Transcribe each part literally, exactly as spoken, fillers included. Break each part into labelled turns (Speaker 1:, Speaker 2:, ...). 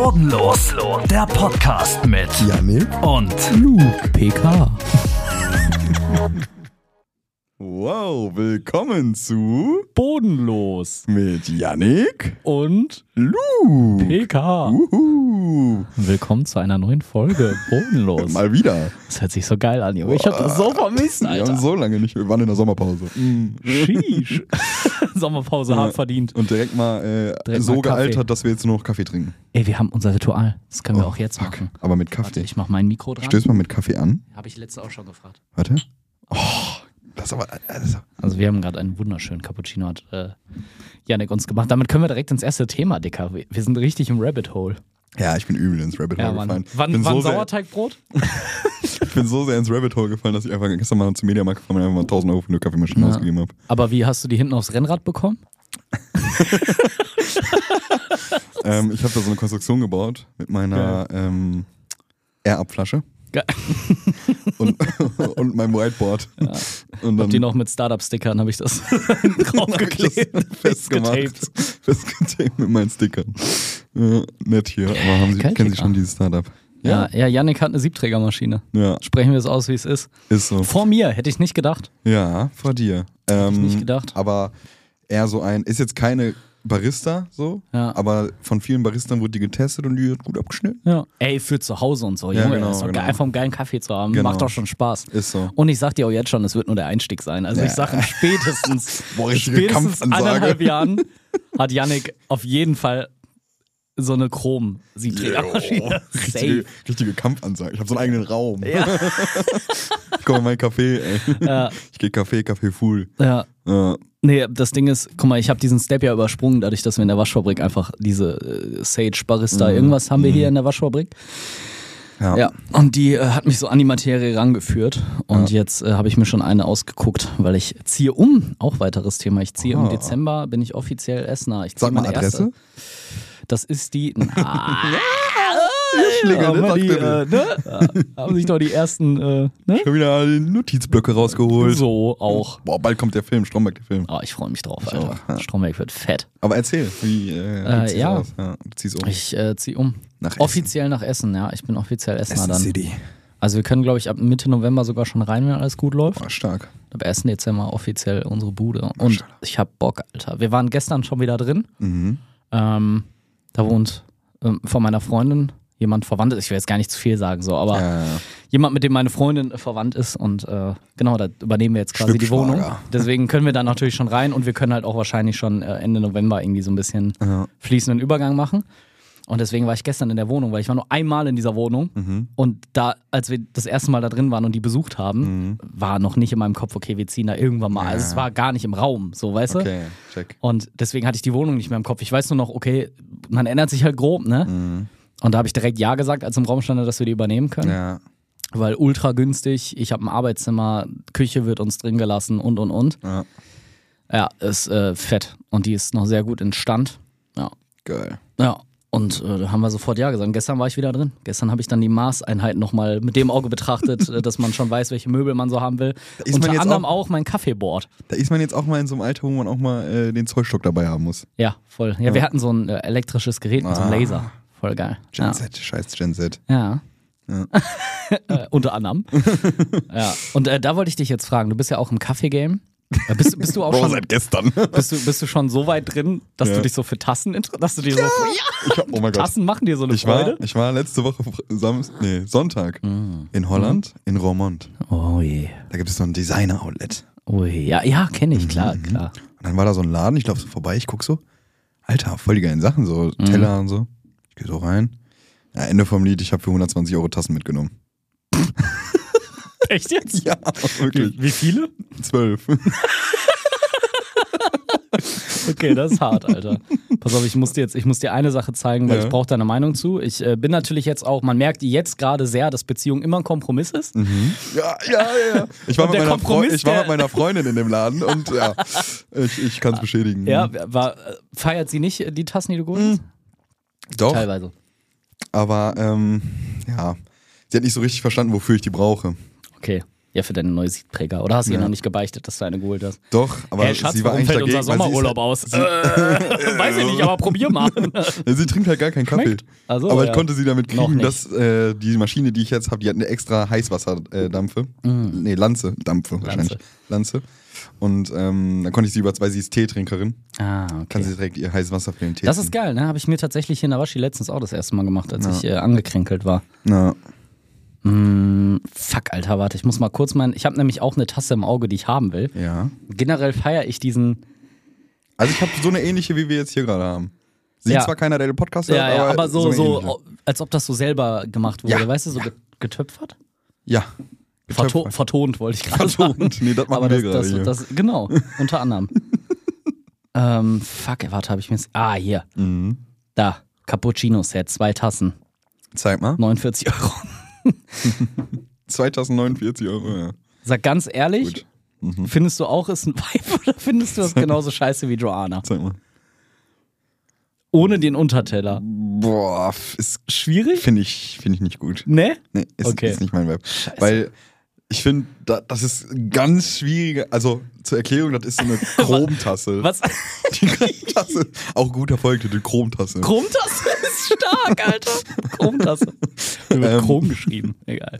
Speaker 1: Bodenlos, der Podcast mit
Speaker 2: Yannick
Speaker 1: und
Speaker 2: Luke
Speaker 3: P K.
Speaker 2: Wow, willkommen zu
Speaker 3: Bodenlos
Speaker 2: mit Yannick
Speaker 3: und
Speaker 2: Luke
Speaker 3: P K.
Speaker 2: Uhu.
Speaker 3: Willkommen zu einer neuen Folge Bodenlos.
Speaker 2: Mal wieder.
Speaker 3: Das hört sich so geil an, Junge. Ich hab das so vermisst,
Speaker 2: Wir
Speaker 3: Alter.
Speaker 2: haben so lange nicht, wir waren in der Sommerpause. Mhm.
Speaker 3: Sheesh. Sommerpause hart verdient.
Speaker 2: Und direkt mal äh,
Speaker 3: Direkt
Speaker 2: so
Speaker 3: mal Kaffee.
Speaker 2: gealtert, dass wir jetzt nur noch Kaffee trinken.
Speaker 3: Ey, wir haben unser Ritual. Das können wir
Speaker 2: Oh,
Speaker 3: auch jetzt
Speaker 2: fuck.
Speaker 3: machen.
Speaker 2: Aber mit
Speaker 3: Warte,
Speaker 2: Kaffee.
Speaker 3: ich mach mein Mikro dran.
Speaker 2: Stößt mal mit Kaffee an.
Speaker 3: Habe ich letzte auch schon gefragt.
Speaker 2: Warte. Oh, das ist aber... Das ist
Speaker 3: Also wir haben gerade einen wunderschönen Cappuccino, hat äh, Yannick uns gemacht. Damit können wir direkt ins erste Thema, Dicker. Wir wir sind richtig im Rabbit Hole.
Speaker 2: ja, ich bin übel ins Rabbit Hole
Speaker 3: Ja, Mann.
Speaker 2: gefallen.
Speaker 3: Wann,
Speaker 2: bin
Speaker 3: wann
Speaker 2: so sehr,
Speaker 3: Sauerteigbrot?
Speaker 2: ich bin so sehr ins Rabbit Hole gefallen, dass ich einfach gestern mal zum Mediamarkt gefahren bin und einfach mal tausend Euro für eine Kaffeemaschine
Speaker 3: Ja.
Speaker 2: ausgegeben habe.
Speaker 3: Aber wie hast du die hinten aufs Rennrad bekommen?
Speaker 2: Ähm, ich habe da so eine Konstruktion gebaut mit meiner ähm, Air-Up-Flasche
Speaker 3: Geil.
Speaker 2: und, und meinem Whiteboard.
Speaker 3: Ja.
Speaker 2: Und
Speaker 3: Hab die
Speaker 2: dann
Speaker 3: noch mit Startup-Stickern, habe ich das draufgeklebt.
Speaker 2: hab ich das festgemacht. Festgetaped mit meinen Stickern. Ja, nett hier, aber haben Sie,
Speaker 3: Geil,
Speaker 2: kennen Sie
Speaker 3: Dicker.
Speaker 2: schon dieses Startup?
Speaker 3: Ja, ja, Yannick hat eine Siebträgermaschine.
Speaker 2: Ja,
Speaker 3: Sprechen wir es aus, wie es ist.
Speaker 2: ist so.
Speaker 3: Vor mir, hätte ich nicht gedacht.
Speaker 2: Ja, vor dir. Ähm,
Speaker 3: ich nicht gedacht.
Speaker 2: Aber eher so ein, ist jetzt keine Barista so,
Speaker 3: Ja.
Speaker 2: aber von vielen Baristern wurde die getestet und die hat gut abgeschnitten.
Speaker 3: Ja. Ey, für zu Hause und so.
Speaker 2: Ja,
Speaker 3: Junge,
Speaker 2: genau,
Speaker 3: das ist doch
Speaker 2: genau.
Speaker 3: geil, einfach einen geilen Kaffee zu haben.
Speaker 2: Genau.
Speaker 3: Macht doch schon Spaß.
Speaker 2: Ist so.
Speaker 3: Und ich sag dir auch jetzt schon, es wird nur der Einstieg sein. Also
Speaker 2: Ja.
Speaker 3: ich sage, in spätestens,
Speaker 2: Boah, richtige
Speaker 3: spätestens
Speaker 2: Kampfansage.
Speaker 3: eineinhalb Jahren hat Yannick auf jeden Fall so eine Chrom-Siebträgermaschine.
Speaker 2: Richtige,
Speaker 3: Safe.
Speaker 2: richtige Kampfansage. Ich habe so einen eigenen Raum.
Speaker 3: Ja.
Speaker 2: Guck mal, mein Kaffee, ey.
Speaker 3: Ja.
Speaker 2: Ich geh Kaffee, Kaffee full.
Speaker 3: Ja.
Speaker 2: Ja.
Speaker 3: Nee, das Ding ist, guck mal, ich habe diesen Step ja übersprungen, dadurch, dass wir in der Waschfabrik einfach diese äh, Sage Barista,
Speaker 2: Mhm.
Speaker 3: irgendwas haben wir hier in der Waschfabrik.
Speaker 2: Ja.
Speaker 3: Ja, und die äh, hat mich so an die Materie rangeführt. Und jetzt äh, habe ich mir schon eine ausgeguckt, weil ich ziehe um. Auch weiteres Thema. Ich ziehe
Speaker 2: Oh.
Speaker 3: im Dezember, bin ich offiziell Essener. Ich ziehe
Speaker 2: Sag mal
Speaker 3: meine
Speaker 2: Adresse.
Speaker 3: erste. Das ist die. Na,
Speaker 2: Schlingel,
Speaker 3: haben,
Speaker 2: ne?
Speaker 3: wir die,
Speaker 2: Dachte
Speaker 3: äh, ne? Ja, haben sich doch die ersten, äh, ne?
Speaker 2: Schon wieder die Notizblöcke rausgeholt.
Speaker 3: So auch.
Speaker 2: Boah, bald kommt der Film, Stromberg, der Film.
Speaker 3: Oh, ich freue mich drauf,
Speaker 2: Ich
Speaker 3: Alter.
Speaker 2: auch, ja.
Speaker 3: Stromberg wird fett.
Speaker 2: Aber erzähl, wie äh,
Speaker 3: Äh,
Speaker 2: wie ziehst
Speaker 3: ja.
Speaker 2: du aus? ja. Du ziehst um.
Speaker 3: Ich äh, ziehe um.
Speaker 2: Nach Essen.
Speaker 3: Offiziell nach Essen, ja. Ich bin offiziell Essener
Speaker 2: Essen
Speaker 3: dann.
Speaker 2: City.
Speaker 3: Also wir können, glaube ich, ab Mitte November sogar schon rein, wenn alles gut läuft.
Speaker 2: Boah, stark.
Speaker 3: Ab ersten Dezember offiziell unsere Bude. Und
Speaker 2: Maschallah.
Speaker 3: ich hab Bock, Alter. Wir waren gestern schon wieder drin.
Speaker 2: Mhm.
Speaker 3: Ähm, da wohnt ähm, von meiner Freundin jemand verwandt ist. Ich will jetzt gar nicht zu viel sagen, so, aber
Speaker 2: Ja, ja.
Speaker 3: jemand, mit dem meine Freundin äh, verwandt ist. Und äh, genau, da übernehmen wir jetzt quasi die Wohnung.
Speaker 2: Stückschwager.
Speaker 3: Deswegen können wir da natürlich schon rein und wir können halt auch wahrscheinlich schon äh, Ende November irgendwie so ein bisschen
Speaker 2: Ja.
Speaker 3: fließenden Übergang machen. Und deswegen war ich gestern in der Wohnung, weil ich war nur einmal in dieser Wohnung.
Speaker 2: Mhm.
Speaker 3: Und da, als wir das erste Mal da drin waren und die besucht haben,
Speaker 2: Mhm.
Speaker 3: war noch nicht in meinem Kopf, okay, wir ziehen da irgendwann mal.
Speaker 2: Ja.
Speaker 3: Also es war gar nicht im Raum, so, weißt du?
Speaker 2: Okay, check.
Speaker 3: Und deswegen hatte ich die Wohnung nicht mehr im Kopf. Ich weiß nur noch, okay, man ändert sich halt grob, ne?
Speaker 2: Mhm.
Speaker 3: Und da habe ich direkt Ja gesagt, als im Raum stand, dass wir die übernehmen können.
Speaker 2: Ja.
Speaker 3: Weil ultra günstig, ich habe ein Arbeitszimmer, Küche wird uns drin gelassen und, und, und.
Speaker 2: ja,
Speaker 3: Ja, ist äh, fett. Und die ist noch sehr gut in Stand. Ja.
Speaker 2: geil.
Speaker 3: Ja. Und äh, da haben wir sofort Ja gesagt. Und gestern war ich wieder drin. Gestern habe ich dann die Maßeinheiten nochmal mit dem Auge betrachtet, äh, dass man schon weiß, welche Möbel man so haben will.
Speaker 2: Da ist man
Speaker 3: Unter
Speaker 2: jetzt
Speaker 3: anderem
Speaker 2: auch-
Speaker 3: auch, mein Kaffeeboard.
Speaker 2: Da ist man jetzt auch mal in so einem Alter, wo man auch mal äh, den Zollstock dabei haben muss.
Speaker 3: Ja, voll. Ja,
Speaker 2: Ja.
Speaker 3: wir hatten so ein äh, elektrisches Gerät mit so einem
Speaker 2: Ah.
Speaker 3: Laser. Voll geil.
Speaker 2: Gen
Speaker 3: Ja.
Speaker 2: Z, scheiß Gen Z.
Speaker 3: Ja.
Speaker 2: Ja.
Speaker 3: äh, unter anderem. Ja. Und äh, da wollte ich dich jetzt fragen, du bist ja auch im Kaffee-Game. Äh, bist, bist du auch
Speaker 2: Boah,
Speaker 3: schon
Speaker 2: seit gestern.
Speaker 3: bist du, bist du schon so weit drin, dass
Speaker 2: Ja.
Speaker 3: du dich so für Tassen interessierst? Dass du dir so ja,
Speaker 2: Ich hab, oh mein Gott.
Speaker 3: Tassen machen dir so eine
Speaker 2: Ich war,
Speaker 3: Freude?
Speaker 2: ich war letzte Woche Sam nee, Sonntag in Holland, in Roermond.
Speaker 3: Oh je.
Speaker 2: Da gibt es so ein Designer-Outlet.
Speaker 3: Oh je. Ja, ja kenne ich, klar, klar.
Speaker 2: Und dann war da so ein Laden, ich laufe so vorbei, ich guck so, Alter, voll die geilen Sachen, so Teller und so. Ich gehe so rein. Ja, Ende vom Lied, ich habe für hundertzwanzig Euro Tassen mitgenommen.
Speaker 3: Echt jetzt?
Speaker 2: Ja, wirklich.
Speaker 3: Wie viele?
Speaker 2: Zwölf.
Speaker 3: Okay, das ist hart, Alter. Pass auf, ich muss dir jetzt, ich muss dir eine Sache zeigen, weil
Speaker 2: Ja.
Speaker 3: ich brauche deine Meinung zu. Ich äh, bin natürlich jetzt auch, man merkt jetzt gerade sehr, dass Beziehung immer ein Kompromiss ist.
Speaker 2: Ja, ja, ja. Ich war,
Speaker 3: Und
Speaker 2: mit
Speaker 3: der
Speaker 2: meiner, Freu
Speaker 3: Kompromiss,
Speaker 2: ich war
Speaker 3: der-
Speaker 2: mit meiner Freundin in dem Laden und ja, ich, ich kann es bestätigen.
Speaker 3: Ja, war, äh, feiert sie nicht äh, die Tassen, die du geholt hast?
Speaker 2: Doch,
Speaker 3: Teilweise.
Speaker 2: aber ähm, ja, sie hat nicht so richtig verstanden, wofür ich die brauche.
Speaker 3: Okay. Ja, für deine neue Siegträger. Oder hast du
Speaker 2: Ja.
Speaker 3: ihr noch nicht gebeichtet, dass du eine geholt hast?
Speaker 2: Doch, aber
Speaker 3: Hey, Schatz,
Speaker 2: sie war
Speaker 3: warum
Speaker 2: eigentlich
Speaker 3: fällt
Speaker 2: dagegen,
Speaker 3: unser
Speaker 2: weil sie ist
Speaker 3: Sommerurlaub aus? Äh, weiß ich nicht, aber probier mal.
Speaker 2: Ja, sie trinkt halt gar keinen Kaffee.
Speaker 3: Schmeckt. Ach so,
Speaker 2: aber
Speaker 3: ja.
Speaker 2: ich konnte sie damit
Speaker 3: Noch
Speaker 2: kriegen,
Speaker 3: nicht.
Speaker 2: dass äh, die Maschine, die ich jetzt habe, die hat eine extra Heißwasserdampfe.
Speaker 3: Mm.
Speaker 2: Nee, Lanze, Dampfe wahrscheinlich. Lanze. Und ähm, dann konnte ich sie über, weil sie ist Teetrinkerin,
Speaker 3: Ah,
Speaker 2: kann
Speaker 3: okay.
Speaker 2: sie direkt ihr heißes Wasser für den Tee
Speaker 3: Das ist
Speaker 2: ziehen.
Speaker 3: geil, ne? Habe ich mir tatsächlich hier in Awashi letztens auch das erste Mal gemacht, als
Speaker 2: Ja.
Speaker 3: ich äh, angekränkelt war.
Speaker 2: Na,
Speaker 3: Mm, fuck, Alter, warte, ich muss mal kurz meinen. Ich habe nämlich auch eine Tasse im Auge, die ich haben will.
Speaker 2: ja.
Speaker 3: Generell feiere ich diesen.
Speaker 2: Also ich habe so eine ähnliche, wie wir jetzt hier gerade haben. Sie
Speaker 3: Ja.
Speaker 2: zwar keiner, der den Podcast
Speaker 3: Ja,
Speaker 2: hört,
Speaker 3: ja,
Speaker 2: aber,
Speaker 3: aber so,
Speaker 2: eine
Speaker 3: so,
Speaker 2: ähnliche.
Speaker 3: als ob das so selber gemacht wurde,
Speaker 2: Ja,
Speaker 3: weißt du, so get- getöpfert?
Speaker 2: Ja.
Speaker 3: Verto vertont, wollte ich gerade sagen.
Speaker 2: Vertont. Nee, das machen
Speaker 3: Aber
Speaker 2: wir
Speaker 3: das,
Speaker 2: gerade hier.
Speaker 3: das, das, genau, unter anderem. ähm, fuck, warte, habe ich mir. Ah, hier.
Speaker 2: Mhm.
Speaker 3: Da, Cappuccino-Set, zwei Tassen,
Speaker 2: Zeig mal.
Speaker 3: neunundvierzig Euro.
Speaker 2: zweitausendneunundvierzig Euro, ja.
Speaker 3: Sag ganz ehrlich,
Speaker 2: Gut. Mhm.
Speaker 3: findest du auch, ist ein Vibe oder findest du das genauso scheiße wie Joanna?
Speaker 2: Zeig mal.
Speaker 3: Ohne den Unterteller.
Speaker 2: Boah, f- ist
Speaker 3: Schwierig?
Speaker 2: finde ich, find ich nicht gut.
Speaker 3: Ne?
Speaker 2: Nee, ist,
Speaker 3: Okay.
Speaker 2: ist nicht mein Vibe. Weil ich finde, da, das ist ganz schwierige, also zur Erklärung, das ist so eine Chromtasse.
Speaker 3: Was?
Speaker 2: Die Tasse, auch guter Folgetitel, Chromtasse.
Speaker 3: Chromtasse ist stark, Alter. Chromtasse. Wird
Speaker 2: Ähm.
Speaker 3: Chrom geschrieben. Egal.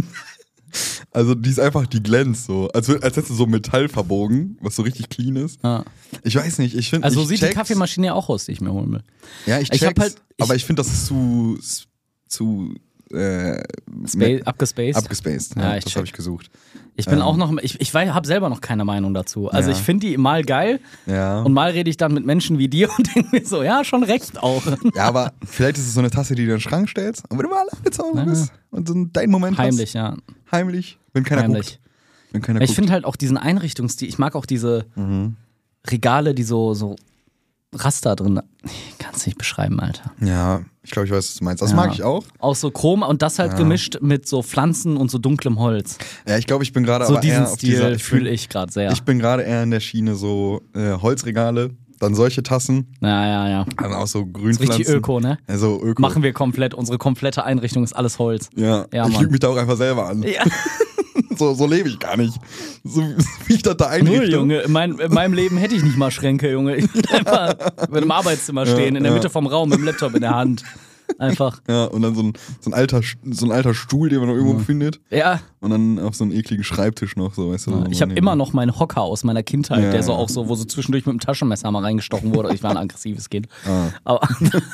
Speaker 2: Also die ist einfach, die glänzt so. Als, wür- als hättest du so Metall verbogen, was so richtig clean ist.
Speaker 3: Ja.
Speaker 2: Ich weiß nicht, ich finde
Speaker 3: Also so
Speaker 2: ich
Speaker 3: sieht die
Speaker 2: check's.
Speaker 3: Kaffeemaschine ja auch aus, die ich mir holen will.
Speaker 2: Ja, ich
Speaker 3: Ich
Speaker 2: check's,
Speaker 3: hab halt- ich-
Speaker 2: aber ich finde, das ist zu, zu äh,
Speaker 3: Spa abgespaced.
Speaker 2: abgespaced.
Speaker 3: Ja,
Speaker 2: Ja,
Speaker 3: ich
Speaker 2: das
Speaker 3: check.
Speaker 2: habe ich gesucht.
Speaker 3: Ich bin
Speaker 2: Ähm.
Speaker 3: auch noch, ich, ich habe selber noch keine Meinung dazu. Also
Speaker 2: Ja.
Speaker 3: ich finde die mal geil
Speaker 2: Ja.
Speaker 3: und mal rede ich dann mit Menschen wie dir und denke mir so, ja, schon recht auch.
Speaker 2: Ja, aber vielleicht ist es so eine Tasse, die du in den Schrank stellst. Und wenn du mal alleine zu Hause
Speaker 3: Ja.
Speaker 2: bist und so deinen Moment
Speaker 3: Heimlich, ja.
Speaker 2: hast. Heimlich. Wenn keiner
Speaker 3: Heimlich.
Speaker 2: guckt. Wenn keiner
Speaker 3: Ich
Speaker 2: guckt.
Speaker 3: finde halt auch diesen Einrichtungsstil, ich mag auch diese
Speaker 2: Mhm.
Speaker 3: Regale, die so, so Raster drin. Ich kann es nicht beschreiben, Alter.
Speaker 2: Ja, ich glaube, ich weiß, was du meinst. Das
Speaker 3: Ja.
Speaker 2: mag ich auch.
Speaker 3: Auch so Chrom und das halt
Speaker 2: Ja.
Speaker 3: gemischt mit so Pflanzen und so dunklem Holz.
Speaker 2: Ja, ich glaube, ich bin gerade
Speaker 3: So
Speaker 2: aber
Speaker 3: diesen
Speaker 2: eher auf dieser.
Speaker 3: Stil
Speaker 2: Ich
Speaker 3: fühle
Speaker 2: bin,
Speaker 3: ich gerade sehr.
Speaker 2: ich bin gerade eher in der Schiene so äh, Holzregale, dann solche Tassen,
Speaker 3: ja, ja, ja.
Speaker 2: dann auch so
Speaker 3: Ist
Speaker 2: Grünpflanzen.
Speaker 3: richtig öko, ne?
Speaker 2: Also Öko.
Speaker 3: Machen wir komplett, unsere komplette Einrichtung ist alles Holz.
Speaker 2: Ja,
Speaker 3: Ja,
Speaker 2: ich
Speaker 3: Mann.
Speaker 2: lüge mich da auch einfach selber an.
Speaker 3: Ja.
Speaker 2: So, so lebe ich gar nicht. So wie ich das da einrichte.
Speaker 3: Null, Junge. In, mein, in meinem Leben hätte ich nicht mal Schränke, Junge. Ich würde einfach mit im Arbeitszimmer stehen, in der
Speaker 2: ja.
Speaker 3: Mitte vom Raum, mit dem Laptop in der Hand. Einfach.
Speaker 2: Ja, und dann so ein, so ein, alter, so ein alter Stuhl, den man noch irgendwo findet.
Speaker 3: Ja,
Speaker 2: Und dann auf so einen ekligen Schreibtisch noch, so, weißt du.
Speaker 3: ich habe immer noch meinen Hocker aus meiner Kindheit,
Speaker 2: Ja,
Speaker 3: der so
Speaker 2: ja.
Speaker 3: auch so, wo so zwischendurch mit dem Taschenmesser mal reingestochen wurde. Ich war ein aggressives Kind.
Speaker 2: Ah.
Speaker 3: Aber,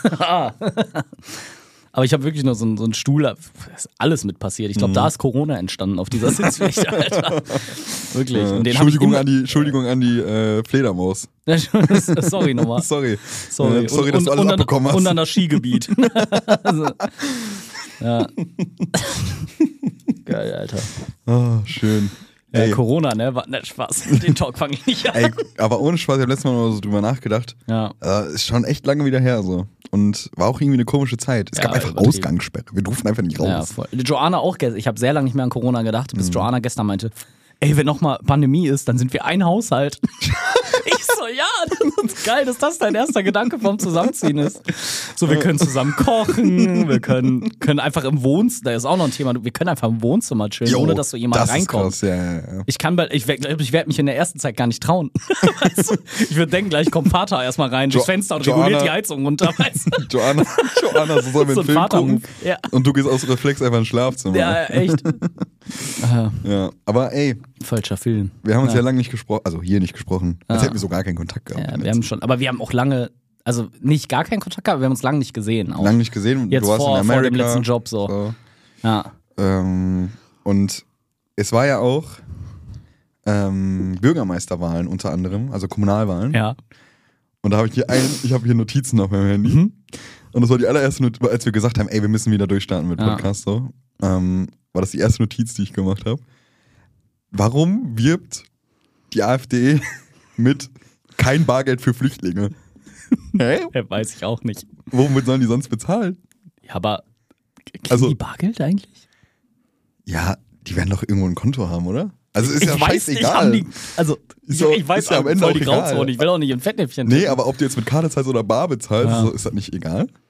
Speaker 3: aber ich habe wirklich nur so, einen- so einen Stuhl, da ist alles mit passiert. Ich glaube,
Speaker 2: Mhm.
Speaker 3: da ist Corona entstanden auf dieser Sitzfläche, Alter. Wirklich.
Speaker 2: Äh,
Speaker 3: Und den hab ich
Speaker 2: Entschuldigung,
Speaker 3: immer,
Speaker 2: an die, Entschuldigung an die äh, Fledermaus.
Speaker 3: Sorry nochmal.
Speaker 2: Sorry.
Speaker 3: Sorry,
Speaker 2: Äh, sorry,
Speaker 3: und,
Speaker 2: dass du alles
Speaker 3: und,
Speaker 2: abbekommen hast.
Speaker 3: Und an das Skigebiet. also, ja. Geil, Alter.
Speaker 2: Ah, schön.
Speaker 3: Ja,
Speaker 2: Ey,
Speaker 3: Corona, ne? War nicht Spaß. Den Talk fange ich nicht an.
Speaker 2: ey, aber ohne Spaß, ich habe letztes Mal noch so drüber nachgedacht.
Speaker 3: Ja.
Speaker 2: Äh, ist schon echt lange wieder her so. Und war auch irgendwie eine komische Zeit. Es
Speaker 3: Ja,
Speaker 2: gab einfach
Speaker 3: übertrieben.
Speaker 2: Ausgangssperre. Wir durften einfach nicht raus.
Speaker 3: Ja, voll. Joanna auch gestern. Ich habe sehr lange nicht mehr an Corona gedacht, bis Joanna gestern meinte, ey, wenn nochmal Pandemie ist, dann sind wir ein Haushalt. Ich so, ja, das ist geil, dass das dein erster Gedanke vom Zusammenziehen ist. So, wir können zusammen kochen, wir können, können einfach im Wohnzimmer, da ist auch noch ein Thema, wir können einfach im Wohnzimmer chillen,
Speaker 2: Jo,
Speaker 3: ohne dass so jemand
Speaker 2: das
Speaker 3: reinkommt.
Speaker 2: Ist krass, ja, ja, ja.
Speaker 3: Ich kann bald, ich, werd- ich werde mich in der ersten Zeit gar nicht trauen. Weißt du? Ich würde denken, gleich kommt Vater erstmal rein, durchs
Speaker 2: Jo-
Speaker 3: Fenster und
Speaker 2: Joanna-
Speaker 3: reguliert die Heizung runter. Weißt du?
Speaker 2: Joanna, Joanna, so sollen wir
Speaker 3: So
Speaker 2: einen
Speaker 3: ein
Speaker 2: Film
Speaker 3: Vatermove.
Speaker 2: gucken.
Speaker 3: Ja.
Speaker 2: Und du gehst aus Reflex einfach ins Schlafzimmer.
Speaker 3: Ja, echt. äh,
Speaker 2: Ja, aber ey,
Speaker 3: falscher Film.
Speaker 2: wir haben uns
Speaker 3: Ja.
Speaker 2: ja, lange nicht gesprochen, also hier nicht gesprochen. Als
Speaker 3: Ja.
Speaker 2: hätten wir so gar keinen Kontakt gehabt.
Speaker 3: Ja, wir haben schon, aber wir haben auch lange, also nicht gar keinen Kontakt gehabt, wir haben uns lange nicht gesehen. Auch.
Speaker 2: lange nicht gesehen.
Speaker 3: Jetzt
Speaker 2: du warst
Speaker 3: vor,
Speaker 2: in
Speaker 3: vor
Speaker 2: Amerika.
Speaker 3: dem letzten Job so.
Speaker 2: So.
Speaker 3: Ja.
Speaker 2: Ähm, und es war ja auch ähm, Bürgermeisterwahlen unter anderem, also Kommunalwahlen.
Speaker 3: Ja.
Speaker 2: Und da habe ich hier ein, ich habe hier Notizen auf meinem Handy.
Speaker 3: Mhm.
Speaker 2: Und das war die allererste Notiz, als wir gesagt haben, ey, wir müssen wieder durchstarten mit
Speaker 3: Ja.
Speaker 2: Podcast so. Ähm, war das die erste Notiz, die ich gemacht habe. Warum wirbt die AfD mit kein Bargeld für Flüchtlinge? Hä?
Speaker 3: Ja, weiß ich auch nicht.
Speaker 2: Womit sollen die sonst bezahlen?
Speaker 3: Ja, aber kriegen
Speaker 2: Also-
Speaker 3: die Bargeld eigentlich?
Speaker 2: Ja, die werden doch irgendwo ein Konto haben, oder? Also ist
Speaker 3: ich
Speaker 2: ja
Speaker 3: weiß nicht,
Speaker 2: scheißegal.
Speaker 3: haben die, also
Speaker 2: Ist
Speaker 3: ich,
Speaker 2: doch-
Speaker 3: ich weiß
Speaker 2: ist ja am Ende
Speaker 3: voll
Speaker 2: auch
Speaker 3: die
Speaker 2: egal.
Speaker 3: Grauzone, ich will auch nicht in Fettnäpfchen
Speaker 2: Nee,
Speaker 3: tippen.
Speaker 2: aber ob du jetzt mit Karte zahlst oder bar bezahlst,
Speaker 3: Ja.
Speaker 2: so, ist das nicht egal?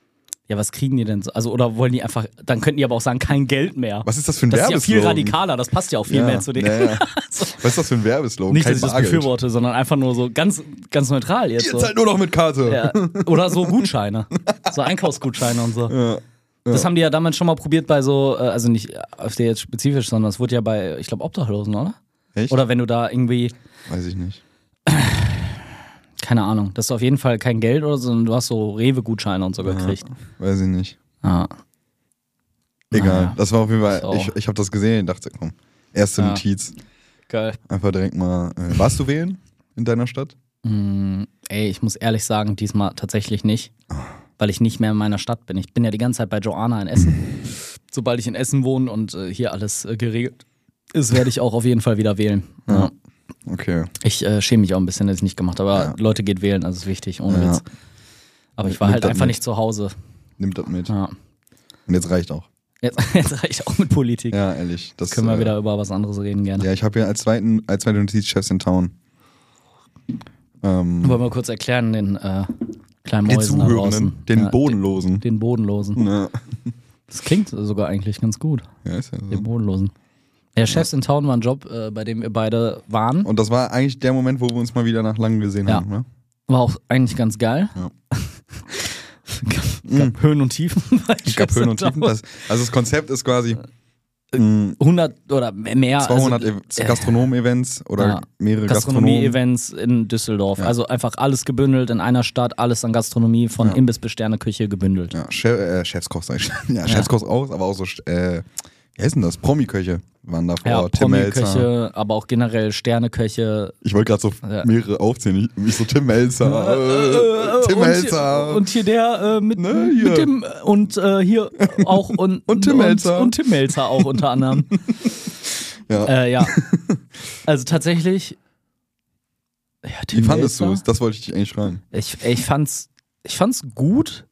Speaker 3: Ja, was kriegen die denn so? Also, oder wollen die einfach, dann könnten die aber auch sagen, kein Geld mehr.
Speaker 2: Was ist das für ein
Speaker 3: Das ist ja
Speaker 2: Werbeslogan?
Speaker 3: viel radikaler, das passt ja auch viel
Speaker 2: Ja,
Speaker 3: mehr zu denen.
Speaker 2: ja, ja.
Speaker 3: so.
Speaker 2: Was ist das für ein Werbeslogan?
Speaker 3: Nicht,
Speaker 2: Kein
Speaker 3: dass ich das
Speaker 2: Bargeld.
Speaker 3: befürworte, sondern einfach nur so ganz, ganz neutral jetzt.
Speaker 2: Ihr
Speaker 3: So.
Speaker 2: zahlt nur noch mit Karte.
Speaker 3: Ja. Oder so Gutscheine. So Einkaufsgutscheine und so.
Speaker 2: Ja.
Speaker 3: Das haben die ja damals schon mal probiert bei so, äh, also nicht auf der jetzt spezifisch, sondern es wurde ja bei, ich glaube, Obdachlosen, oder?
Speaker 2: Echt?
Speaker 3: Oder wenn du da irgendwie,
Speaker 2: Weiß ich nicht.
Speaker 3: keine Ahnung, das ist auf jeden Fall kein Geld oder so, sondern du hast so Rewe-Gutscheine und so gekriegt.
Speaker 2: Ja, weiß ich nicht.
Speaker 3: Ja.
Speaker 2: Egal.
Speaker 3: Naja.
Speaker 2: Das war auf jeden Fall,
Speaker 3: So.
Speaker 2: ich, ich habe das gesehen und dachte, komm, erste
Speaker 3: Ja.
Speaker 2: Notiz.
Speaker 3: Geil.
Speaker 2: Einfach direkt mal. Äh, warst du wählen in deiner Stadt?
Speaker 3: Mm, ey, ich muss ehrlich sagen, diesmal tatsächlich nicht, weil ich nicht mehr in meiner Stadt bin. Ich bin ja die ganze Zeit bei Joanna in Essen. Sobald ich in Essen wohne und äh, hier alles äh, geregelt ist, werde ich auch auf jeden Fall wieder wählen. Ja.
Speaker 2: Ja. Okay.
Speaker 3: Ich äh, schäme mich auch ein bisschen, dass ich nicht gemacht habe, aber
Speaker 2: Ja.
Speaker 3: Leute, geht wählen, das ist wichtig, ohne
Speaker 2: Ja.
Speaker 3: Witz. Aber ich war
Speaker 2: Nimmt
Speaker 3: halt
Speaker 2: das
Speaker 3: einfach
Speaker 2: mit.
Speaker 3: nicht zu Hause.
Speaker 2: Nimm das mit.
Speaker 3: Ja.
Speaker 2: Und jetzt reicht auch.
Speaker 3: Jetzt, jetzt reicht auch mit Politik.
Speaker 2: Ja, ehrlich. Das
Speaker 3: Können wir
Speaker 2: äh,
Speaker 3: wieder über was anderes reden gerne.
Speaker 2: Ja, ich habe ja als, zweiten, als zweite Notiz Chefs in Town. Ähm,
Speaker 3: Wollen wir kurz erklären, den äh, kleinen
Speaker 2: den
Speaker 3: Mäusen da draußen.
Speaker 2: Zuhörenden, den
Speaker 3: Ja,
Speaker 2: Bodenlosen.
Speaker 3: Den, den Bodenlosen.
Speaker 2: Ja.
Speaker 3: Das klingt sogar eigentlich ganz gut.
Speaker 2: Ja, ist ja
Speaker 3: Den
Speaker 2: so.
Speaker 3: Bodenlosen. Ja, Chefs in Town war ein Job, äh, bei dem wir beide waren.
Speaker 2: Und das war eigentlich der Moment, wo wir uns mal wieder nach langem gesehen
Speaker 3: Ja.
Speaker 2: haben. Ne?
Speaker 3: War auch eigentlich ganz geil.
Speaker 2: Ja.
Speaker 3: gab, gab Höhen und Tiefen. bei
Speaker 2: Ich gab
Speaker 3: Chefs
Speaker 2: Höhen
Speaker 3: in
Speaker 2: und Tiefen.
Speaker 3: Town.
Speaker 2: Das, also das Konzept ist quasi mh,
Speaker 3: hundert oder mehr.
Speaker 2: zweihundert
Speaker 3: also,
Speaker 2: Ev- Gastronomen-Events oder
Speaker 3: Ja.
Speaker 2: mehrere Gastronomen.
Speaker 3: Gastronomie-Events in Düsseldorf.
Speaker 2: Ja.
Speaker 3: Also einfach alles gebündelt in einer Stadt, alles an Gastronomie, von
Speaker 2: Ja.
Speaker 3: Imbiss bis Sterneküche gebündelt.
Speaker 2: Ja, Chef, äh, Chefskoch sag ich. Ja, Chefskoch auch, aber auch so, äh, wie heißt denn das? Promi-Köche waren da vor
Speaker 3: Ja,
Speaker 2: Ort. Tim Melzer.
Speaker 3: Promi-Köche, aber auch generell Sterneköche.
Speaker 2: Ich wollte gerade so
Speaker 3: Ja.
Speaker 2: mehrere aufzählen. Ich, ich so Tim Melzer, äh, Tim
Speaker 3: und,
Speaker 2: Melzer.
Speaker 3: und hier der äh, mit,
Speaker 2: Ne, hier.
Speaker 3: mit dem und äh, hier auch und,
Speaker 2: Und Tim Melzer.
Speaker 3: Und, und Tim Melzer auch unter anderem.
Speaker 2: ja.
Speaker 3: äh, ja. Also tatsächlich. Ja, Tim
Speaker 2: Wie fandest du
Speaker 3: Melzer?
Speaker 2: es? Das wollte ich dich eigentlich fragen.
Speaker 3: Ich, ich fand's, ich fand's gut.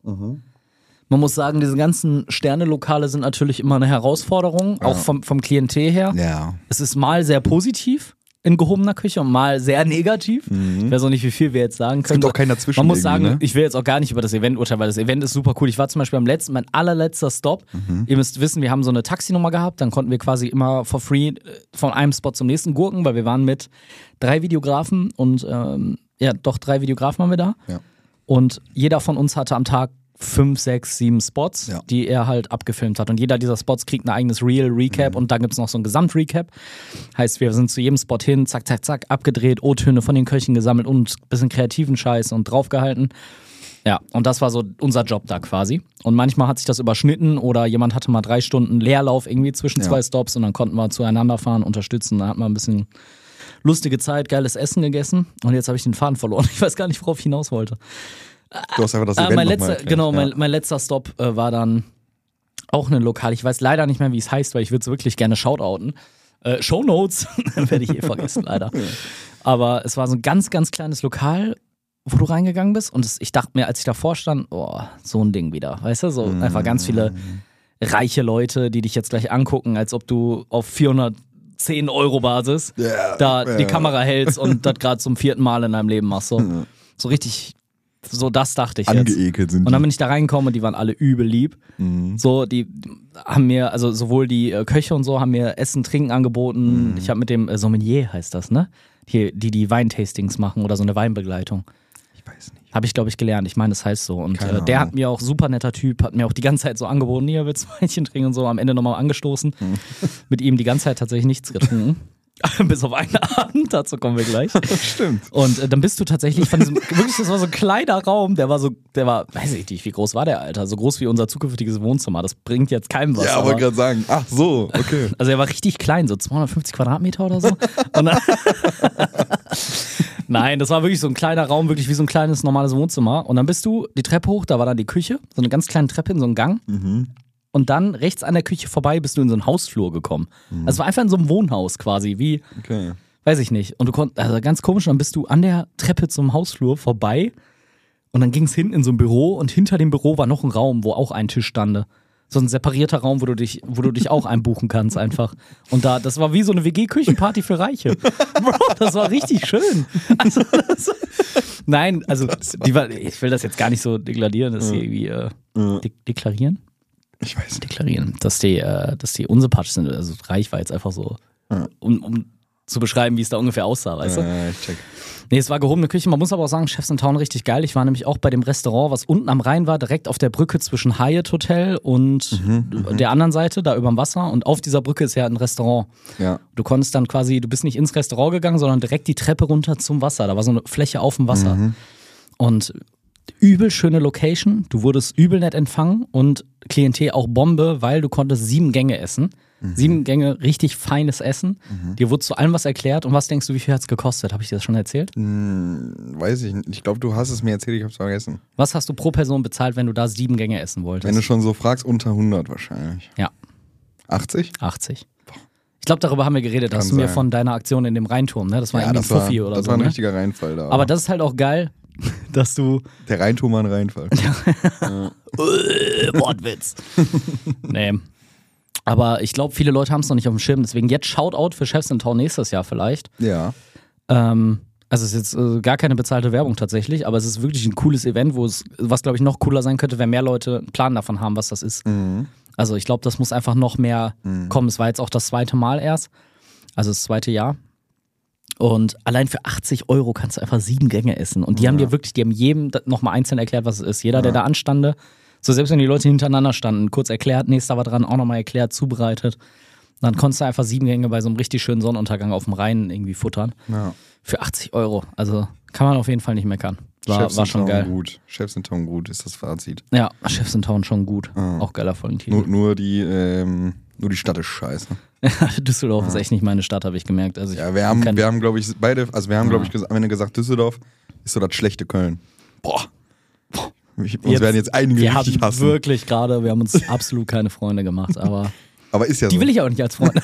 Speaker 3: Man muss sagen, diese ganzen Sterne-Lokale sind natürlich immer eine Herausforderung, auch vom, vom Klientel her.
Speaker 2: Ja.
Speaker 3: Es ist mal sehr positiv in gehobener Küche und mal sehr negativ. Ich weiß auch nicht, wie viel wir jetzt sagen können.
Speaker 2: gibt auch keinen dazwischen
Speaker 3: Man muss
Speaker 2: irgendwie,
Speaker 3: sagen,
Speaker 2: ne?
Speaker 3: ich will jetzt auch gar nicht über das Event urteilen, weil das Event ist super cool. Ich war zum Beispiel am letzten, mein allerletzter Stop.
Speaker 2: Mhm.
Speaker 3: Ihr müsst wissen, wir haben so eine Taxinummer gehabt, dann konnten wir quasi immer for free von einem Spot zum nächsten gurken, weil wir waren mit drei Videografen und ähm, ja, doch drei Videografen haben wir da.
Speaker 2: Ja.
Speaker 3: Und jeder von uns hatte am Tag fünf, sechs, sieben Spots,
Speaker 2: Ja.
Speaker 3: die er halt abgefilmt hat. Und jeder dieser Spots kriegt ein eigenes Reel-Recap und da gibt es noch so ein Gesamt-Recap. Heißt, wir sind zu jedem Spot hin, zack, zack, zack, abgedreht, O-Töne von den Köchen gesammelt und ein bisschen kreativen Scheiß und draufgehalten. Ja, und das war so unser Job da quasi. Und manchmal hat sich das überschnitten oder jemand hatte mal drei Stunden Leerlauf irgendwie zwischen
Speaker 2: Ja.
Speaker 3: zwei Stops und dann konnten wir zueinander fahren, unterstützen. Da hat man ein bisschen lustige Zeit, geiles Essen gegessen. Und jetzt habe ich den Faden verloren. Ich weiß gar nicht, worauf ich hinaus wollte.
Speaker 2: Du hast einfach das
Speaker 3: Äh,
Speaker 2: Event
Speaker 3: mein
Speaker 2: noch
Speaker 3: letzter,
Speaker 2: mal erklärt.
Speaker 3: genau,
Speaker 2: ja.
Speaker 3: mein, mein letzter Stop äh, war dann auch ein Lokal. Ich weiß leider nicht mehr, wie es heißt, weil ich würde es wirklich gerne shoutouten. Äh, Shownotes werde ich eh vergessen, leider. Aber es war so ein ganz, ganz kleines Lokal, wo du reingegangen bist. Und es, ich dachte mir, als ich davor stand, oh, so ein Ding wieder. Weißt du, so einfach ganz viele reiche Leute, die dich jetzt gleich angucken, als ob du auf vierhundertzehn Euro Basis
Speaker 2: Ja,
Speaker 3: da
Speaker 2: ja.
Speaker 3: die Kamera hältst und das gerade zum vierten Mal in deinem Leben machst. So, so richtig, so das dachte ich jetzt.
Speaker 2: Angeekelt sind
Speaker 3: Und dann
Speaker 2: die.
Speaker 3: bin ich da reingekommen und die waren alle übel lieb.
Speaker 2: Mhm.
Speaker 3: So, die haben mir, also sowohl die äh, Köche und so haben mir Essen, Trinken angeboten.
Speaker 2: Mhm.
Speaker 3: Ich habe mit dem äh, Sommelier, heißt das, ne? Die, die die Weintastings machen oder so eine Weinbegleitung.
Speaker 2: Ich weiß nicht.
Speaker 3: Habe ich, glaube ich, gelernt. Ich meine, das heißt so. Und
Speaker 2: Keine
Speaker 3: äh, der
Speaker 2: Ahnung.
Speaker 3: hat mir auch, super netter Typ, hat mir auch die ganze Zeit so angeboten, hier willst du Weinchen trinken und so. Am Ende nochmal angestoßen.
Speaker 2: Mhm.
Speaker 3: Mit ihm die ganze Zeit tatsächlich nichts getrunken. Bis auf einen Abend, dazu kommen wir gleich.
Speaker 2: Stimmt.
Speaker 3: Und äh, dann bist du tatsächlich von diesem, wirklich, das war so ein kleiner Raum, der war so, der war, weiß ich nicht, wie groß war der, Alter? So groß wie unser zukünftiges Wohnzimmer. Das bringt jetzt keinem was.
Speaker 2: Ja,
Speaker 3: aber-
Speaker 2: wollte gerade sagen. Ach so, okay.
Speaker 3: also er war richtig klein, so zweihundertfünfzig Quadratmeter oder so. Und dann Nein, das war wirklich so ein kleiner Raum, wirklich wie so ein kleines normales Wohnzimmer. Und dann bist du die Treppe hoch, da war dann die Küche, so eine ganz kleine Treppe in so einen Gang. Und dann rechts an der Küche vorbei bist du in so einen Hausflur gekommen. Also es war einfach in so einem Wohnhaus quasi, wie,
Speaker 2: Okay.
Speaker 3: weiß ich nicht. Und du konntest, also ganz komisch, dann bist du an der Treppe zum Hausflur vorbei und dann ging es hinten in so ein Büro und hinter dem Büro war noch ein Raum, wo auch ein Tisch stande. so ein separierter Raum, wo du dich, wo du dich auch einbuchen kannst einfach. Und da, das war wie so eine W G-Küchenparty für Reiche. Bro, das war richtig schön. Also, das, nein, also die war, ich will das jetzt gar nicht so deklarieren, dass die irgendwie äh, de- deklarieren?
Speaker 2: Ich weiß nicht.
Speaker 3: Deklarieren, dass die, äh, dass die unsympathisch sind. Also reich war jetzt einfach so, um, um zu beschreiben, wie es da ungefähr aussah, weißt du?
Speaker 2: Ja, ich check.
Speaker 3: Nee, es war gehobene Küche. Man muss aber auch sagen, Chefs in Town richtig geil. Ich war nämlich auch bei dem Restaurant, was unten am Rhein war, direkt auf der Brücke zwischen Hyatt Hotel und mhm, der anderen Seite, da überm Wasser. Und auf dieser Brücke ist ja ein Restaurant.
Speaker 2: Ja.
Speaker 3: Du konntest dann quasi, du bist nicht ins Restaurant gegangen, sondern direkt die Treppe runter zum Wasser. Da war so eine Fläche auf dem Wasser.
Speaker 2: Mhm.
Speaker 3: Und übel schöne Location. Du wurdest übel nett empfangen und Klientel auch Bombe, weil du konntest sieben Gänge essen. Mhm. Sieben Gänge, richtig feines Essen. Mhm. Dir wurde zu allem was erklärt. Und was denkst du, wie viel hat es gekostet? Habe ich dir das schon erzählt?
Speaker 2: Hm, weiß ich nicht. Ich glaube, du hast es mir erzählt, ich habe es vergessen.
Speaker 3: Was hast du pro Person bezahlt, wenn du da sieben Gänge essen wolltest?
Speaker 2: Wenn du schon so fragst, unter hundert wahrscheinlich.
Speaker 3: Ja.
Speaker 2: achtzig?
Speaker 3: achtzig. Ich glaube, darüber haben wir geredet.
Speaker 2: Kann
Speaker 3: Hast du mir
Speaker 2: sein.
Speaker 3: von deiner Aktion in dem Rheinturm, ne? Das war
Speaker 2: Ja,
Speaker 3: irgendwie
Speaker 2: das
Speaker 3: ein
Speaker 2: war,
Speaker 3: Fuffi oder
Speaker 2: das
Speaker 3: so.
Speaker 2: war ein
Speaker 3: Ne?
Speaker 2: richtiger Reinfall da.
Speaker 3: Aber das ist halt auch geil, dass du.
Speaker 2: Der Rheinturm war ein Reinfall.
Speaker 3: Äh, Wortwitz. Nee. Aber ich glaube, viele Leute haben es noch nicht auf dem Schirm. Deswegen jetzt Shoutout für Chefs in Town nächstes Jahr vielleicht.
Speaker 2: Ja.
Speaker 3: Ähm, also es ist jetzt äh, gar keine bezahlte Werbung tatsächlich, aber es ist wirklich ein cooles Event, wo es, was glaube ich noch cooler sein könnte, wenn mehr Leute einen Plan davon haben, was das ist.
Speaker 2: Mhm.
Speaker 3: Also ich glaube, das muss einfach noch mehr
Speaker 2: Mhm.
Speaker 3: kommen. Es war jetzt auch das zweite Mal erst, also das zweite Jahr. Und allein für achtzig Euro kannst du einfach sieben Gänge essen. Und die
Speaker 2: Ja.
Speaker 3: haben dir wirklich, die haben jedem nochmal einzeln erklärt, was es ist. Jeder, der
Speaker 2: Ja.
Speaker 3: da anstande, so selbst wenn die Leute hintereinander standen, kurz erklärt, nächster war dran, auch nochmal erklärt, zubereitet. Dann konntest du einfach sieben Gänge bei so einem richtig schönen Sonnenuntergang auf dem Rhein irgendwie futtern.
Speaker 2: Ja.
Speaker 3: Für achtzig Euro. Also kann man auf jeden Fall nicht meckern. War,
Speaker 2: Chefs
Speaker 3: war
Speaker 2: in
Speaker 3: schon
Speaker 2: Town
Speaker 3: geil.
Speaker 2: gut. Chefs in Town gut ist das Fazit.
Speaker 3: Ja, Chefs in Town schon gut.
Speaker 2: Ah.
Speaker 3: Auch geiler Folgentitel.
Speaker 2: Nur, nur, die, ähm, nur die Stadt ist scheiße.
Speaker 3: Düsseldorf ist echt nicht meine Stadt, habe ich gemerkt. Also ich
Speaker 2: Ja, wir haben,
Speaker 3: kann-
Speaker 2: wir haben glaube ich, beide, also wir haben,
Speaker 3: Ja.
Speaker 2: glaube ich, ges- am Ende gesagt, Düsseldorf ist so das schlechte Köln. Boah. Uns
Speaker 3: Jetzt-
Speaker 2: werden jetzt einige
Speaker 3: wir
Speaker 2: richtig
Speaker 3: haben
Speaker 2: hassen.
Speaker 3: wirklich gerade, wir haben uns absolut keine Freunde gemacht, aber
Speaker 2: Aber ist ja
Speaker 3: die
Speaker 2: so.
Speaker 3: will ich auch nicht als Freund.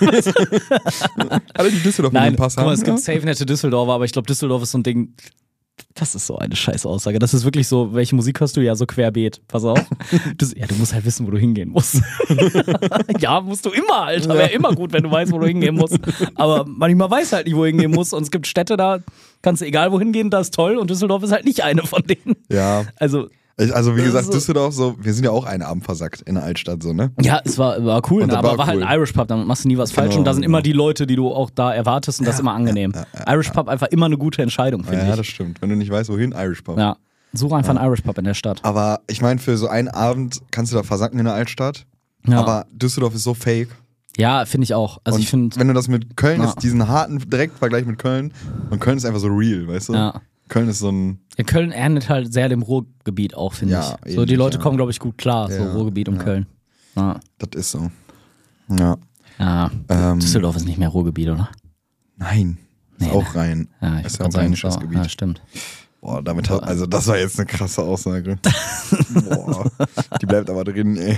Speaker 2: Alle, die Düsseldorf in
Speaker 3: Nein,
Speaker 2: den Pass
Speaker 3: guck mal,
Speaker 2: haben.
Speaker 3: es gibt safe nette Düsseldorfer, aber ich glaube, Düsseldorf ist so ein Ding, das ist so eine scheiß Aussage. Das ist wirklich so, welche Musik hörst du? Ja, so querbeet. Pass auf. Du, ja, du musst halt wissen, wo du hingehen musst. Ja, musst du immer, Alter. Wäre immer gut, wenn du weißt, wo du hingehen musst. Aber manchmal weiß halt nicht, wo du hingehen musst. Und es gibt Städte, da kannst du egal wohin gehen, das ist toll. Und Düsseldorf ist halt nicht eine von denen.
Speaker 2: Ja.
Speaker 3: Also,
Speaker 2: Ich- Also wie
Speaker 3: Das
Speaker 2: gesagt,
Speaker 3: ist so-
Speaker 2: Düsseldorf, so, wir sind ja auch einen Abend versackt in der Altstadt, so, ne?
Speaker 3: ja, es war, war cool,
Speaker 2: Und
Speaker 3: ne?
Speaker 2: das
Speaker 3: aber
Speaker 2: war
Speaker 3: war halt
Speaker 2: cool.
Speaker 3: ein Irish Pub, damit machst du nie was falsch.
Speaker 2: Genau,
Speaker 3: Und da sind
Speaker 2: genau.
Speaker 3: immer die Leute, die du auch da erwartest. Und das ist immer angenehm. Irish Pub einfach immer eine gute Entscheidung, finde
Speaker 2: Ja,
Speaker 3: ich.
Speaker 2: das stimmt. Wenn du nicht weißt, wohin, Irish Pub.
Speaker 3: Ja, such einfach einen Irish Pub in der Stadt.
Speaker 2: Aber ich meine, für so einen Abend kannst du da versacken in der Altstadt.
Speaker 3: Ja,
Speaker 2: Aber Düsseldorf ist so fake.
Speaker 3: ja finde ich auch. Also
Speaker 2: Und
Speaker 3: ich finde,
Speaker 2: wenn du das mit Köln
Speaker 3: Ja.
Speaker 2: ist, diesen harten Direktvergleich mit Köln, und Köln ist einfach so real, weißt du?
Speaker 3: ja.
Speaker 2: Köln ist so ein,
Speaker 3: Ja, Köln ähnelt halt sehr dem Ruhrgebiet auch, finde
Speaker 2: Ja,
Speaker 3: ich. So,
Speaker 2: ähnlich,
Speaker 3: die Leute
Speaker 2: ja.
Speaker 3: kommen, glaube ich, gut klar, so
Speaker 2: Ja,
Speaker 3: Ruhrgebiet und
Speaker 2: ja.
Speaker 3: Köln. Ja.
Speaker 2: das ist so. Ja.
Speaker 3: ja.
Speaker 2: Ähm,
Speaker 3: Düsseldorf ist nicht mehr Ruhrgebiet, oder?
Speaker 2: Nein. Ist
Speaker 3: Nee,
Speaker 2: auch rein.
Speaker 3: Ja, ich
Speaker 2: ist ja
Speaker 3: kann
Speaker 2: auch
Speaker 3: sagen,
Speaker 2: rheinisches
Speaker 3: so,
Speaker 2: Gebiet.
Speaker 3: ja, stimmt.
Speaker 2: Boah, damit hat, also das war jetzt eine krasse Aussage. Boah, die bleibt aber drin, ey.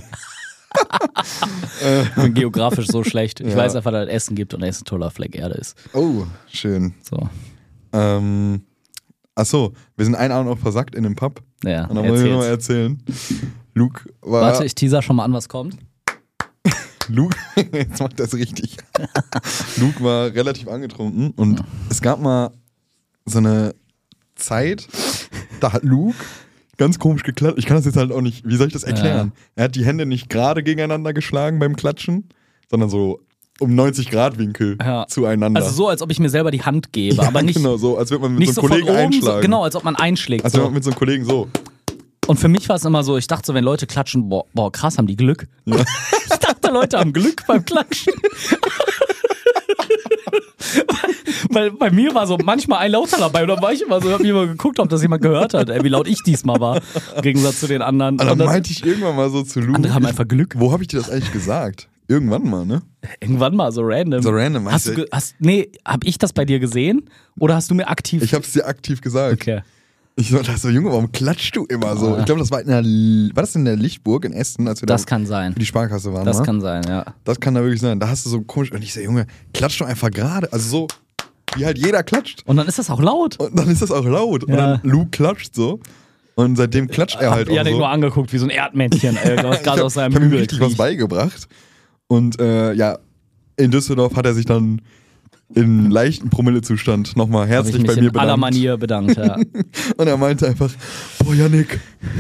Speaker 3: Ich bin geografisch so schlecht. Ich
Speaker 2: Ja.
Speaker 3: weiß einfach, dass es Essen gibt und Essen ein toller Fleck Erde ist.
Speaker 2: Oh, schön.
Speaker 3: So,
Speaker 2: Ähm, achso, wir sind einen Abend auch versackt in dem Pub.
Speaker 3: ja,
Speaker 2: Und dann wollen wir nochmal
Speaker 3: erzähl's.
Speaker 2: erzählen. Luke war.
Speaker 3: Warte, ich teaser schon mal an, was kommt.
Speaker 2: Luke, jetzt macht das richtig. Luke war relativ angetrunken und es gab mal so eine Zeit, da hat Luke ganz komisch geklatscht. Ich kann das jetzt halt auch nicht, wie soll ich das erklären? Er hat die Hände nicht gerade gegeneinander geschlagen beim Klatschen, sondern so um neunzig Grad Winkel
Speaker 3: Ja.
Speaker 2: zueinander.
Speaker 3: Also so, als ob ich mir selber die Hand gebe,
Speaker 2: ja,
Speaker 3: aber nicht,
Speaker 2: genau so, als würde man mit
Speaker 3: nicht
Speaker 2: so
Speaker 3: so
Speaker 2: einem
Speaker 3: von
Speaker 2: Kollegen
Speaker 3: oben, so,
Speaker 2: einschlagen.
Speaker 3: genau, als ob man einschlägt.
Speaker 2: Als würde
Speaker 3: So.
Speaker 2: man mit so einem Kollegen so.
Speaker 3: Und für mich war es immer so, ich dachte so, wenn Leute klatschen, boah, boah krass, haben die Glück.
Speaker 2: Ja.
Speaker 3: Ich dachte, Leute haben Glück beim Klatschen. Weil bei mir war so manchmal ein Lauter dabei und dann war ich immer so, hab ich immer geguckt, ob das jemand gehört hat, ey, wie laut ich diesmal war, im Gegensatz zu den anderen.
Speaker 2: Und dann
Speaker 3: Und das,
Speaker 2: meinte ich irgendwann mal so zu Luke.
Speaker 3: andere haben einfach Glück.
Speaker 2: Wo habe ich dir das eigentlich gesagt? Irgendwann mal, ne?
Speaker 3: Irgendwann mal so random.
Speaker 2: So random,
Speaker 3: Hast du,
Speaker 2: meinst du?
Speaker 3: ge- hast, nee, hab ich das bei dir gesehen oder hast du mir aktiv...
Speaker 2: Ich hab's dir aktiv gesagt.
Speaker 3: okay.
Speaker 2: Ich so, dachte so, Junge, warum klatschst du immer so?
Speaker 3: Ah.
Speaker 2: Ich glaube, das war in der, L- war das in der Lichtburg in Essen, als wir
Speaker 3: Das
Speaker 2: da
Speaker 3: kann sein.
Speaker 2: für die Sparkasse waren.
Speaker 3: Das
Speaker 2: ne?
Speaker 3: kann sein, ja.
Speaker 2: das kann da wirklich sein. Da hast du so komisch, und ich so, Junge, klatsch doch einfach gerade. Also so, wie halt jeder klatscht.
Speaker 3: Und dann ist das auch laut.
Speaker 2: Und dann ist das auch laut. Und
Speaker 3: Ja.
Speaker 2: dann Luke klatscht so. Und seitdem klatscht er halt
Speaker 3: Hab
Speaker 2: auch
Speaker 3: Janik
Speaker 2: so.
Speaker 3: nur angeguckt wie so ein Erdmännchen, ey, was
Speaker 2: ich
Speaker 3: gerade
Speaker 2: hab,
Speaker 3: aus seinem
Speaker 2: ich hab ihm
Speaker 3: Hügel
Speaker 2: richtig was
Speaker 3: kriecht.
Speaker 2: beigebracht. Und äh, ja, in Düsseldorf hat er sich dann in leichten Promillezustand nochmal
Speaker 3: Habe ich
Speaker 2: herzlich
Speaker 3: mich
Speaker 2: bei mir
Speaker 3: in aller
Speaker 2: bedankt.
Speaker 3: Manier bedankt, ja.
Speaker 2: Und er meinte einfach, boah Janik,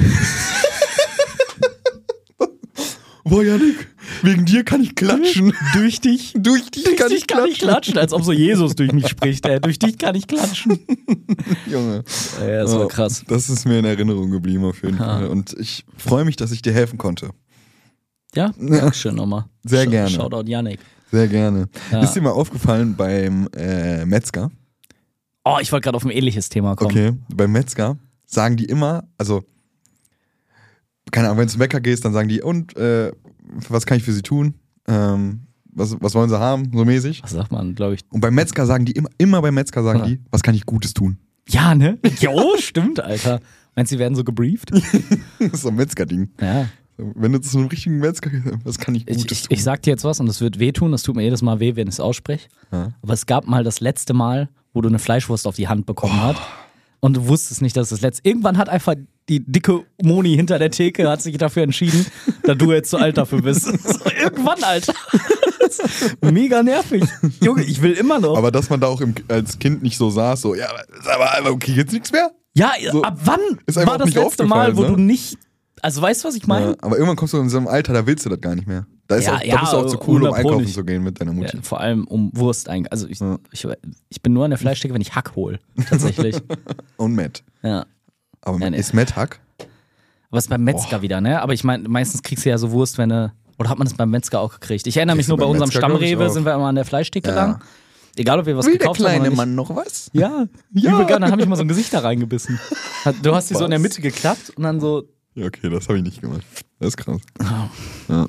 Speaker 2: boah Janik, wegen dir kann ich klatschen.
Speaker 3: Durch dich,
Speaker 2: Durch dich
Speaker 3: durch
Speaker 2: kann
Speaker 3: dich
Speaker 2: ich
Speaker 3: kann ich
Speaker 2: klatschen.
Speaker 3: klatschen, als ob so Jesus durch mich spricht, ey. Durch dich kann ich klatschen.
Speaker 2: Junge.
Speaker 3: Ja, das war
Speaker 2: Ja,
Speaker 3: krass.
Speaker 2: Das ist mir in Erinnerung geblieben auf jeden
Speaker 3: Ja.
Speaker 2: Fall. Und ich freue mich, dass ich dir helfen konnte.
Speaker 3: Ja, Dankeschön nochmal.
Speaker 2: Sehr
Speaker 3: Sh-
Speaker 2: gerne.
Speaker 3: Shoutout Janik.
Speaker 2: Sehr gerne.
Speaker 3: Ja.
Speaker 2: Ist dir mal aufgefallen beim äh, Metzger?
Speaker 3: Oh, ich wollte gerade auf ein ähnliches Thema kommen.
Speaker 2: Okay, beim Metzger sagen die immer, also, keine Ahnung, wenn du zum Bäcker gehst, dann sagen die, und, äh, was kann ich für sie tun? Ähm, was, was wollen sie haben, so mäßig?
Speaker 3: Was sagt man, glaube ich?
Speaker 2: Und beim Metzger sagen die immer, immer beim Metzger sagen
Speaker 3: Ja.
Speaker 2: die, was kann ich Gutes tun?
Speaker 3: Ja, ne? Jo, stimmt, Alter. Meinst du, die werden so gebrieft?
Speaker 2: Das ist so ein Metzger-Ding.
Speaker 3: Ja.
Speaker 2: Wenn du zu einem richtigen Metzger gehst, was kann ich
Speaker 3: Ich,
Speaker 2: Gutes
Speaker 3: ich,
Speaker 2: tun?
Speaker 3: ich sag dir jetzt was und es wird wehtun, das tut mir jedes Mal weh, wenn ich es ausspreche.
Speaker 2: Ja.
Speaker 3: Aber es gab mal das letzte Mal, wo du eine Fleischwurst auf die Hand bekommen hast und du wusstest nicht, dass es das letzte. Irgendwann hat einfach die dicke Moni hinter der Theke hat sich dafür entschieden, da du jetzt zu alt dafür bist. So, irgendwann, Alter. Mega nervig. Junge, ich will immer noch.
Speaker 2: Aber dass man da auch im, als Kind nicht so saß, so, ja, aber, aber okay, jetzt nichts mehr?
Speaker 3: ja,
Speaker 2: so,
Speaker 3: ab wann
Speaker 2: ist einem
Speaker 3: war
Speaker 2: auch
Speaker 3: das
Speaker 2: nicht
Speaker 3: letzte Mal, wo
Speaker 2: aufgefallen,
Speaker 3: du
Speaker 2: ne?
Speaker 3: nicht. Also weißt du, was ich meine?
Speaker 2: Ja, aber irgendwann kommst du in so einem Alter, da willst du das gar nicht mehr. Da, ist
Speaker 3: Ja,
Speaker 2: auch, da
Speaker 3: ja,
Speaker 2: bist du auch zu cool, um
Speaker 3: hundert Pro
Speaker 2: einkaufen
Speaker 3: nicht.
Speaker 2: zu gehen mit deiner Mutti.
Speaker 3: Ja, vor allem um Wurst eigentlich. Also ich,
Speaker 2: Ja.
Speaker 3: ich, ich bin nur an der Fleischtheke, wenn ich Hack hole. Tatsächlich.
Speaker 2: Und Matt.
Speaker 3: Ja.
Speaker 2: Aber
Speaker 3: Ja, nee.
Speaker 2: ist Matt Hack?
Speaker 3: Aber es ist beim Metzger wieder, ne? Aber ich meine, meistens kriegst du ja so Wurst, wenn du. Oder hat man das beim Metzger auch gekriegt? Ich erinnere mich
Speaker 2: Kriegst du
Speaker 3: nur, bei
Speaker 2: beim
Speaker 3: unserem
Speaker 2: Metzger, glaub ich,
Speaker 3: Stammrewe
Speaker 2: auch.
Speaker 3: sind wir immer an der Fleischtheke
Speaker 2: Ja.
Speaker 3: lang. Egal, ob wir was
Speaker 2: Will der
Speaker 3: gekauft haben oder
Speaker 2: kleine
Speaker 3: nicht.
Speaker 2: Mann noch was?
Speaker 3: Ja,
Speaker 2: Ja.
Speaker 3: übel geil. Dann habe ich mal so ein Gesicht da reingebissen. Hat- Du hast die so in der
Speaker 2: Was?
Speaker 3: Mitte geklappt und dann so.
Speaker 2: Ja, okay, das habe ich nicht gemacht. Das ist krass.
Speaker 3: Ah.
Speaker 2: Ja.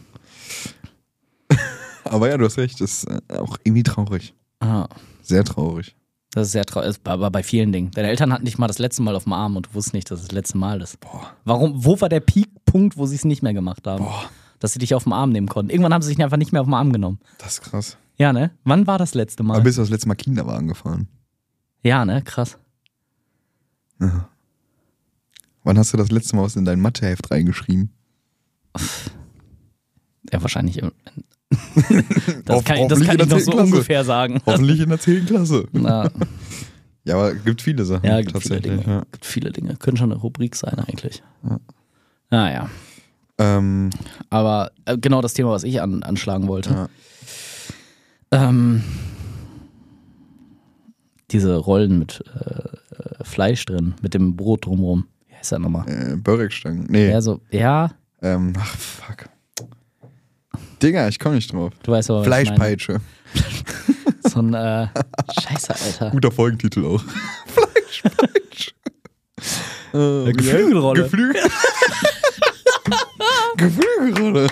Speaker 2: Aber ja, du hast recht, das ist äh, auch irgendwie traurig.
Speaker 3: Ah,
Speaker 2: Sehr traurig.
Speaker 3: das ist sehr traurig. Aber bei vielen Dingen. Deine Eltern hatten dich mal das letzte Mal auf dem Arm und du wusstest nicht, dass es das letzte Mal ist.
Speaker 2: Boah.
Speaker 3: Warum? Wo war der Peakpunkt, wo sie es nicht mehr gemacht haben?
Speaker 2: Boah.
Speaker 3: Dass sie dich auf dem Arm nehmen konnten. Irgendwann haben sie dich einfach nicht mehr auf den Arm genommen.
Speaker 2: Das ist krass.
Speaker 3: Ja, ne? Wann war das letzte Mal?
Speaker 2: Aber bist du das letzte Mal Kinderwagen gefahren?
Speaker 3: Ja, ne? Krass.
Speaker 2: Ja. Wann hast du das letzte Mal was in dein Matheheft reingeschrieben?
Speaker 3: Ja, wahrscheinlich. im- das
Speaker 2: Auf-
Speaker 3: kann, ich- das
Speaker 2: hoffentlich
Speaker 3: kann
Speaker 2: in
Speaker 3: ich
Speaker 2: der
Speaker 3: noch so
Speaker 2: zehnten Klasse.
Speaker 3: ungefähr sagen.
Speaker 2: Hoffentlich in der zehnten Klasse.
Speaker 3: Na,
Speaker 2: Ja, aber es gibt viele Sachen.
Speaker 3: ja, gibt viele
Speaker 2: tatsächlich.
Speaker 3: Dinge.
Speaker 2: Ja.
Speaker 3: Gibt viele Dinge. Können schon eine Rubrik sein eigentlich.
Speaker 2: Ja.
Speaker 3: Naja.
Speaker 2: Ähm,
Speaker 3: Aber äh, genau das Thema, was ich an, anschlagen wollte.
Speaker 2: ja.
Speaker 3: Ähm, diese Rollen mit äh, Fleisch drin, mit dem Brot drumrum. Wie heißt der nochmal?
Speaker 2: Äh, Börrekstangen. Nee.
Speaker 3: Ja, so, ja,
Speaker 2: Ähm, ach, fuck. Digga, ich komme nicht drauf.
Speaker 3: du weißt aber, was ich meine.
Speaker 2: Fleischpeitsche.
Speaker 3: So ein, äh, Scheiße, Alter.
Speaker 2: Guter Folgentitel auch. Fleischpeitsche. äh,
Speaker 3: Geflügelrolle.
Speaker 2: Geflügel. Geflügelrolle.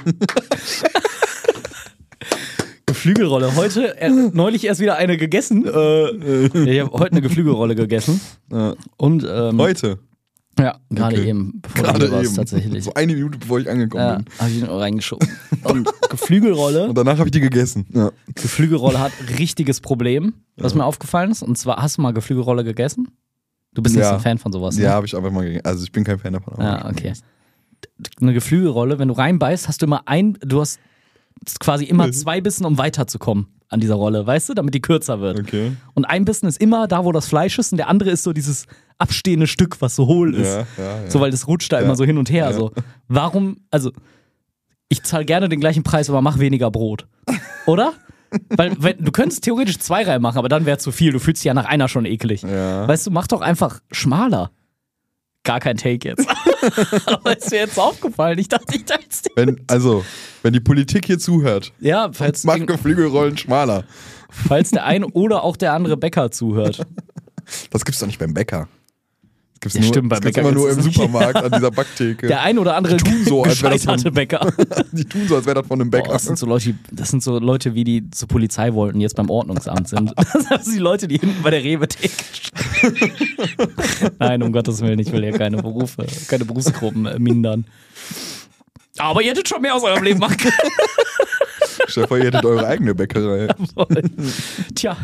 Speaker 3: Geflügelrolle. Heute, äh, neulich erst wieder eine gegessen. Äh, ich habe heute eine Geflügelrolle gegessen.
Speaker 2: Ja.
Speaker 3: Und, ähm,
Speaker 2: Heute.
Speaker 3: ja, gerade
Speaker 2: Okay.
Speaker 3: eben, bevor
Speaker 2: Gerade
Speaker 3: du hier warst,
Speaker 2: eben.
Speaker 3: tatsächlich.
Speaker 2: So eine Minute, bevor ich angekommen
Speaker 3: Ja,
Speaker 2: bin.
Speaker 3: habe ich ihn reingeschoben. Und Geflügelrolle,
Speaker 2: Und danach habe ich die gegessen. Ja.
Speaker 3: Geflügelrolle hat richtiges Problem, was mir aufgefallen ist. Und zwar, hast du mal Geflügelrolle gegessen? Du bist nicht
Speaker 2: Ja.
Speaker 3: so ein Fan von sowas, ne?
Speaker 2: Ja, habe ich einfach mal gegessen. Also ich bin kein Fan davon. aber
Speaker 3: Ja,
Speaker 2: hab ich
Speaker 3: okay.
Speaker 2: gegessen.
Speaker 3: Eine Geflügelrolle, wenn du reinbeißt, hast du immer ein, du hast quasi immer zwei Bissen, um weiterzukommen an dieser Rolle, weißt du, damit die kürzer wird.
Speaker 2: Okay.
Speaker 3: Und ein Bissen ist immer da, wo das Fleisch ist und der andere ist so dieses abstehende Stück, was so hohl ist.
Speaker 2: Ja, ja, ja.
Speaker 3: So, weil das rutscht da
Speaker 2: Ja.
Speaker 3: immer so hin und her.
Speaker 2: Ja.
Speaker 3: So. Warum, also, ich zahle gerne den gleichen Preis, aber mach weniger Brot. Oder? Weil, wenn, du könntest theoretisch zwei reinmachen, aber dann wäre zu viel. Du fühlst dich ja nach einer schon eklig.
Speaker 2: Ja.
Speaker 3: Weißt du, mach doch einfach schmaler. Gar kein Take jetzt. Aber ist mir jetzt aufgefallen. Ich dachte, ich dachte,
Speaker 2: Wenn, also, wenn die Politik hier zuhört,
Speaker 3: ja, falls,
Speaker 2: macht Geflügelrollen schmaler.
Speaker 3: falls der eine oder auch der andere Bäcker zuhört.
Speaker 2: Das gibt's doch nicht beim Bäcker. Das gibt's
Speaker 3: Ja,
Speaker 2: nur,
Speaker 3: stimmt, beim
Speaker 2: das gibt's
Speaker 3: Bäcker
Speaker 2: immer nur im
Speaker 3: gibt's es nicht.
Speaker 2: Supermarkt an dieser Backtheke.
Speaker 3: Der ein oder andere
Speaker 2: tun so, als wäre das
Speaker 3: gescheiterte
Speaker 2: von-
Speaker 3: Bäcker.
Speaker 2: Die tun so, als wäre das von einem
Speaker 3: Boah,
Speaker 2: Bäcker.
Speaker 3: das, sind so Leute, die- das sind so Leute, wie die zur Polizei wollten, jetzt beim Ordnungsamt sind. Das sind die Leute, die hinten bei der Rewe-Theke stehen. Nein, um Gottes Willen, ich will hier keine Berufe, keine Berufsgruppen äh, mindern. Aber ihr hättet schon mehr aus eurem Leben machen können.
Speaker 2: Stell dir vor, ihr hättet eure eigene Bäckerei.
Speaker 3: Tja.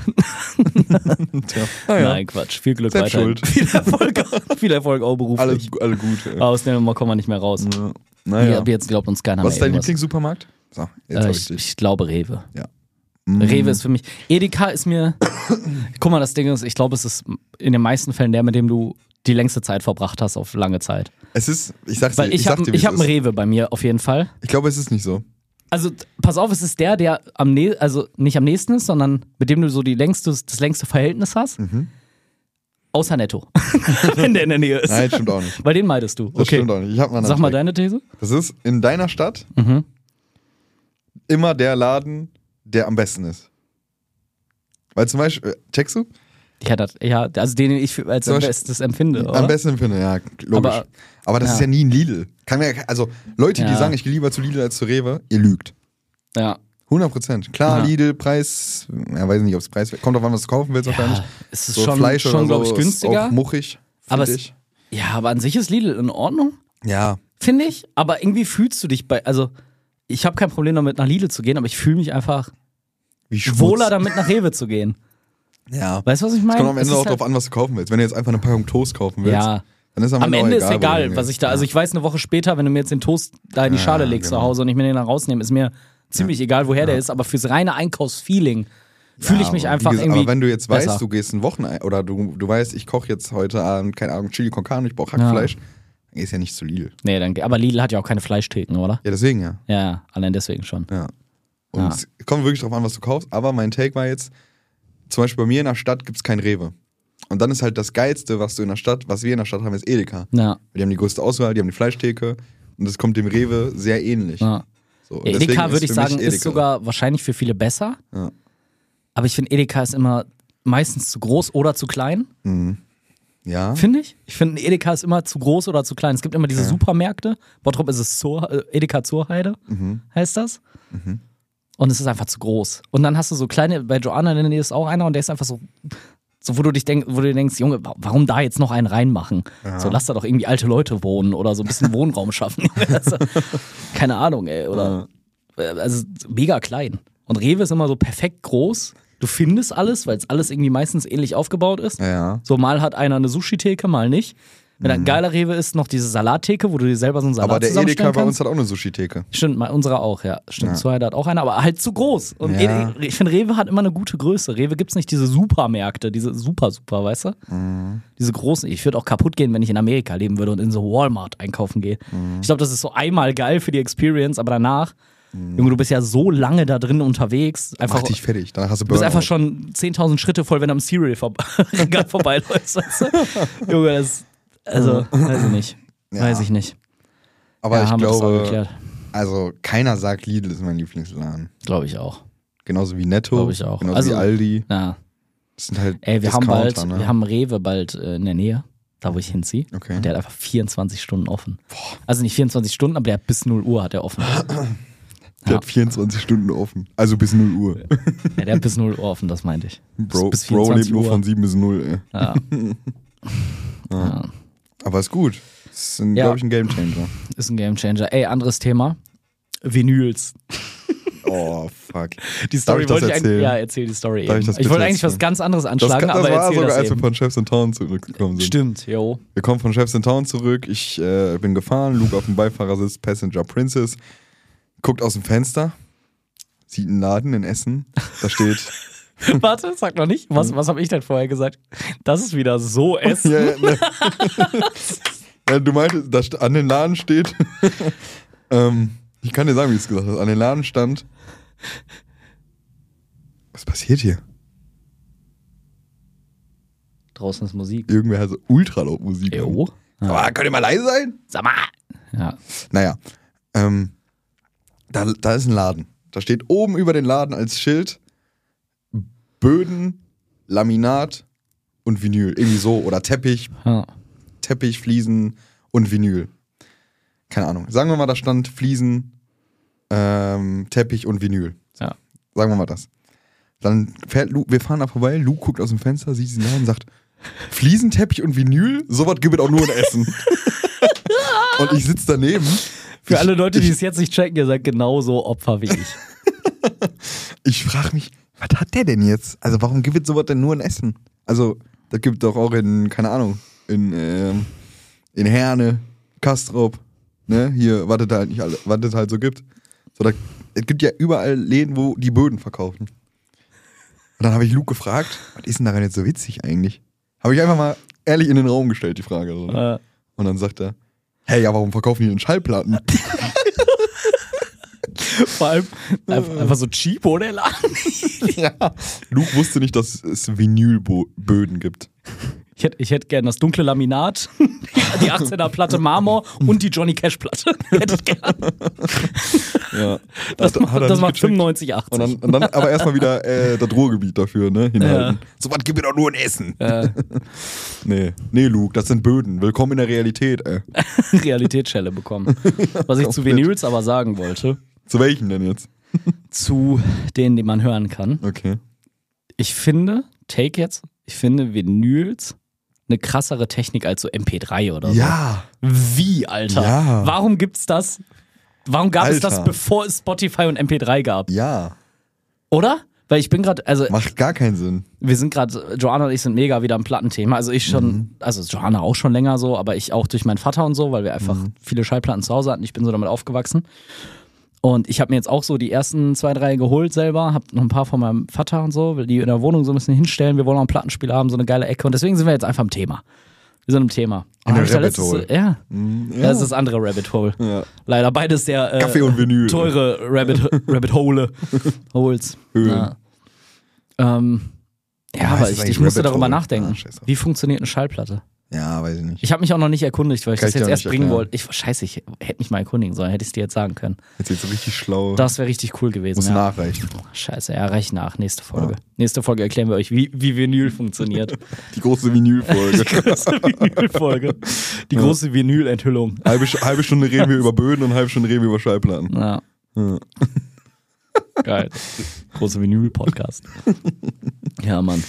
Speaker 2: Tja. Naja.
Speaker 3: Nein, Quatsch. Viel Glück
Speaker 2: Selbst
Speaker 3: weiterhin.
Speaker 2: schuld.
Speaker 3: Viel Erfolg, viel Erfolg auch beruflich.
Speaker 2: Alles, alle gut. Ey.
Speaker 3: Aber aus der Nummer kommen wir nicht mehr raus.
Speaker 2: Ja. Naja.
Speaker 3: Ab jetzt glaubt uns keiner
Speaker 2: Was ist
Speaker 3: mehr
Speaker 2: dein
Speaker 3: irgendwas.
Speaker 2: Lieblingssupermarkt? So, jetzt
Speaker 3: Äh,
Speaker 2: hab
Speaker 3: ich,
Speaker 2: ich dich.
Speaker 3: ich glaube Rewe.
Speaker 2: Ja.
Speaker 3: Rewe ist für mich. Edeka ist mir. Guck mal, das Ding ist, ich glaube, es ist in den meisten Fällen der, mit dem du die längste Zeit verbracht hast auf lange Zeit.
Speaker 2: Es ist, ich sag's
Speaker 3: Weil
Speaker 2: dir,
Speaker 3: ich,
Speaker 2: ich
Speaker 3: habe
Speaker 2: sag dir, wie
Speaker 3: ich
Speaker 2: es
Speaker 3: hab einen
Speaker 2: ist.
Speaker 3: Rewe bei mir auf jeden Fall.
Speaker 2: Ich glaube, es ist nicht so.
Speaker 3: Also, pass auf, es ist der, der am nä- also nicht am nächsten ist, sondern mit dem du so die längste, das längste Verhältnis hast.
Speaker 2: Mhm.
Speaker 3: Außer Netto. Wenn der in der Nähe ist.
Speaker 2: Nein, stimmt auch nicht.
Speaker 3: Weil den meidest du.
Speaker 2: Das
Speaker 3: Okay.
Speaker 2: stimmt auch nicht. Ich hab mal einen
Speaker 3: Sag mal
Speaker 2: Trick.
Speaker 3: deine These.
Speaker 2: Das ist in deiner Stadt
Speaker 3: Mhm.
Speaker 2: immer der Laden, der am besten ist. Weil zum Beispiel, äh, checkst du?
Speaker 3: Ja, das, ja, also den ich für- als
Speaker 2: Zum
Speaker 3: am
Speaker 2: Beispiel-
Speaker 3: bestes empfinde, oder?
Speaker 2: Am besten empfinde, ja, logisch.
Speaker 3: Aber-
Speaker 2: Aber, das
Speaker 3: ja.
Speaker 2: ist ja nie ein Lidl. Kann mir, also Leute, die
Speaker 3: Ja.
Speaker 2: sagen, ich gehe lieber zu Lidl als zu Rewe, ihr lügt.
Speaker 3: Ja.
Speaker 2: hundert Prozent. Klar,
Speaker 3: Ja.
Speaker 2: Lidl, Preis, ja, weiß nicht, ob es Preis, kommt drauf an, was du kaufen willst wahrscheinlich.
Speaker 3: Ja, es ist
Speaker 2: So
Speaker 3: schon,
Speaker 2: Fleisch
Speaker 3: schon
Speaker 2: oder
Speaker 3: glaube
Speaker 2: so
Speaker 3: ich, günstiger.
Speaker 2: Ist auch muchig,
Speaker 3: Aber
Speaker 2: finde
Speaker 3: es-
Speaker 2: ich.
Speaker 3: Ja, aber an sich ist Lidl in Ordnung,
Speaker 2: Ja,
Speaker 3: finde ich. Aber irgendwie fühlst du dich bei, also ich habe kein Problem damit, nach Lidl zu gehen, aber ich fühle mich einfach
Speaker 2: wie Schmutz.
Speaker 3: wohler damit, nach Rewe zu gehen.
Speaker 2: Ja.
Speaker 3: Weißt du, was ich
Speaker 2: Es
Speaker 3: meine?
Speaker 2: kommt am
Speaker 3: Es
Speaker 2: Ende
Speaker 3: ist
Speaker 2: auch drauf
Speaker 3: halt-
Speaker 2: an, was du kaufen willst. Wenn du jetzt einfach eine Packung Toast kaufen willst,
Speaker 3: Ja.
Speaker 2: dann ist am,
Speaker 3: Am
Speaker 2: Ende,
Speaker 3: Ende
Speaker 2: auch
Speaker 3: ist
Speaker 2: egal, wo
Speaker 3: egal,
Speaker 2: du
Speaker 3: was ich da,
Speaker 2: hingehst.
Speaker 3: also ich weiß eine Woche später, wenn du mir jetzt den Toast da in die
Speaker 2: Ja,
Speaker 3: Schale legst
Speaker 2: genau.
Speaker 3: zu Hause und ich mir den dann rausnehme, ist mir ziemlich egal, woher der ist, aber fürs reine Einkaufsfeeling fühle
Speaker 2: Ja,
Speaker 3: ich mich
Speaker 2: aber wie
Speaker 3: einfach
Speaker 2: gesagt,
Speaker 3: irgendwie
Speaker 2: Aber wenn du jetzt
Speaker 3: besser.
Speaker 2: weißt, du gehst ein Wochenende oder du, du weißt, ich koche jetzt heute Abend, keine Ahnung, Chili con Carne, ich brauche Hackfleisch, dann gehst du ja nicht zu Lidl.
Speaker 3: Nee, dann, aber Lidl hat ja auch keine Fleischtheken, oder?
Speaker 2: Ja, deswegen ja.
Speaker 3: Ja, allein deswegen schon.
Speaker 2: ja. Und
Speaker 3: Ja.
Speaker 2: es kommt wirklich drauf an, was du kaufst, aber mein Take war jetzt, zum Beispiel bei mir in der Stadt gibt es kein Rewe. Und dann ist halt das Geilste, was du in der Stadt, was wir in der Stadt haben, ist Edeka.
Speaker 3: Ja.
Speaker 2: Die haben die größte Auswahl, die haben die Fleischtheke und das kommt dem Rewe sehr ähnlich.
Speaker 3: ja.
Speaker 2: So, und deswegen
Speaker 3: Edeka
Speaker 2: ist
Speaker 3: würde ich
Speaker 2: für mich
Speaker 3: sagen, ist
Speaker 2: Edeka.
Speaker 3: sogar wahrscheinlich für viele besser.
Speaker 2: Ja.
Speaker 3: Aber ich finde, Edeka ist immer meistens zu groß oder zu klein.
Speaker 2: Ja.
Speaker 3: Finde ich. Ich finde, Edeka ist immer zu groß oder zu klein. Es gibt immer diese
Speaker 2: Ja.
Speaker 3: Supermärkte. Bottrop ist es Zur, äh, Edeka Zurheide,
Speaker 2: Mhm.
Speaker 3: heißt das. Und es ist einfach zu groß. Und dann hast du so kleine, bei Joanna in der Nähe ist auch einer und der ist einfach so, so wo du dich denk, wo du dir denkst, Junge, wa- warum da jetzt noch einen reinmachen? So, lass da doch irgendwie alte Leute wohnen oder so ein bisschen Wohnraum schaffen. Also, keine Ahnung, ey. Oder, also mega klein. Und Rewe ist immer so perfekt groß. Du findest alles, weil es alles irgendwie meistens ähnlich aufgebaut ist.
Speaker 2: Ja.
Speaker 3: So, mal hat einer eine Sushi-Theke, mal nicht. Wenn ein geiler Rewe ist, noch diese Salattheke, wo du dir selber so einen Salat
Speaker 2: Aber der
Speaker 3: zusammenstellen
Speaker 2: Edeka bei uns
Speaker 3: kannst.
Speaker 2: hat auch eine Sushi-Theke.
Speaker 3: Stimmt, mal unsere auch, ja. Stimmt,
Speaker 2: Ja.
Speaker 3: Zuhause hat auch eine, aber halt zu groß. Und
Speaker 2: Ja.
Speaker 3: Ede- ich finde, Rewe hat immer eine gute Größe. Rewe gibt's nicht diese Supermärkte, diese super, super, weißt du?
Speaker 2: Mhm.
Speaker 3: Diese großen. Ich würde auch kaputt gehen, wenn ich in Amerika leben würde und in so Walmart einkaufen gehe.
Speaker 2: Mhm.
Speaker 3: Ich glaube, das ist so einmal geil für die Experience, aber danach, Junge, du bist ja so lange da drin unterwegs. Einfach,
Speaker 2: Mach dich fertig, danach hast du
Speaker 3: du bist
Speaker 2: Burnout.
Speaker 3: einfach schon zehntausend Schritte voll, wenn du am Cereal-Regal vorbeiläufst, weißt du? Junge, das, also, weiß ich nicht.
Speaker 2: Ja.
Speaker 3: Weiß ich nicht.
Speaker 2: Aber
Speaker 3: ja,
Speaker 2: ich
Speaker 3: haben wir das auch
Speaker 2: glaube,
Speaker 3: geklärt.
Speaker 2: also keiner sagt, Lidl ist mein Lieblingsladen.
Speaker 3: Glaube ich auch.
Speaker 2: Genauso wie Netto,
Speaker 3: Glaube ich auch.
Speaker 2: genauso
Speaker 3: Also-
Speaker 2: wie Aldi.
Speaker 3: Ja.
Speaker 2: Das sind halt
Speaker 3: Ey, wir haben
Speaker 2: Discounter,
Speaker 3: bald,
Speaker 2: ne?
Speaker 3: wir haben Rewe bald äh, in der Nähe, da wo ich hinziehe.
Speaker 2: Okay.
Speaker 3: Und der hat einfach vierundzwanzig Stunden offen. Also nicht vierundzwanzig Stunden, aber der hat bis null Uhr hat er offen.
Speaker 2: Der
Speaker 3: Ja.
Speaker 2: hat vierundzwanzig Stunden offen. Also bis null Uhr.
Speaker 3: Ja, der hat bis null Uhr offen, das meinte ich.
Speaker 2: Bro,
Speaker 3: bis
Speaker 2: Bro lebt
Speaker 3: vierundzwanzig
Speaker 2: nur
Speaker 3: Uhr.
Speaker 2: von sieben bis null, ey.
Speaker 3: Ja. Ja.
Speaker 2: Aber ist gut. Das ist,
Speaker 3: Ja.
Speaker 2: glaube ich, ein Gamechanger.
Speaker 3: Ist ein Gamechanger. Ey, anderes Thema. Vinyls.
Speaker 2: Oh, fuck.
Speaker 3: Die Story
Speaker 2: ich das
Speaker 3: wollte ich
Speaker 2: erzählen?
Speaker 3: eigentlich. Ja, erzähl die Story.
Speaker 2: Darf ich
Speaker 3: Eben.
Speaker 2: das
Speaker 3: Ich,
Speaker 2: bitte
Speaker 3: wollte eigentlich
Speaker 2: erzählen?
Speaker 3: was ganz anderes
Speaker 2: Das,
Speaker 3: anschlagen,
Speaker 2: das
Speaker 3: aber
Speaker 2: war
Speaker 3: erzähl
Speaker 2: sogar,
Speaker 3: das
Speaker 2: als wir
Speaker 3: eben.
Speaker 2: von Chefs in Town zurückgekommen sind.
Speaker 3: Stimmt, jo.
Speaker 2: Wir kommen von Chefs in Town zurück. Ich äh, bin gefahren. Luke auf dem Beifahrersitz, Passenger Princess. Guckt aus dem Fenster. Sieht einen Laden in Essen. Da steht.
Speaker 3: Warte, sag noch nicht. Was, was habe ich denn vorher gesagt? Das ist wieder so Essen.
Speaker 2: ja, ja, ne. ja, du meintest, da st- an den Laden steht. ähm, ich kann dir sagen, wie du es gesagt hast. An den Laden stand. Was passiert hier?
Speaker 3: Draußen ist Musik.
Speaker 2: Irgendwer hat so ultra laut Musik.
Speaker 3: Jo.
Speaker 2: Aber könnt ihr mal leise sein?
Speaker 3: Sag mal. Ja.
Speaker 2: Naja, ähm, da, da ist ein Laden. Da steht oben über den Laden als Schild Böden, Laminat und Vinyl. Irgendwie so. Oder Teppich,
Speaker 3: ja.
Speaker 2: Teppich, Fliesen und Vinyl. Keine Ahnung. Sagen wir mal, da stand Fliesen, ähm, Teppich und Vinyl.
Speaker 3: Ja.
Speaker 2: Sagen wir mal das. Dann fährt Luke, wir fahren da vorbei, Luke guckt aus dem Fenster, sieht diesen Laden und sagt, Fliesen, Teppich und Vinyl, sowas gibt es auch nur in Essen. Und ich sitze daneben.
Speaker 3: Für
Speaker 2: ich,
Speaker 3: alle Leute, die
Speaker 2: ich,
Speaker 3: es jetzt nicht checken, ihr seid genauso Opfer wie ich.
Speaker 2: Ich frage mich, was hat der denn jetzt? Also warum gibt es sowas denn nur in Essen? Also, das gibt doch auch in, keine Ahnung, in, ähm, in Herne, Kastrop, ne? Hier, was es halt nicht alle, was es halt so gibt. So, da, es gibt ja überall Läden, wo die Böden verkaufen. Und dann habe ich Luke gefragt, was ist denn daran jetzt so witzig eigentlich? Habe ich einfach mal ehrlich in den Raum gestellt, die Frage. So, ne?
Speaker 3: Äh.
Speaker 2: Und dann sagt er, hey, ja, warum verkaufen die denn Schallplatten?
Speaker 3: Vor allem einfach, einfach so cheapo, der Laden.
Speaker 2: Ja. Luke wusste nicht, dass es Vinylböden gibt.
Speaker 3: Ich hätte ich hätt gern das dunkle Laminat, die achtzehner Platte Marmor und die Johnny Cash Platte. Hätte ich gern.
Speaker 2: Ja.
Speaker 3: Das,
Speaker 2: Hat-
Speaker 3: macht,
Speaker 2: hat er
Speaker 3: das
Speaker 2: nicht
Speaker 3: macht
Speaker 2: gecheckt.
Speaker 3: fünfundneunzig, achtzig.
Speaker 2: Und dann, und dann aber erstmal wieder äh, das Ruhrgebiet dafür, ne? Hinhalten.
Speaker 3: Ja.
Speaker 2: So was gibt es doch nur in Essen.
Speaker 3: äh,
Speaker 2: Nee. Nee, Luke, das sind Böden. Willkommen in der Realität, ey.
Speaker 3: Realitätsschelle bekommen. Was ich zu
Speaker 2: komplett.
Speaker 3: Vinyls aber sagen wollte,
Speaker 2: Zu welchen denn jetzt?
Speaker 3: zu denen, die man hören kann.
Speaker 2: Okay.
Speaker 3: Ich finde, Take jetzt, ich finde Vinyls eine krassere Technik als so M P drei oder so.
Speaker 2: Ja.
Speaker 3: Wie, Alter?
Speaker 2: Ja.
Speaker 3: Warum gibt's das? Warum gab es
Speaker 2: Alter.
Speaker 3: das, bevor es Spotify und M P drei gab?
Speaker 2: Ja.
Speaker 3: Oder? Weil ich bin gerade, also
Speaker 2: Macht gar keinen Sinn.
Speaker 3: wir sind gerade, Joanna und ich sind mega wieder am Plattenthema. Also ich schon,
Speaker 2: Mhm.
Speaker 3: also Joanna auch schon länger so, aber ich auch durch meinen Vater und so, weil wir einfach
Speaker 2: Mhm.
Speaker 3: viele Schallplatten zu Hause hatten. Ich bin so damit aufgewachsen. Und ich habe mir jetzt auch so die ersten zwei, drei geholt selber, hab noch ein paar von meinem Vater und so, will die in der Wohnung so ein bisschen hinstellen. Wir wollen auch einen Plattenspieler haben, so eine geile Ecke. Und deswegen sind wir jetzt einfach im Thema. Wir sind im Thema.
Speaker 2: In der
Speaker 3: hab ich da
Speaker 2: Rabbit
Speaker 3: letztens-
Speaker 2: Hole.
Speaker 3: Ja.
Speaker 2: Mhm,
Speaker 3: Ja, das ist das andere Rabbit Hole.
Speaker 2: Ja.
Speaker 3: Leider beides sehr äh,
Speaker 2: Kaffee und Vinyl.
Speaker 3: teure Rabbit, Rabbit Hole. Holes.
Speaker 2: Höhlen.
Speaker 3: Ja, ähm, ja
Speaker 2: Ja,
Speaker 3: aber
Speaker 2: es ist
Speaker 3: ich,
Speaker 2: eigentlich
Speaker 3: ich musste
Speaker 2: Rabbit
Speaker 3: darüber
Speaker 2: Hole.
Speaker 3: nachdenken.
Speaker 2: Ah, scheiß drauf.
Speaker 3: Wie funktioniert eine Schallplatte?
Speaker 2: Ja, weiß ich nicht.
Speaker 3: Ich habe mich auch noch nicht erkundigt, weil ich
Speaker 2: Kann
Speaker 3: das
Speaker 2: ich
Speaker 3: jetzt
Speaker 2: dir
Speaker 3: erst
Speaker 2: nicht
Speaker 3: bringen
Speaker 2: erklären.
Speaker 3: wollte. Ich, scheiße, ich hätte mich mal erkundigen sollen, hätte ich es dir jetzt sagen können.
Speaker 2: Jetzt jetzt so richtig schlau.
Speaker 3: Das wäre richtig cool gewesen.
Speaker 2: muss
Speaker 3: Ja.
Speaker 2: nachreichen.
Speaker 3: Scheiße, ja, reich nach. Nächste Folge.
Speaker 2: Ja.
Speaker 3: Nächste Folge erklären wir euch, wie, wie Vinyl funktioniert.
Speaker 2: Die große Vinylfolge.
Speaker 3: große Vinyl-Folge. Die
Speaker 2: Ja.
Speaker 3: große Vinyl-Enthüllung.
Speaker 2: halbe, halbe Stunde reden wir über Böden und halbe Stunde reden wir über Schallplatten.
Speaker 3: Ja.
Speaker 2: Ja.
Speaker 3: Geil. Große Vinyl-Podcast. Ja, Mann.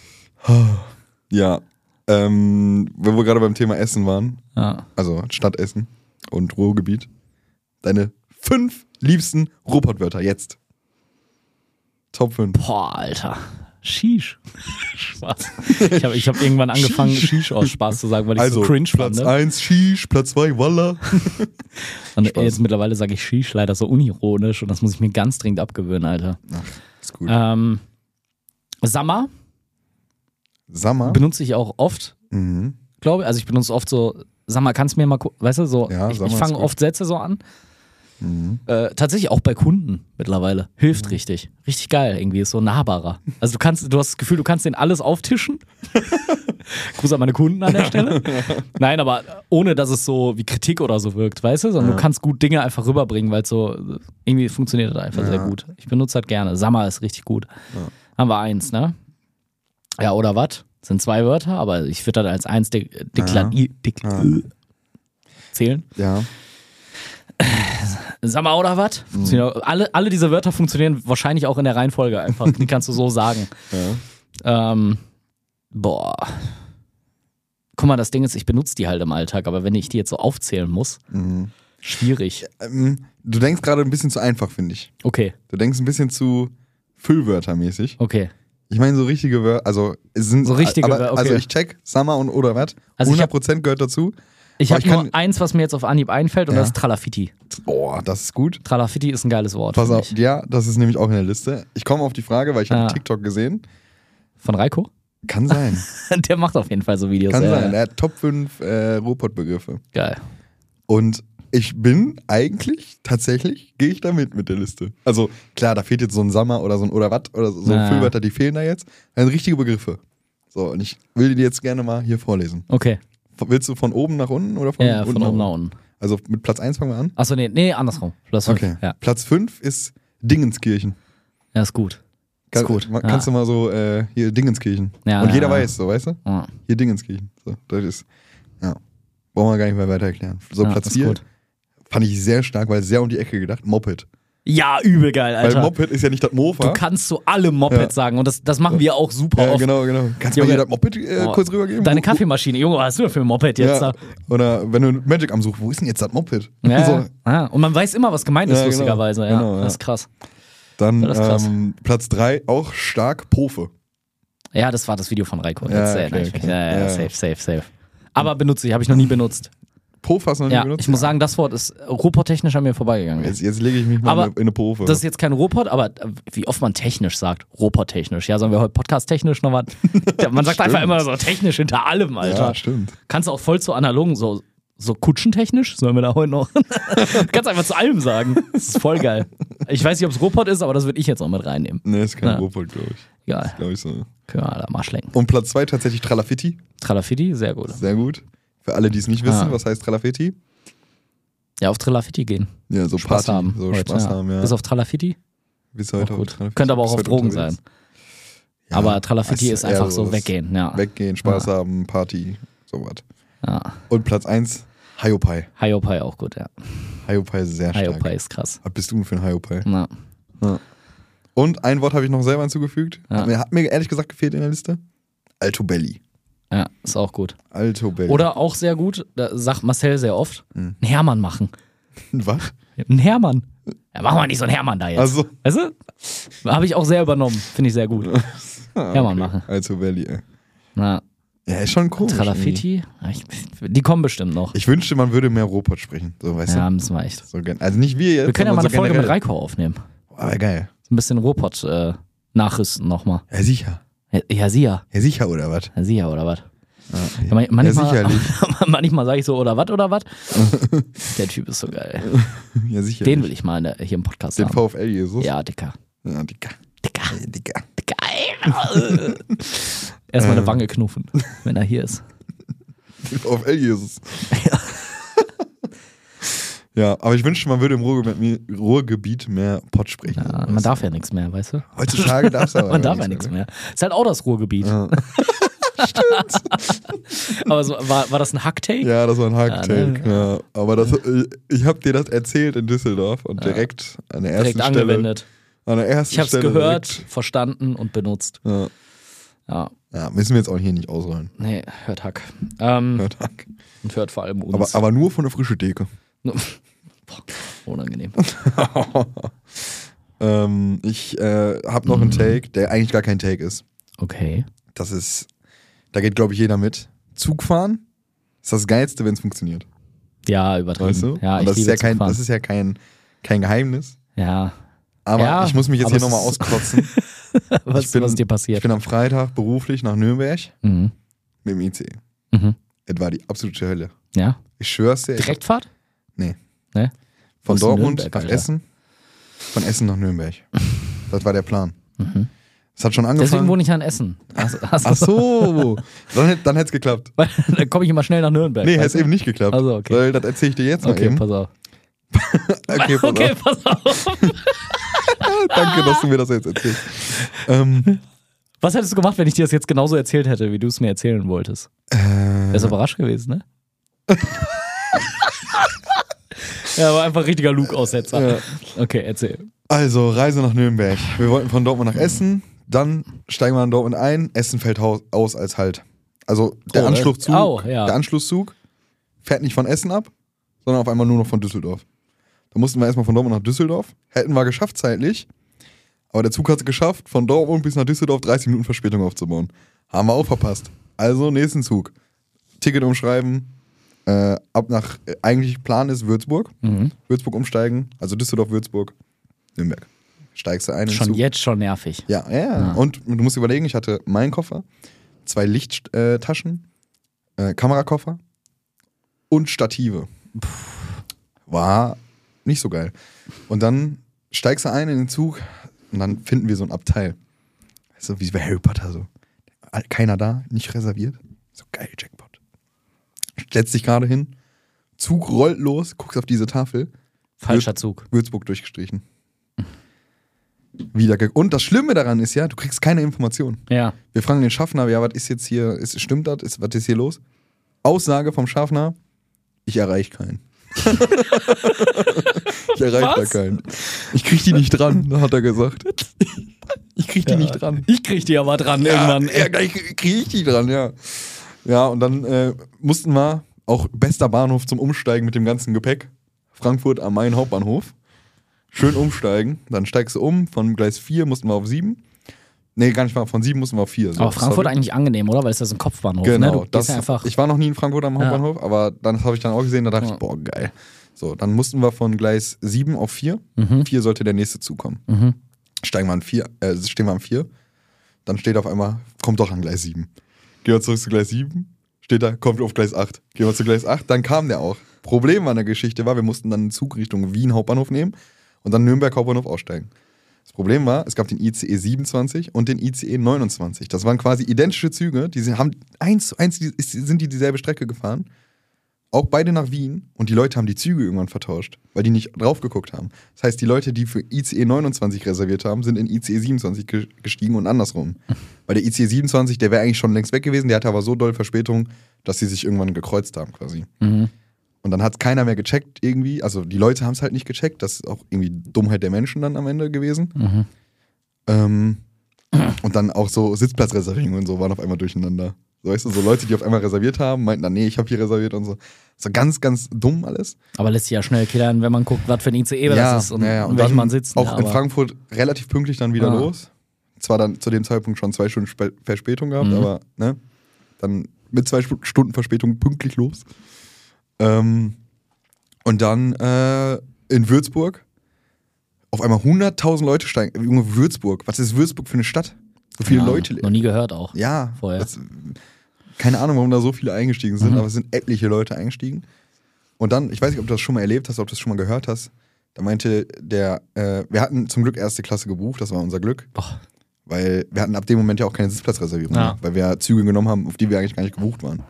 Speaker 2: Ja. Ähm, wenn wir gerade beim Thema Essen waren,
Speaker 3: Ja.
Speaker 2: also Stadtessen und Ruhrgebiet, deine fünf liebsten Ruhrpottwörter jetzt. Top fünf.
Speaker 3: Boah, Alter. Sheesh. Spaß. Ich habe ich hab irgendwann angefangen,
Speaker 2: Sheesh.
Speaker 3: Sheesh aus Spaß zu sagen, weil ich
Speaker 2: Also
Speaker 3: so cringe
Speaker 2: Platz
Speaker 3: fand. Ne?
Speaker 2: eins Shish, Platz zwei Walla.
Speaker 3: Und
Speaker 2: Spaß.
Speaker 3: jetzt mittlerweile sage ich Sheesh leider so unironisch und das muss ich mir ganz dringend abgewöhnen, Alter.
Speaker 2: Ach, ist gut.
Speaker 3: Ähm, Sammer
Speaker 2: Sammer.
Speaker 3: benutze ich auch oft,
Speaker 2: Mhm.
Speaker 3: glaube ich. Also ich benutze oft so, Sammer, kannst du mir mal gucken, weißt du, so,
Speaker 2: Ja,
Speaker 3: ich,
Speaker 2: Sammer
Speaker 3: ich
Speaker 2: ist
Speaker 3: fange
Speaker 2: gut.
Speaker 3: oft Sätze so an.
Speaker 2: Mhm.
Speaker 3: Äh, tatsächlich auch bei Kunden mittlerweile. Hilft richtig. Richtig geil irgendwie, ist so nahbarer. Also du kannst, du hast das Gefühl, du kannst denen alles auftischen. Gruß an meine Kunden an der Stelle. Nein, aber ohne, dass es so wie Kritik oder so wirkt, weißt du? Sondern
Speaker 2: Ja.
Speaker 3: du kannst gut Dinge einfach rüberbringen, weil es so, irgendwie funktioniert das einfach
Speaker 2: Ja.
Speaker 3: sehr gut. Ich benutze das gerne. Sammer ist richtig gut.
Speaker 2: Ja.
Speaker 3: Haben wir eins, ne? Ja, oder was? Sind zwei Wörter, aber ich würde das als eins de deklarieren.
Speaker 2: Ja.
Speaker 3: Zählen.
Speaker 2: Ja.
Speaker 3: Sammer oder was?
Speaker 2: Mhm.
Speaker 3: Alle, alle diese Wörter funktionieren wahrscheinlich auch in der Reihenfolge einfach. Die kannst du so sagen.
Speaker 2: Ja.
Speaker 3: Ähm, boah. Guck mal, das Ding ist, ich benutze die halt im Alltag, aber wenn ich die jetzt so aufzählen muss,
Speaker 2: Mhm.
Speaker 3: schwierig.
Speaker 2: Ähm, du denkst gerade ein bisschen zu einfach, finde ich.
Speaker 3: Okay,
Speaker 2: Du denkst ein bisschen zu Füllwörtermäßig.
Speaker 3: okay.
Speaker 2: Ich meine so richtige Wörter, also es sind
Speaker 3: So richtige
Speaker 2: aber,
Speaker 3: Wörter, okay.
Speaker 2: Also ich check Summer und oder was.
Speaker 3: Also ich
Speaker 2: hundert
Speaker 3: hab-
Speaker 2: Prozent gehört dazu.
Speaker 3: Ich
Speaker 2: Aber
Speaker 3: habe
Speaker 2: ich
Speaker 3: nur
Speaker 2: kann-
Speaker 3: eins, was mir jetzt auf Anhieb einfällt und
Speaker 2: Ja.
Speaker 3: das ist Tralafiti.
Speaker 2: Boah, das ist gut.
Speaker 3: Tralafiti ist ein geiles Wort.
Speaker 2: Pass
Speaker 3: finde
Speaker 2: auf,
Speaker 3: ich.
Speaker 2: ja, das ist nämlich auch in der Liste. Ich komme auf die Frage, weil ich
Speaker 3: Ah.
Speaker 2: habe TikTok gesehen.
Speaker 3: Von Reiko?
Speaker 2: Kann sein.
Speaker 3: Der macht auf jeden Fall so Videos.
Speaker 2: Kann
Speaker 3: ja,
Speaker 2: sein.
Speaker 3: ja.
Speaker 2: Er hat Top fünf äh, Ruhrpott-Begriffe.
Speaker 3: Geil.
Speaker 2: Und ich bin eigentlich, tatsächlich, gehe ich da mit mit der Liste. Also klar, da fehlt jetzt so ein Summer oder so ein oder was oder so
Speaker 3: Ja.
Speaker 2: Füllwörter, die fehlen da jetzt. Das sind richtige Begriffe. So, und ich will die jetzt gerne mal hier vorlesen.
Speaker 3: Okay.
Speaker 2: Willst du von oben nach unten oder von
Speaker 3: Ja,
Speaker 2: unten
Speaker 3: von
Speaker 2: nach
Speaker 3: oben nach unten.
Speaker 2: Also mit Platz eins fangen wir an.
Speaker 3: Achso, nee, nee, andersrum. Platz fünf.
Speaker 2: Okay.
Speaker 3: Ja.
Speaker 2: Platz fünf ist Dingenskirchen.
Speaker 3: Ja, ist gut.
Speaker 2: Kann,
Speaker 3: Ist gut.
Speaker 2: ma-
Speaker 3: Ja.
Speaker 2: Kannst du mal so, äh, hier Dingenskirchen.
Speaker 3: Ja,
Speaker 2: Und
Speaker 3: ja,
Speaker 2: jeder
Speaker 3: ja.
Speaker 2: weiß, so, weißt du?
Speaker 3: Ja.
Speaker 2: Hier Dingenskirchen. So, das ist, ja. Brauchen wir gar nicht mehr weiter erklären. So,
Speaker 3: Ja,
Speaker 2: Platz
Speaker 3: ist
Speaker 2: vier
Speaker 3: gut.
Speaker 2: fand ich sehr stark, weil sehr um die Ecke gedacht. Moped.
Speaker 3: Ja, übel geil, Alter.
Speaker 2: Weil Moped ist ja nicht das Mofa.
Speaker 3: Du kannst zu allem Moped
Speaker 2: Ja.
Speaker 3: sagen und das, das machen wir auch super
Speaker 2: Ja,
Speaker 3: oft.
Speaker 2: genau, genau. Kannst du
Speaker 3: Junge.
Speaker 2: mal hier das Moped äh,
Speaker 3: Oh,
Speaker 2: kurz rübergeben?
Speaker 3: Deine
Speaker 2: Wo-
Speaker 3: Kaffeemaschine, Junge, was hast du denn für ein Moped jetzt
Speaker 2: Ja.
Speaker 3: da?
Speaker 2: Oder wenn du Magic am Suchen, wo ist denn jetzt das Moped?
Speaker 3: Ja,
Speaker 2: So,
Speaker 3: ja. Und man weiß immer, was gemeint ist,
Speaker 2: Ja, genau.
Speaker 3: lustigerweise. Ja,
Speaker 2: Genau, ja.
Speaker 3: das ist krass.
Speaker 2: Dann
Speaker 3: Das ist krass.
Speaker 2: ähm, Platz drei, auch stark, Pofe.
Speaker 3: Ja, das war das Video von Reiko.
Speaker 2: Ja,
Speaker 3: Jetzt
Speaker 2: okay,
Speaker 3: erinnere ich mich.
Speaker 2: okay.
Speaker 3: Ja, ja,
Speaker 2: Ja.
Speaker 3: safe, safe, safe. Aber benutze ich, habe ich noch nie benutzt.
Speaker 2: Pofe hast du noch nie
Speaker 3: Ja,
Speaker 2: benutzt?
Speaker 3: ich muss sagen, das Wort ist ruhrpottechnisch an mir vorbeigegangen.
Speaker 2: Jetzt, jetzt lege ich mich mal
Speaker 3: Aber
Speaker 2: in eine, in eine Pofe.
Speaker 3: Das ist jetzt kein Ruhrpott, aber wie oft man technisch sagt, Ruhrpott-technisch. Ja, sollen wir heute Podcast-technisch noch was? Man sagt einfach immer so technisch hinter allem, Alter.
Speaker 2: Ja, stimmt.
Speaker 3: Kannst du auch voll zu analogen, so, so kutschentechnisch, sollen wir da heute noch? Kannst einfach zu allem sagen. Das ist voll geil. Ich weiß nicht, ob es Ruhrpott ist, aber das würde ich jetzt auch mit reinnehmen.
Speaker 2: Nee, ist kein
Speaker 3: Ja.
Speaker 2: Ruhrpott, glaube ich.
Speaker 3: Egal.
Speaker 2: Glaube ich so.
Speaker 3: Können wir da mal schlenken.
Speaker 2: Und Platz zwei tatsächlich Tralafitti.
Speaker 3: Tralafitti, sehr gut.
Speaker 2: Sehr gut. Für alle, die es nicht wissen,
Speaker 3: Ah.
Speaker 2: was heißt Tralafitti?
Speaker 3: Ja, auf Tralafitti gehen.
Speaker 2: Ja, so
Speaker 3: Spaß
Speaker 2: Party,
Speaker 3: haben.
Speaker 2: so
Speaker 3: heute,
Speaker 2: Spaß
Speaker 3: ja.
Speaker 2: haben, ja.
Speaker 3: Bis auf Tralafitti?
Speaker 2: Bis
Speaker 3: Auch
Speaker 2: heute
Speaker 3: gut.
Speaker 2: auf Tralafitti.
Speaker 3: Könnte aber auch
Speaker 2: Bis
Speaker 3: auf
Speaker 2: heute
Speaker 3: Drogen
Speaker 2: unterwegs.
Speaker 3: sein.
Speaker 2: Ja,
Speaker 3: aber Tralafitti
Speaker 2: es
Speaker 3: ist einfach
Speaker 2: eher
Speaker 3: so
Speaker 2: das
Speaker 3: weggehen. Ja.
Speaker 2: Weggehen, Spaß haben, Party, sowas.
Speaker 3: Ja.
Speaker 2: Und Platz eins, Haiopai.
Speaker 3: Haiopai auch gut, ja.
Speaker 2: Haiopai ist sehr stark.
Speaker 3: Haiopai ist krass.
Speaker 2: Was bist du denn für ein Haiopai?
Speaker 3: Na.
Speaker 2: Und ein Wort habe ich noch selber hinzugefügt.
Speaker 3: Ja.
Speaker 2: Hat, mir, hat mir ehrlich gesagt gefehlt in der Liste. Altobelli.
Speaker 3: Ja, ist auch gut.
Speaker 2: Altobelli.
Speaker 3: Oder auch sehr gut, da sagt Marcel sehr oft,
Speaker 2: Hm.
Speaker 3: einen Hermann machen.
Speaker 2: Was?
Speaker 3: Ein Hermann. Ja, machen wir nicht so einen Hermann da jetzt.
Speaker 2: Also.
Speaker 3: Weißt du? Habe ich auch sehr übernommen. Finde ich sehr gut.
Speaker 2: Ah,
Speaker 3: Hermann machen.
Speaker 2: Altobelli, ey.
Speaker 3: Na,
Speaker 2: Ja, ist schon komisch. irgendwie.
Speaker 3: Tralafitti, ja, ich, die kommen bestimmt noch.
Speaker 2: Ich wünschte, man würde mehr Ruhrpott sprechen. So, weißt
Speaker 3: Ja,
Speaker 2: du?
Speaker 3: müssen wir echt.
Speaker 2: So, gern- also nicht wir jetzt.
Speaker 3: Wir können ja mal eine
Speaker 2: sondern so
Speaker 3: Folge mit
Speaker 2: generell.
Speaker 3: Reiko aufnehmen.
Speaker 2: Aber geil.
Speaker 3: So ein bisschen Ruhrpott äh, nachrüsten nochmal.
Speaker 2: Ja, sicher.
Speaker 3: Ja, ja, sicher.
Speaker 2: Ja, sicher, oder was?
Speaker 3: Ja, sicher, oder was?
Speaker 2: Ja,
Speaker 3: Ja, man- manchmal,
Speaker 2: sicherlich.
Speaker 3: manchmal sage ich so, oder was, oder was? Der Typ ist so geil.
Speaker 2: Ja, sicher.
Speaker 3: Den will ich mal in der, hier im Podcast
Speaker 2: Den
Speaker 3: haben.
Speaker 2: VfL Jesus.
Speaker 3: Ja, Dicker.
Speaker 2: Ja, Dicker.
Speaker 3: Dicker.
Speaker 2: Ja, Dicker.
Speaker 3: Geil. Erstmal eine Wange knuffen, wenn er hier ist.
Speaker 2: Den VfL Jesus. Ja, aber ich wünschte, man würde im Ruhrgebiet, Ruhrgebiet mehr Pott sprechen.
Speaker 3: Ja, man darf ja nichts mehr, weißt du?
Speaker 2: Heutzutage darfst du aber
Speaker 3: Man darf ja nichts mehr. Ist halt auch das Ruhrgebiet.
Speaker 2: Ja.
Speaker 3: Aber so, war, war das ein Hack-Take?
Speaker 2: Ja, das war ein Hack-Take.
Speaker 3: Ja,
Speaker 2: Ja, aber das, ich habe dir das erzählt in Düsseldorf und direkt an der ersten
Speaker 3: Direkt
Speaker 2: Stelle.
Speaker 3: angewendet.
Speaker 2: An der ersten
Speaker 3: Ich hab's
Speaker 2: Stelle
Speaker 3: gehört,
Speaker 2: direkt.
Speaker 3: verstanden und benutzt.
Speaker 2: Ja.
Speaker 3: Ja,
Speaker 2: Ja, müssen wir jetzt auch hier nicht ausrollen.
Speaker 3: nee, hört Hack. Ähm,
Speaker 2: Hört Hack.
Speaker 3: Und hört vor allem uns.
Speaker 2: Aber, aber nur von der frischen Theke.
Speaker 3: Boah, unangenehm.
Speaker 2: ähm, ich äh, habe noch
Speaker 3: Mhm.
Speaker 2: einen Take, der eigentlich gar kein Take ist.
Speaker 3: Okay.
Speaker 2: Das ist, da geht, glaube ich, jeder mit. Zugfahren ist das Geilste, wenn es funktioniert.
Speaker 3: Ja, übertrieben.
Speaker 2: Weißt du?
Speaker 3: Ja,
Speaker 2: Und
Speaker 3: ich
Speaker 2: das, ist
Speaker 3: liebe
Speaker 2: ja kein,
Speaker 3: Zugfahren.
Speaker 2: das ist ja kein, kein Geheimnis.
Speaker 3: Ja.
Speaker 2: Aber
Speaker 3: Ja,
Speaker 2: ich muss mich jetzt
Speaker 3: aber
Speaker 2: hier
Speaker 3: es
Speaker 2: nochmal
Speaker 3: ist-
Speaker 2: auskotzen.
Speaker 3: Was,
Speaker 2: Ich bin-
Speaker 3: was ist dir
Speaker 2: Ich
Speaker 3: passiert?
Speaker 2: bin am Freitag beruflich nach Nürnberg
Speaker 3: Mhm.
Speaker 2: mit dem I C E.
Speaker 3: Mhm.
Speaker 2: Es war die absolute Hölle.
Speaker 3: Ja.
Speaker 2: Ich schwör's dir. ich hab-
Speaker 3: Direktfahrt?
Speaker 2: Nee.
Speaker 3: Ne?
Speaker 2: Von
Speaker 3: Wo ist
Speaker 2: Dortmund
Speaker 3: Nürnberg,
Speaker 2: nach
Speaker 3: Alter?
Speaker 2: Essen. Von Essen nach Nürnberg. Das war der Plan.
Speaker 3: Mhm.
Speaker 2: Es hat schon
Speaker 3: Deswegen
Speaker 2: angefangen.
Speaker 3: wohne ich ja in Essen. Also, also,
Speaker 2: Ach so. Dann, hätt- dann hätte es geklappt.
Speaker 3: Dann komme ich immer schnell nach Nürnberg.
Speaker 2: Nee, hätte
Speaker 3: weißt
Speaker 2: es
Speaker 3: du?
Speaker 2: eben nicht geklappt.
Speaker 3: Also, okay.
Speaker 2: Weil das erzähle ich dir jetzt mal
Speaker 3: Okay,
Speaker 2: eben.
Speaker 3: pass auf.
Speaker 2: Okay, pass
Speaker 3: Okay,
Speaker 2: auf.
Speaker 3: pass auf.
Speaker 2: Danke, dass du mir das jetzt erzählst. Ähm,
Speaker 3: Was hättest du gemacht, wenn ich dir das jetzt genauso erzählt hätte, wie du es mir erzählen wolltest?
Speaker 2: äh,
Speaker 3: Wärst du überrascht gewesen, ne? Ja, war einfach richtiger Luke-Aussetzer.
Speaker 2: Ja.
Speaker 3: Okay, erzähl.
Speaker 2: Also, Reise nach Nürnberg. Wir wollten von Dortmund nach Essen. Dann steigen wir in Dortmund ein. Essen fällt hau- aus als Halt. Also, der
Speaker 3: Oh,
Speaker 2: Anschlusszug,
Speaker 3: oh, ja.
Speaker 2: der Anschlusszug fährt nicht von Essen ab, sondern auf einmal nur noch von Düsseldorf. Da mussten wir erstmal von Dortmund nach Düsseldorf. Hätten wir geschafft zeitlich. Aber der Zug hat es geschafft, von Dortmund bis nach Düsseldorf dreißig Minuten Verspätung aufzubauen. Haben wir auch verpasst. Also, nächsten Zug. Ticket umschreiben. Äh, ab nach, äh, eigentlich Plan ist Würzburg.
Speaker 3: Mhm.
Speaker 2: Würzburg umsteigen. Also Düsseldorf, Würzburg, Nürnberg. Steigst du ein in den
Speaker 3: Schon
Speaker 2: Zug.
Speaker 3: jetzt schon nervig.
Speaker 2: Ja, ja, ja. Und du musst überlegen, ich hatte meinen Koffer, zwei Lichttaschen, äh, Kamerakoffer und Stative. War nicht so geil. Und dann steigst du ein in den Zug und dann finden wir so ein Abteil. Weißt du, wie bei Harry Potter so. Keiner da, nicht reserviert. So geil, Jackpot. Setzt dich gerade hin, Zug rollt los, guckst auf diese Tafel.
Speaker 3: Falscher Zug.
Speaker 2: Würzburg durchgestrichen. Wieder ge- Und das Schlimme daran ist ja, du kriegst keine Information.
Speaker 3: Ja.
Speaker 2: Wir fragen den Schaffner, ja, was ist jetzt hier, ist, stimmt das? Ist, was ist hier los? Aussage vom Schaffner, ich erreiche keinen. ich erreiche da
Speaker 3: Was?
Speaker 2: keinen. Ich krieg die nicht dran, hat er gesagt. Ich krieg die nicht dran.
Speaker 3: Ich krieg die aber dran irgendwann.
Speaker 2: Ja, gleich krieg ich die dran, ja. Ja, und dann äh, mussten wir, auch bester Bahnhof zum Umsteigen mit dem ganzen Gepäck, Frankfurt am Main Hauptbahnhof. schön umsteigen. Dann steigst du um, von Gleis vier mussten wir auf sieben. Nee, gar nicht mal, von sieben mussten wir auf vier. So,
Speaker 3: aber Frankfurt eigentlich angenehm, oder? Weil es ist ein Kopfbahnhof,
Speaker 2: genau,
Speaker 3: ne? Du
Speaker 2: das,
Speaker 3: ja einfach
Speaker 2: ich war noch nie in Frankfurt am Hauptbahnhof, ja. aber dann habe ich dann auch gesehen, da dachte
Speaker 3: ja.
Speaker 2: ich, boah, geil. So, dann mussten wir von Gleis sieben auf vier.
Speaker 3: Mhm.
Speaker 2: vier sollte der nächste Zug kommen.
Speaker 3: Mhm.
Speaker 2: Steigen wir an vier, äh, stehen wir am vier. Dann steht auf einmal, kommt doch an Gleis sieben. Gehen wir zurück zu Gleis sieben. Steht da, kommt auf Gleis acht. Gehen wir zu Gleis acht, dann kam der auch. Problem an der Geschichte war, wir mussten dann einen Zug Richtung Wien Hauptbahnhof nehmen und dann Nürnberg Hauptbahnhof aussteigen. Das Problem war, es gab den I C E siebenundzwanzig und den I C E neunundzwanzig. Das waren quasi identische Züge, die sind, haben eins zu eins die, sind die dieselbe Strecke gefahren. Auch beide nach Wien und die Leute haben die Züge irgendwann vertauscht, weil die nicht drauf geguckt haben. Das heißt, die Leute, die für I C E neunundzwanzig reserviert haben, sind in I C E siebenundzwanzig gestiegen und andersrum. Weil der I C E siebenundzwanzig, der wäre eigentlich schon längst weg gewesen, der hatte aber so doll Verspätung, dass sie sich irgendwann gekreuzt haben quasi.
Speaker 3: Mhm.
Speaker 2: Und dann hat keiner mehr gecheckt irgendwie, also die Leute haben es halt nicht gecheckt, das ist auch irgendwie Dummheit der Menschen dann am Ende gewesen.
Speaker 3: Mhm.
Speaker 2: Ähm, und dann auch so Sitzplatzreservierungen und so waren auf einmal durcheinander. So, weißt du, so Leute, die auf einmal reserviert haben, meinten dann, nee, ich habe hier reserviert und so. So ganz, ganz dumm alles.
Speaker 3: Aber lässt sich ja schnell klären, wenn man guckt, was für ein I C E
Speaker 2: ja,
Speaker 3: das ist und
Speaker 2: ja, ja.
Speaker 3: in
Speaker 2: und
Speaker 3: welchem
Speaker 2: dann
Speaker 3: man sitzt.
Speaker 2: Auch
Speaker 3: ja,
Speaker 2: in
Speaker 3: aber-
Speaker 2: Frankfurt relativ pünktlich dann wieder
Speaker 3: Ah.
Speaker 2: los. Zwar dann zu dem Zeitpunkt schon zwei Stunden Spe- Verspätung gehabt,
Speaker 3: Mhm.
Speaker 2: aber ne, dann mit zwei Stu- Stunden Verspätung pünktlich los. Ähm, und dann äh, in Würzburg auf einmal hunderttausend Leute steigen. Junge, Würzburg, was ist Würzburg für eine Stadt? So viele
Speaker 3: Ja,
Speaker 2: Leute.
Speaker 3: Noch nie gehört auch.
Speaker 2: Ja,
Speaker 3: Vorher.
Speaker 2: das, keine Ahnung, warum da so viele eingestiegen sind,
Speaker 3: Mhm.
Speaker 2: aber es sind etliche Leute eingestiegen. Und dann, ich weiß nicht, ob du das schon mal erlebt hast, ob du das schon mal gehört hast, da meinte der, äh, wir hatten zum Glück erste Klasse gebucht, das war unser Glück,
Speaker 3: Boah.
Speaker 2: weil wir hatten ab dem Moment ja auch keine Sitzplatzreservierung
Speaker 3: Ja.
Speaker 2: mehr, weil wir Züge genommen haben, auf die wir eigentlich gar nicht gebucht waren.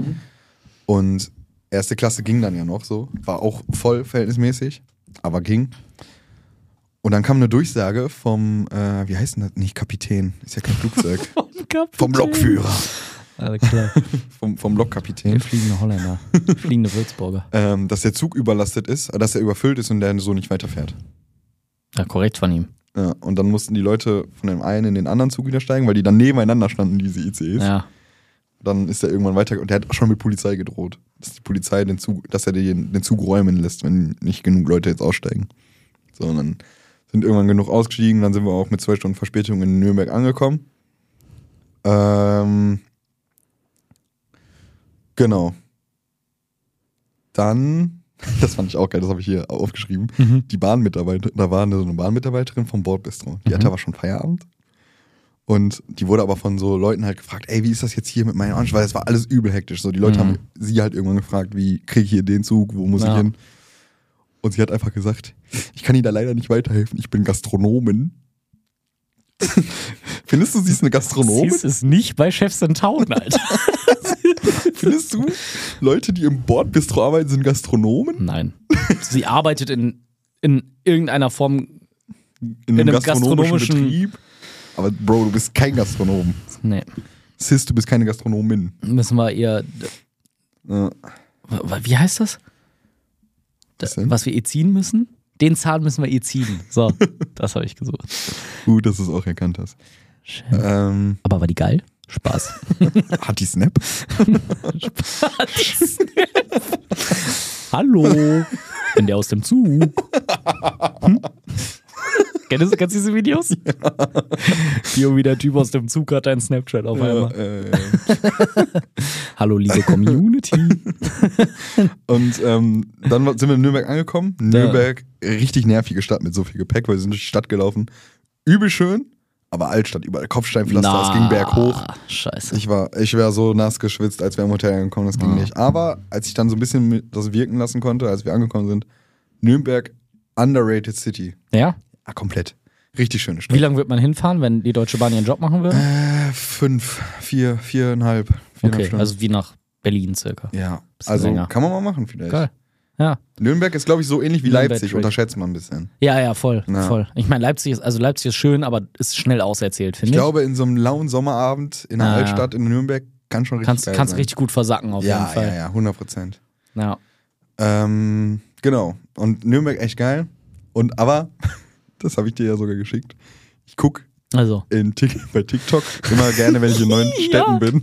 Speaker 2: Und erste Klasse ging dann ja noch so, war auch voll verhältnismäßig, aber ging. Und dann kam eine Durchsage vom, äh, wie heißt denn das? Nicht Kapitän, ist ja kein Flugzeug. vom Lokführer.
Speaker 3: Alles klar.
Speaker 2: vom, vom Lokkapitän.
Speaker 3: Wir fliegende Holländer. Fliegende Würzburger.
Speaker 2: Ähm, dass der Zug überlastet ist, dass er überfüllt ist und der so nicht weiterfährt.
Speaker 3: Ja, korrekt von ihm.
Speaker 2: Ja, und dann mussten die Leute von dem einen in den anderen Zug wieder steigen, weil die dann nebeneinander standen, diese I C Es.
Speaker 3: Ja.
Speaker 2: Dann ist er irgendwann weiter und der hat schon mit Polizei gedroht, dass die Polizei den Zug, dass er den, den Zug räumen lässt, wenn nicht genug Leute jetzt aussteigen. So, und dann sind irgendwann genug ausgestiegen, dann sind wir auch mit zwei Stunden Verspätung in Nürnberg angekommen. Ähm, genau. Dann, das fand ich auch geil, das habe ich hier aufgeschrieben,
Speaker 3: Mhm.
Speaker 2: die Bahnmitarbeiterin, da war eine, so eine Bahnmitarbeiterin vom Bordbistro, die
Speaker 3: Mhm.
Speaker 2: hatte aber schon Feierabend. Und die wurde aber von so Leuten halt gefragt, ey, wie ist das jetzt hier mit meinen Orange? Weil es war alles übel hektisch. So, die Leute
Speaker 3: Mhm.
Speaker 2: haben sie halt irgendwann gefragt, wie kriege ich hier den Zug, wo muss
Speaker 3: Ja.
Speaker 2: ich hin? Und sie hat einfach gesagt, ich kann Ihnen da leider nicht weiterhelfen, ich bin Gastronomin. Findest du, sie ist eine Gastronomin?
Speaker 3: Siehst es nicht bei Chefs in Town, Alter.
Speaker 2: Findest du, Leute, die im Bordbistro arbeiten, sind Gastronomen?
Speaker 3: Nein. Sie arbeitet in, in irgendeiner Form.
Speaker 2: In
Speaker 3: In
Speaker 2: einem
Speaker 3: einem
Speaker 2: gastronomischen,
Speaker 3: gastronomischen-
Speaker 2: Betrieb? Aber Bro, du bist kein Gastronom.
Speaker 3: Nee.
Speaker 2: Sis, du bist keine Gastronomin.
Speaker 3: Müssen wir ihr.
Speaker 2: Ja.
Speaker 3: w- Wie heißt das?
Speaker 2: Was denn?
Speaker 3: Was wir ihr ziehen müssen? Den Zahn müssen wir ihr ziehen. So, das habe ich gesucht.
Speaker 2: Gut, dass du es auch erkannt hast.
Speaker 3: Schön.
Speaker 2: Ähm,
Speaker 3: Aber war die geil? Spaß.
Speaker 2: hat die Snap?
Speaker 3: Hallo. Bin der aus dem Zug. Hm? Kennst, du, kennst du diese Videos? Ja. Hier wie der Typ aus dem Zug hat einen Snapchat auf einmal.
Speaker 2: Äh, äh,
Speaker 3: Hallo, liebe Community.
Speaker 2: und ähm, dann sind wir in Nürnberg angekommen. Nürnberg, richtig nervige Stadt mit so viel Gepäck, weil wir sind durch die Stadt gelaufen. Übel schön, aber Altstadt, überall Kopfsteinpflaster, es ging berghoch.
Speaker 3: Scheiße.
Speaker 2: Ich war, ich wäre so nass geschwitzt, als wir im Hotel angekommen, das ging
Speaker 3: Ah.
Speaker 2: nicht. Aber als ich dann so ein bisschen mit das wirken lassen konnte, als wir angekommen sind, Nürnberg, underrated City.
Speaker 3: Ja?
Speaker 2: Ah, komplett. Richtig schöne Stadt.
Speaker 3: Wie lange wird man hinfahren, wenn die Deutsche Bahn ihren Job machen würde?
Speaker 2: Äh, fünf, vier, viereinhalb. viereinhalb
Speaker 3: Okay,
Speaker 2: Stunden.
Speaker 3: also wie nach Berlin circa.
Speaker 2: ja,
Speaker 3: bisschen
Speaker 2: also
Speaker 3: länger.
Speaker 2: kann man mal machen vielleicht.
Speaker 3: Geil. Ja.
Speaker 2: Nürnberg ist, glaube ich, so ähnlich wie
Speaker 3: Nürnberg
Speaker 2: Leipzig,
Speaker 3: Trick.
Speaker 2: unterschätzt man ein bisschen.
Speaker 3: Ja, ja, voll,
Speaker 2: Ja.
Speaker 3: voll. Ich meine, Leipzig ist, also Leipzig ist schön, aber ist schnell auserzählt,
Speaker 2: Ich
Speaker 3: finde ich.
Speaker 2: glaube, in so einem lauen Sommerabend in einer
Speaker 3: Ah, ja.
Speaker 2: Altstadt in Nürnberg kann schon richtig
Speaker 3: kannst
Speaker 2: geil
Speaker 3: kannst
Speaker 2: sein.
Speaker 3: richtig gut versacken auf
Speaker 2: ja,
Speaker 3: jeden Fall.
Speaker 2: ja, ja, hundert Prozent.
Speaker 3: Ja.
Speaker 2: Ähm, genau. Und Nürnberg echt geil. Und aber, das habe ich dir ja sogar geschickt. Ich gucke
Speaker 3: Also.
Speaker 2: in Tik- bei TikTok immer gerne, wenn ich in neuen
Speaker 3: Ja.
Speaker 2: Städten bin,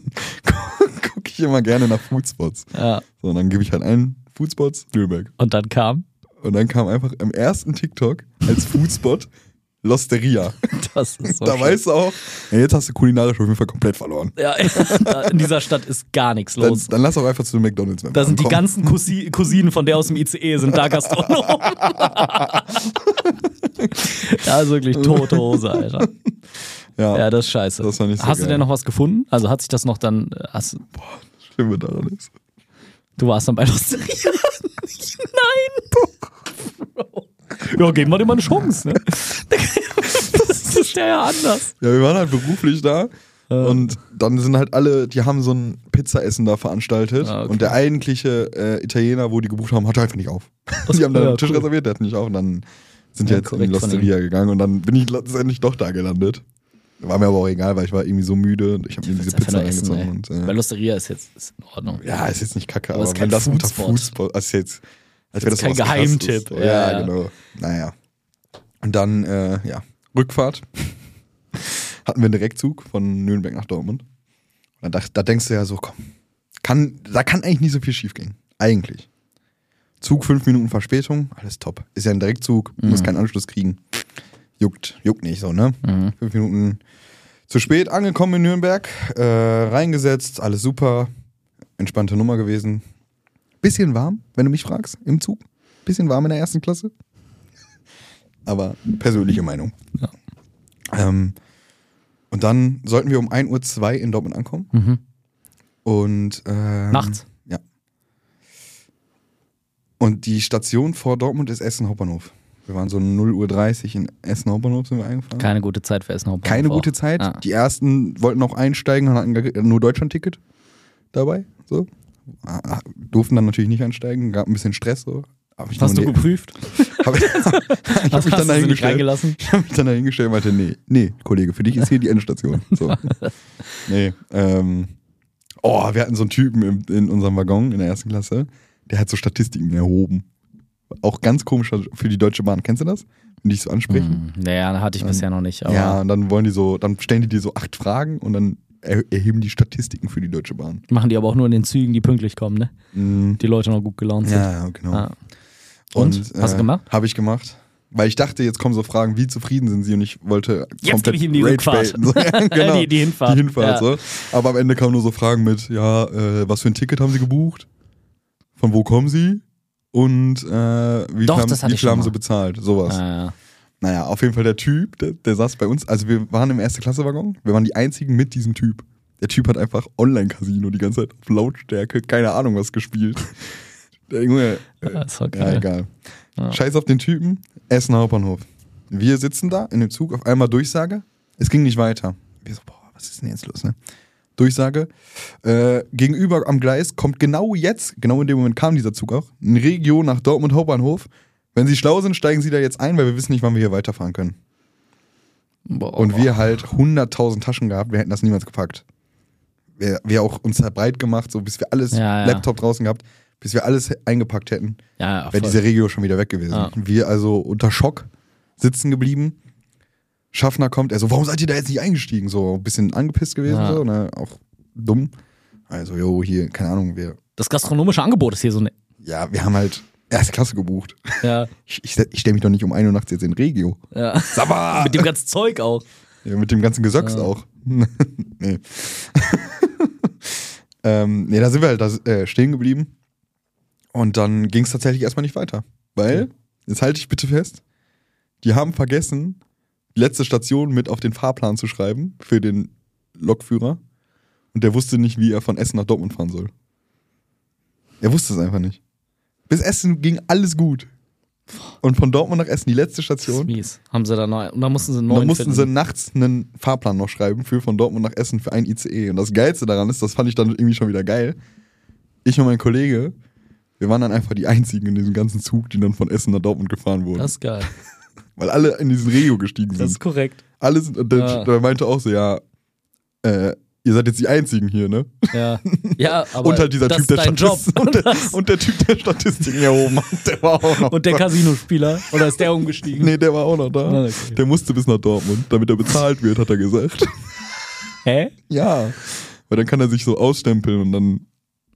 Speaker 2: gucke ich immer gerne nach Foodspots.
Speaker 3: Ja.
Speaker 2: So, und dann gebe ich halt ein Foodspots Nürnberg.
Speaker 3: Und dann kam.
Speaker 2: Und dann kam einfach im ersten TikTok als Foodspot L'Osteria.
Speaker 3: Das ist so
Speaker 2: Da
Speaker 3: schön.
Speaker 2: weißt du auch, ja, jetzt hast du kulinarisch auf jeden Fall komplett verloren.
Speaker 3: Ja, da in dieser Stadt ist gar nichts
Speaker 2: Dann,
Speaker 3: los.
Speaker 2: dann lass auch einfach zu den McDonalds. Wenn wir
Speaker 3: Da sind die
Speaker 2: ankommen.
Speaker 3: ganzen Cousi- Cousinen von der aus dem I C E sind da Gastronomen. Da ist wirklich tote Hose, Alter.
Speaker 2: Ja,
Speaker 3: Ja, das ist scheiße.
Speaker 2: Das war nicht so
Speaker 3: hast du
Speaker 2: geil.
Speaker 3: denn noch was gefunden? Also hat sich das noch dann, äh, hast,
Speaker 2: das Schlimme daran ist.
Speaker 3: du warst dann bei L'Osteria? Nein! Bro. Ja, geben wir dir mal eine Chance, ne? Das ist der ja anders.
Speaker 2: Ja, wir waren halt beruflich da. Und dann sind halt alle, die haben so ein Pizzaessen da veranstaltet.
Speaker 3: Ah, okay.
Speaker 2: Und der eigentliche äh, Italiener, wo die gebucht haben, hatte einfach nicht auf. Die haben dann
Speaker 3: ja,
Speaker 2: einen Tisch
Speaker 3: cool.
Speaker 2: reserviert, der hat nicht auf. Und dann sind die
Speaker 3: Ja,
Speaker 2: jetzt in die
Speaker 3: korrekt von
Speaker 2: L'Osteria gegangen. Und dann bin ich letztendlich doch da gelandet. War mir aber auch egal, weil ich war irgendwie so müde. Ich habe mir diese
Speaker 3: Willst einfach
Speaker 2: Pizza
Speaker 3: nur essen,
Speaker 2: reingezogen.
Speaker 3: ey.
Speaker 2: Und,
Speaker 3: Bei
Speaker 2: äh,
Speaker 3: L'Osteria ist jetzt ist in Ordnung.
Speaker 2: ja, ist jetzt nicht kacke,
Speaker 3: Aber
Speaker 2: aber,
Speaker 3: es ist kein
Speaker 2: wenn das unter
Speaker 3: Foodspot.
Speaker 2: Foodspot, also jetzt, als wäre das
Speaker 3: kein
Speaker 2: was Krasses.
Speaker 3: Geheimtipp.
Speaker 2: So,
Speaker 3: Ja,
Speaker 2: ja,
Speaker 3: ja.
Speaker 2: genau. Naja. Und dann, äh, ja, Rückfahrt. Hatten wir einen Direktzug von Nürnberg nach Dortmund. Und da, da denkst du ja so, komm, kann, da kann eigentlich nicht so viel schief gehen. Eigentlich. Zug fünf Minuten Verspätung, alles top. Ist ja ein Direktzug,
Speaker 3: Mhm.
Speaker 2: muss keinen Anschluss kriegen. Juckt, juckt nicht so, ne?
Speaker 3: Mhm.
Speaker 2: Fünf Minuten zu spät angekommen in Nürnberg, äh, reingesetzt, alles super. Entspannte Nummer gewesen. Bisschen warm, wenn du mich fragst, im Zug. Bisschen warm in der ersten Klasse. Aber persönliche Meinung.
Speaker 3: Ja.
Speaker 2: Ähm, und dann sollten wir um ein Uhr zwei in Dortmund ankommen.
Speaker 3: Mhm.
Speaker 2: Und ähm,
Speaker 3: Nachts?
Speaker 2: Ja. Und die Station vor Dortmund ist Essen Hauptbahnhof. Wir waren so null Uhr dreißig in Essen Hauptbahnhof sind wir eingefahren.
Speaker 3: Keine gute Zeit für Essen Hauptbahnhof.
Speaker 2: Keine
Speaker 3: auch.
Speaker 2: gute Zeit.
Speaker 3: Ah.
Speaker 2: Die ersten wollten auch einsteigen und hatten gar- nur Deutschland-Ticket dabei. So. Ah, Durften dann natürlich nicht einsteigen, gab ein bisschen Stress. So. Hab ich
Speaker 3: Hast du
Speaker 2: dann-
Speaker 3: geprüft?
Speaker 2: Hab ich ich hab mich
Speaker 3: Hast
Speaker 2: dann
Speaker 3: du sie nicht
Speaker 2: dahingestellt.
Speaker 3: reingelassen?
Speaker 2: Ich habe mich dann dahingestellt und meinte, nee, nee, Kollege, für dich ist hier die Endstation. So. Nee, ähm, oh, wir hatten so einen Typen im, in unserem Waggon in der ersten Klasse, der hat so Statistiken erhoben. Auch ganz komisch für die Deutsche Bahn. Kennst du das? Wenn die dich so ansprechen?
Speaker 3: Hm, naja, hatte ich bisher noch nicht. Aber
Speaker 2: Ja, und dann wollen die so, dann stellen die dir so acht Fragen und dann er, erheben die Statistiken für die Deutsche Bahn.
Speaker 3: machen die aber auch nur in den Zügen, die pünktlich kommen, ne?
Speaker 2: Mhm.
Speaker 3: Die Leute noch gut gelaunt sind.
Speaker 2: Ja, ja, genau.
Speaker 3: Ah. Und? Hast du gemacht?
Speaker 2: Habe ich gemacht. Weil ich dachte, jetzt kommen so Fragen, wie zufrieden sind sie und ich wollte
Speaker 3: Jetzt
Speaker 2: komplett
Speaker 3: gebe ich ihm die
Speaker 2: Rage
Speaker 3: Rückfahrt.
Speaker 2: baiten. So, ja, genau.
Speaker 3: die, die Hinfahrt.
Speaker 2: Die Hinfahrt,
Speaker 3: Ja.
Speaker 2: so. Aber am Ende kamen nur so Fragen mit, ja, äh, was für ein Ticket haben sie gebucht? Von wo kommen sie? Und äh, wie
Speaker 3: Doch,
Speaker 2: viel, haben,
Speaker 3: das hatte
Speaker 2: wie
Speaker 3: ich
Speaker 2: viel
Speaker 3: schon
Speaker 2: haben
Speaker 3: mal.
Speaker 2: sie bezahlt? Sowas.
Speaker 3: Ah, ja.
Speaker 2: Naja, auf jeden Fall der Typ, der, der saß bei uns, also wir waren im Erste-Klasse-Waggon, wir waren die einzigen mit diesem Typ. Der Typ hat einfach Online-Casino die ganze Zeit auf Lautstärke, keine Ahnung was gespielt. Der Junge, äh,
Speaker 3: Ja, ist okay.
Speaker 2: ja, egal.
Speaker 3: Ja.
Speaker 2: Scheiß auf den Typen, Essen Hauptbahnhof. Wir sitzen da in dem Zug, auf einmal Durchsage, es ging nicht weiter. Wir so, boah, was ist denn jetzt los, ne? Durchsage, äh, gegenüber am Gleis kommt genau jetzt, genau in dem Moment kam dieser Zug auch, ein Regio nach Dortmund Hauptbahnhof. Wenn Sie schlau sind, steigen Sie da jetzt ein, weil wir wissen nicht, wann wir hier weiterfahren können.
Speaker 3: Boah.
Speaker 2: Und wir halt hunderttausend Taschen gehabt, wir hätten das niemals gepackt. Wir, wir auch uns da breit gemacht, so bis wir alles,
Speaker 3: Ja, ja.
Speaker 2: Laptop draußen gehabt, bis wir alles eingepackt hätten,
Speaker 3: ja, ja,
Speaker 2: wäre
Speaker 3: voll.
Speaker 2: diese Regio schon wieder weg gewesen.
Speaker 3: Ja.
Speaker 2: Wir also unter Schock sitzen geblieben. Schaffner kommt, er so, warum seid ihr da jetzt nicht eingestiegen? So ein bisschen angepisst gewesen,
Speaker 3: Ja.
Speaker 2: so, ne? Auch dumm. Also, jo, hier, keine Ahnung, wir,
Speaker 3: Das gastronomische Angebot ist hier so ne.
Speaker 2: ja, wir haben halt erste Klasse gebucht.
Speaker 3: Ja,
Speaker 2: Ich, ich, ich stelle mich doch nicht um ein Uhr nachts jetzt in Regio.
Speaker 3: ja.
Speaker 2: Sag mal!
Speaker 3: Mit dem ganzen Zeug auch.
Speaker 2: Ja, mit dem ganzen Gesöcks
Speaker 3: Ja.
Speaker 2: auch. nee. ähm, nee, da sind wir halt da, äh, stehen geblieben. Und dann ging es tatsächlich erstmal nicht weiter. Weil, jetzt halte ich bitte fest, die haben vergessen, die letzte Station mit auf den Fahrplan zu schreiben für den Lokführer. Und der wusste nicht, wie er von Essen nach Dortmund fahren soll. Er wusste es einfach nicht. Bis Essen ging alles gut. Und von Dortmund nach Essen, die letzte
Speaker 3: Das ist
Speaker 2: Station.
Speaker 3: mies. Haben sie da neu. Und dann mussten sie einen
Speaker 2: Und dann
Speaker 3: neuen
Speaker 2: mussten
Speaker 3: finden.
Speaker 2: sie nachts einen Fahrplan noch schreiben für von Dortmund nach Essen für ein I C E. Und das Geilste daran ist, das fand ich dann irgendwie schon wieder geil. Ich und mein Kollege, wir waren dann einfach die Einzigen in diesem ganzen Zug, die dann von Essen nach Dortmund gefahren wurden.
Speaker 3: Das ist geil.
Speaker 2: Weil alle in diesen Regio gestiegen
Speaker 3: Das
Speaker 2: sind.
Speaker 3: ist korrekt.
Speaker 2: Alle sind, und der,
Speaker 3: Ja.
Speaker 2: der meinte auch so, ja, äh, ihr seid jetzt die Einzigen hier, ne?
Speaker 3: Ja, ja aber
Speaker 2: und halt dieser
Speaker 3: das
Speaker 2: Typ, der
Speaker 3: ist dein Job.
Speaker 2: Statist- und, der, und der Typ, der Statistiken erhoben hat, der war auch noch
Speaker 3: Und der
Speaker 2: da.
Speaker 3: Casinospieler. Oder ist der umgestiegen?
Speaker 2: Nee, der war auch noch da.
Speaker 3: Ah, okay.
Speaker 2: Der musste bis nach Dortmund, damit er bezahlt wird, hat er gesagt.
Speaker 3: Hä?
Speaker 2: Ja, weil dann kann er sich so ausstempeln und dann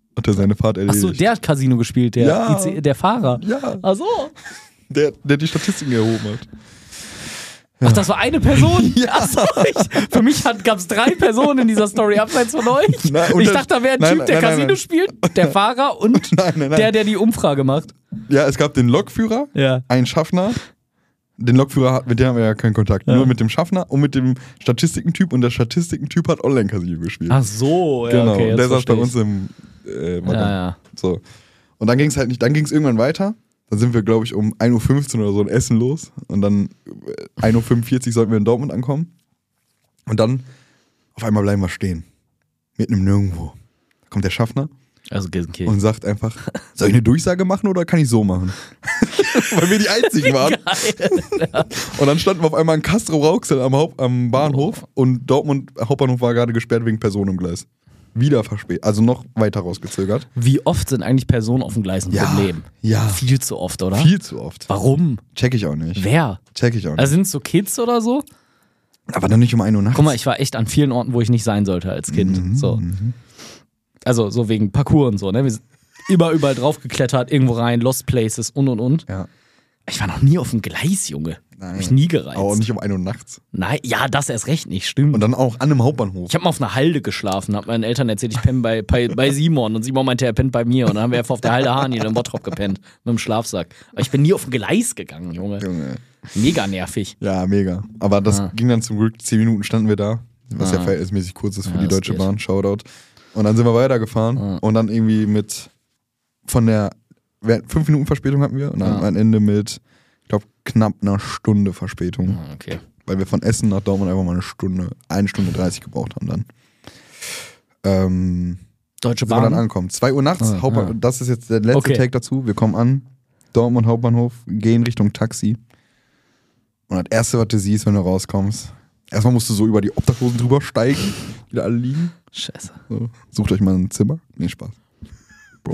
Speaker 2: hat er seine Fahrt erledigt.
Speaker 3: Achso, der hat Casino gespielt, der,
Speaker 2: Ja.
Speaker 3: I C, der Fahrer.
Speaker 2: Ja,
Speaker 3: Ach so.
Speaker 2: der, der die Statistiken erhoben hat.
Speaker 3: Ach, das war eine Person?
Speaker 2: Ja.
Speaker 3: Ach so, ich, für mich gab es drei Personen in dieser Story abseits von euch.
Speaker 2: Nein, und
Speaker 3: ich
Speaker 2: das-
Speaker 3: dachte, da wäre ein
Speaker 2: nein,
Speaker 3: Typ, der
Speaker 2: nein, nein,
Speaker 3: Casino
Speaker 2: nein.
Speaker 3: spielt, der Fahrer und
Speaker 2: Nein, nein, nein.
Speaker 3: der, der die Umfrage macht.
Speaker 2: Ja, es gab den Lokführer,
Speaker 3: Ja.
Speaker 2: einen Schaffner. Den Lokführer, hat- mit dem haben wir ja keinen Kontakt.
Speaker 3: Ja.
Speaker 2: Nur mit dem Schaffner und mit dem Statistikentyp. Und der Statistikentyp hat Online-Casino gespielt.
Speaker 3: Ach so, ja,
Speaker 2: genau.
Speaker 3: okay.
Speaker 2: und der
Speaker 3: jetzt
Speaker 2: saß bei
Speaker 3: verstehe
Speaker 2: uns im äh,
Speaker 3: ich.
Speaker 2: Wagen.
Speaker 3: Ja, ja.
Speaker 2: So. Und dann ging es halt nicht, dann ging es irgendwann weiter. Dann sind wir, glaube ich, um ein Uhr fünfzehn oder so in Essen los. Und dann äh, ein Uhr fünfundvierzig sollten wir in Dortmund ankommen. Und dann auf einmal bleiben wir stehen. Mitten im Nirgendwo. Da kommt der Schaffner
Speaker 3: Also Gelsenkirchen.
Speaker 2: und sagt einfach, soll ich eine Durchsage machen oder kann ich so machen? Weil wir die einzigen waren. Und dann standen wir auf einmal in Castro-Rauxel am, Haupt, am Bahnhof und Dortmund Hauptbahnhof war gerade gesperrt wegen Personen im Gleis. Wieder verspätet, also noch weiter rausgezögert.
Speaker 3: Wie oft sind eigentlich Personen auf dem Gleis ein Problem?
Speaker 2: Ja.
Speaker 3: Viel zu oft, oder?
Speaker 2: Viel zu oft.
Speaker 3: Warum?
Speaker 2: Check ich auch nicht.
Speaker 3: Wer?
Speaker 2: Check ich auch nicht.
Speaker 3: Also sind es so Kids oder so?
Speaker 2: Aber dann nicht um ein Uhr nachts.
Speaker 3: Guck mal, ich war echt an vielen Orten, wo ich nicht sein sollte als Kind.
Speaker 2: Mhm,
Speaker 3: So. Also so wegen Parcours und so, ne? Wir sind immer überall drauf geklettert, irgendwo rein, Lost Places und und und.
Speaker 2: Ja.
Speaker 3: Ich war noch nie auf dem Gleis, Junge.
Speaker 2: Nein.
Speaker 3: Hab ich nie gereizt.
Speaker 2: Aber auch nicht um ein Uhr nachts.
Speaker 3: Nein, ja, das erst recht nicht, stimmt.
Speaker 2: Und dann auch an einem Hauptbahnhof.
Speaker 3: Ich habe mal auf einer Halde geschlafen, hab meinen Eltern erzählt, ich penne bei, bei, bei Simon und Simon meinte, er pennt bei mir und dann haben wir einfach auf der Halde Hani in Bottrop gepennt mit dem Schlafsack. Aber ich bin nie auf ein Gleis gegangen, Junge.
Speaker 2: Junge.
Speaker 3: Mega nervig.
Speaker 2: Ja, mega. Aber das
Speaker 3: Ah.
Speaker 2: ging dann zum Glück, zehn Minuten standen wir da, was ja
Speaker 3: Ah.
Speaker 2: verhältnismäßig kurz ist für
Speaker 3: Ja,
Speaker 2: die
Speaker 3: das
Speaker 2: Deutsche
Speaker 3: geht.
Speaker 2: Bahn, Shoutout. Und dann sind wir weitergefahren
Speaker 3: Ah.
Speaker 2: und dann irgendwie mit, von der, wir- fünf Minuten Verspätung hatten wir und dann
Speaker 3: Ah.
Speaker 2: am Ende mit, ich glaube, knapp einer Stunde Verspätung.
Speaker 3: Ah, Okay.
Speaker 2: Weil wir von Essen nach Dortmund einfach mal eine Stunde, eine Stunde dreißig gebraucht haben dann. Ähm,
Speaker 3: Deutsche
Speaker 2: sind wir dann
Speaker 3: Bahn.
Speaker 2: angekommen. zwei Uhr nachts,
Speaker 3: Ah,
Speaker 2: Hauptbahnhof,
Speaker 3: ah.
Speaker 2: das ist jetzt der letzte
Speaker 3: Okay.
Speaker 2: Take dazu. Wir kommen an, Dortmund Hauptbahnhof, gehen Richtung Taxi. Und das erste, was du siehst, wenn du rauskommst, erstmal musst du so über die Obdachlosen drüber steigen, die da alle liegen.
Speaker 3: Scheiße.
Speaker 2: So. Sucht euch mal ein Zimmer. Nee, Spaß. Bro.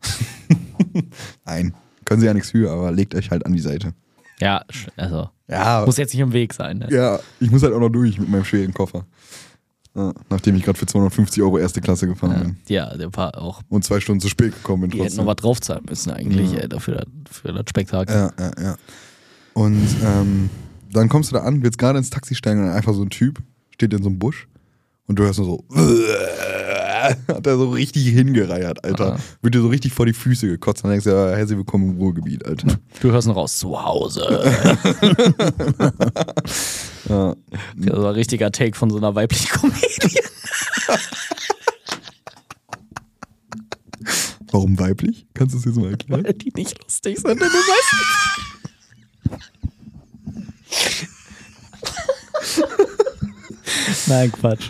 Speaker 2: Nein, können sie ja nichts für, aber legt euch halt an die Seite.
Speaker 3: Ja, sch- also
Speaker 2: Ja,
Speaker 3: muss jetzt nicht im Weg sein. Ne?
Speaker 2: ja, ich muss halt auch noch durch mit meinem schweren Koffer. Ja, nachdem ich gerade für zweihundertfünfzig Euro erste Klasse gefahren bin.
Speaker 3: Ja, der war auch.
Speaker 2: Und zwei Stunden zu spät gekommen bin
Speaker 3: Die hätten noch
Speaker 2: trotzdem.
Speaker 3: was draufzahlen müssen eigentlich
Speaker 2: Ja.
Speaker 3: ey, dafür, für das Spektakel.
Speaker 2: Ja, ja, ja. Und ähm, dann kommst du da an, willst gerade ins Taxi steigen und dann einfach so ein Typ steht in so einem Busch und du hörst nur so, hat er so richtig hingereiert, Alter.
Speaker 3: Ah.
Speaker 2: Wird dir so richtig vor die Füße gekotzt. Dann denkst du, ja, herzlich willkommen im Ruhrgebiet, Alter.
Speaker 3: Du hörst noch raus, zu Hause.
Speaker 2: Ja.
Speaker 3: Das war ein richtiger Take von so einer weiblichen Komödie.
Speaker 2: Warum weiblich? Kannst du es jetzt mal erklären?
Speaker 3: Weil die nicht lustig sind. Du weißt Nein, Quatsch.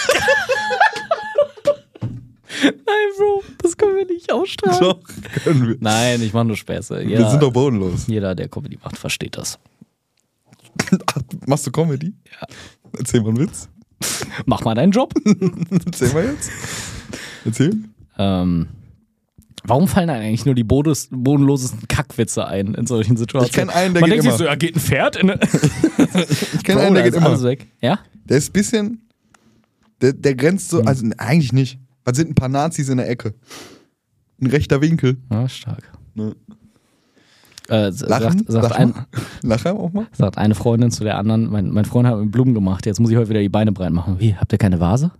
Speaker 3: Nein, Bro, das können wir nicht ausstrahlen.
Speaker 2: Doch, können wir.
Speaker 3: Nein, ich mache nur Späße.
Speaker 2: Wir
Speaker 3: Jeder,
Speaker 2: sind doch bodenlos.
Speaker 3: jeder, der Comedy macht, versteht das.
Speaker 2: Ach, machst du Comedy?
Speaker 3: Ja.
Speaker 2: Erzähl mal einen Witz.
Speaker 3: Mach mal deinen Job.
Speaker 2: Erzähl mal jetzt. Erzähl.
Speaker 3: ähm, warum fallen einem eigentlich nur die bodes, bodenlosesten Kackwitze ein in solchen Situationen?
Speaker 2: Ich kenn einen, der
Speaker 3: Man
Speaker 2: geht
Speaker 3: denkt sich
Speaker 2: immer.
Speaker 3: so, ja, geht ein Pferd in eine...
Speaker 2: Ich kenne
Speaker 3: Bro,
Speaker 2: einen, der
Speaker 3: da
Speaker 2: geht
Speaker 3: ist alles
Speaker 2: immer.
Speaker 3: weg. Ja?
Speaker 2: Der ist ein bisschen. Der, der grenzt so. Also eigentlich nicht. Was sind ein paar Nazis in der Ecke? Ein rechter Winkel.
Speaker 3: Ja, stark.
Speaker 2: Ne?
Speaker 3: Äh, s-
Speaker 2: Lachen?
Speaker 3: sagt, sagt,
Speaker 2: Lach
Speaker 3: ein,
Speaker 2: mal. Lachen auch mal.
Speaker 3: sagt eine Freundin zu der anderen, mein, mein Freund hat mir Blumen gemacht, jetzt muss ich heute wieder die Beine breit machen. Wie, habt ihr keine Vase?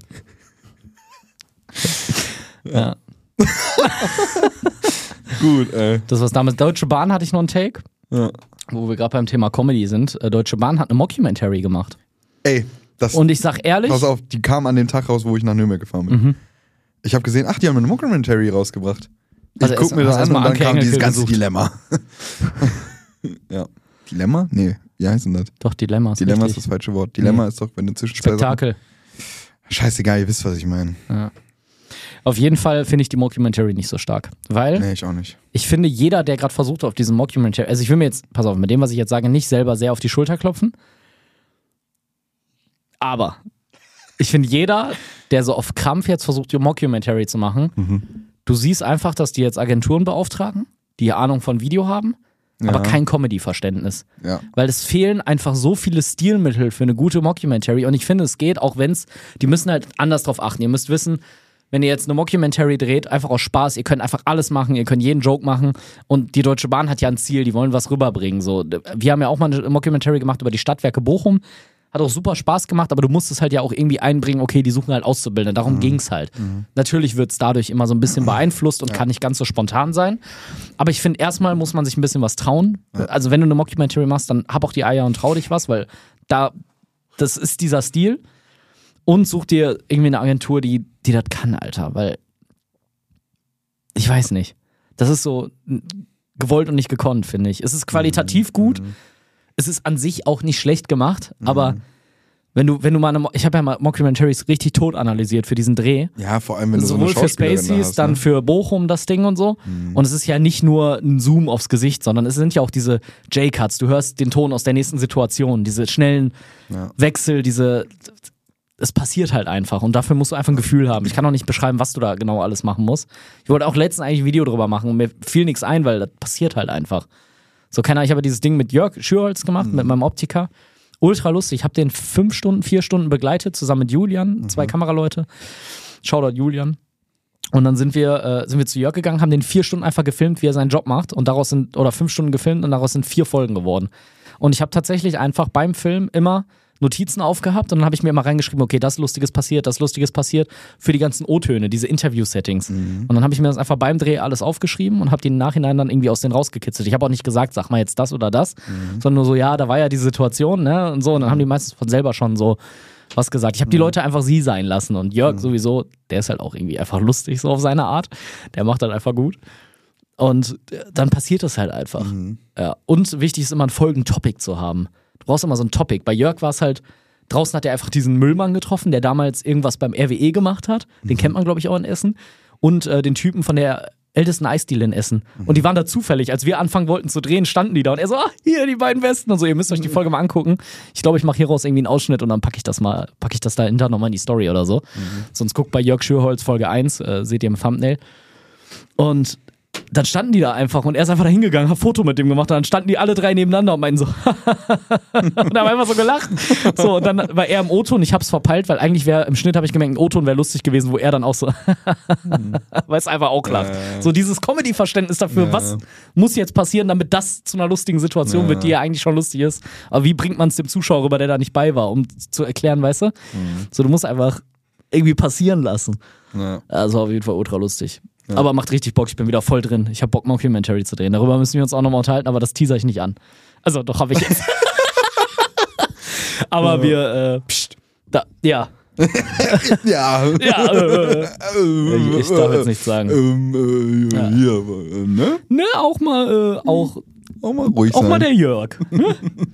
Speaker 3: Ja.
Speaker 2: Gut, ey.
Speaker 3: Das was damals, Deutsche Bahn hatte ich noch einen Take,
Speaker 2: Ja.
Speaker 3: wo wir gerade beim Thema Comedy sind. Äh, Deutsche Bahn hat eine Mockumentary gemacht.
Speaker 2: Ey, das.
Speaker 3: Und ich sag ehrlich,
Speaker 2: Pass auf, die kam an dem Tag raus, wo ich nach Nürnberg gefahren bin.
Speaker 3: Mhm.
Speaker 2: Ich habe gesehen, ach, die haben eine Mockumentary rausgebracht. Ich
Speaker 3: Also
Speaker 2: guck
Speaker 3: erst-
Speaker 2: mir das
Speaker 3: hast
Speaker 2: an
Speaker 3: erst mal
Speaker 2: und dann
Speaker 3: Anke
Speaker 2: kam dieses
Speaker 3: Engelke
Speaker 2: ganze
Speaker 3: gesucht.
Speaker 2: Dilemma. Ja. Dilemma? Nee, wie heißt denn das?
Speaker 3: doch, Dilemma ist
Speaker 2: Dilemma ist
Speaker 3: richtig.
Speaker 2: das falsche Wort. Dilemma ist doch, wenn du zwischen zwei Sachen-
Speaker 3: Spektakel.
Speaker 2: Scheißegal, ihr wisst, was ich meine.
Speaker 3: Ja. Auf jeden Fall finde ich die Mockumentary nicht so stark. Weil
Speaker 2: Nee, ich auch nicht.
Speaker 3: ich finde, jeder, der gerade versucht auf diesen Mockumentary, also ich will mir jetzt, pass auf, mit dem, was ich jetzt sage, nicht selber sehr auf die Schulter klopfen. Aber ich finde, jeder, der so auf Krampf jetzt versucht, die Mockumentary zu machen,
Speaker 2: Mhm.
Speaker 3: du siehst einfach, dass die jetzt Agenturen beauftragen, die Ahnung von Video haben, aber
Speaker 2: Ja.
Speaker 3: kein Comedy-Verständnis.
Speaker 2: Ja.
Speaker 3: Weil es fehlen einfach so viele Stilmittel für eine gute Mockumentary und ich finde, es geht, auch wenn es, die müssen halt anders drauf achten. Ihr müsst wissen, wenn ihr jetzt eine Mockumentary dreht, einfach aus Spaß, ihr könnt einfach alles machen, ihr könnt jeden Joke machen und die Deutsche Bahn hat ja ein Ziel, die wollen was rüberbringen. So. Wir haben ja auch mal eine Mockumentary gemacht über die Stadtwerke Bochum, hat auch super Spaß gemacht, aber du musst es halt ja auch irgendwie einbringen, okay, die suchen halt Auszubildende, darum mhm. ging's halt. Mhm. Natürlich wird's dadurch immer so ein bisschen beeinflusst und ja. kann nicht ganz so spontan sein, aber ich finde, erstmal muss man sich ein bisschen was trauen. Ja. Also wenn du eine Mockumentary machst, dann hab auch die Eier und trau dich was, weil da, das ist dieser Stil. Und such dir irgendwie eine Agentur, die, die das kann, Alter, weil ich weiß nicht. Das ist so gewollt und nicht gekonnt, finde ich. Es ist qualitativ mhm. gut, es ist an sich auch nicht schlecht gemacht, mhm. aber wenn du, wenn du mal eine, ich habe ja mal Mockumentaries richtig tot analysiert für diesen Dreh.
Speaker 2: Ja, vor allem, wenn du
Speaker 3: sowohl
Speaker 2: so eine
Speaker 3: für Spaceys,
Speaker 2: hast, ne?
Speaker 3: dann für Bochum das Ding und so. Mhm. Und es ist ja nicht nur ein Zoom aufs Gesicht, sondern es sind ja auch diese J-Cuts. Du hörst den Ton aus der nächsten Situation, diese schnellen ja. Wechsel, diese es passiert halt einfach und dafür musst du einfach ein Gefühl haben. Ich kann auch nicht beschreiben, was du da genau alles machen musst. Ich wollte auch letztens eigentlich ein Video drüber machen und mir fiel nichts ein, weil das passiert halt einfach. So, keine Ahnung, ich habe dieses Ding mit Jörg Schürholz gemacht, mhm. mit meinem Optiker. Ultra lustig. Ich habe den fünf Stunden, vier Stunden begleitet, zusammen mit Julian, mhm. zwei Kameraleute. Shoutout Julian. Und dann sind wir, äh, sind wir zu Jörg gegangen, haben den vier Stunden einfach gefilmt, wie er seinen Job macht und daraus sind, oder fünf Stunden gefilmt und daraus sind vier Folgen geworden. Und ich habe tatsächlich einfach beim Film immer Notizen aufgehabt und dann habe ich mir immer reingeschrieben, okay, das Lustiges passiert, das Lustiges passiert für die ganzen O-Töne, diese Interview-Settings. Mhm. Und dann habe ich mir das einfach beim Dreh alles aufgeschrieben und habe die im Nachhinein dann irgendwie aus denen rausgekitzelt. Ich habe auch nicht gesagt, sag mal jetzt das oder das, mhm. sondern nur so, ja, da war ja die Situation, ne, und so. Und dann haben die meistens von selber schon so was gesagt. Ich habe die Leute einfach sie sein lassen und Jörg mhm. sowieso, der ist halt auch irgendwie einfach lustig so auf seine Art. Der macht halt einfach gut. Und dann passiert das halt einfach. Mhm. Ja. Und wichtig ist immer ein Folgentopic zu haben. Du brauchst immer so ein Topic. Bei Jörg war es halt, draußen hat er einfach diesen Müllmann getroffen, der damals irgendwas beim R W E gemacht hat. Den mhm. kennt man, glaube ich, auch in Essen. Und äh, den Typen von der ältesten Eisdiele in Essen. Mhm. Und die waren da zufällig. Als wir anfangen wollten zu drehen, standen die da. Und er so, ah, hier, die beiden Besten. Und so, ihr müsst euch die Folge mal angucken. Ich glaube, ich mache hieraus irgendwie einen Ausschnitt und dann packe ich das mal, packe ich das dahinter nochmal in die Story oder so. Mhm. Sonst guckt bei Jörg Schürholz Folge eins, äh, seht ihr im Thumbnail. Und dann standen die da einfach und er ist einfach da hingegangen, hat ein Foto mit dem gemacht und dann standen die alle drei nebeneinander und meinten so und haben einfach so gelacht. So, und dann war er im O-Ton, ich hab's verpeilt, weil eigentlich wäre, im Schnitt habe ich gemerkt, ein O-Ton wäre lustig gewesen, wo er dann auch so weil es einfach auch lacht. Äh. So dieses Comedy-Verständnis dafür, ja. was muss jetzt passieren, damit das zu einer lustigen Situation ja. wird, die ja eigentlich schon lustig ist. Aber wie bringt man es dem Zuschauer rüber, der da nicht bei war, um zu erklären, weißt du? Mhm. So, du musst einfach irgendwie passieren lassen. Ja. Also auf jeden Fall ultra lustig. Ja. Aber macht richtig Bock, ich bin wieder voll drin. Ich hab Bock, Mockumentary zu drehen. Darüber müssen wir uns auch nochmal unterhalten, aber das teaser ich nicht an. Also, doch, habe ich jetzt. aber ja. wir, äh, pst, da, ja.
Speaker 2: ja.
Speaker 3: ja äh, ich, ich darf jetzt nichts sagen.
Speaker 2: Ähm, äh, ja. Hier, äh, ne?
Speaker 3: Ne, auch mal, äh, auch,
Speaker 2: auch mal ruhig
Speaker 3: Auch
Speaker 2: sein.
Speaker 3: mal der Jörg. Ne?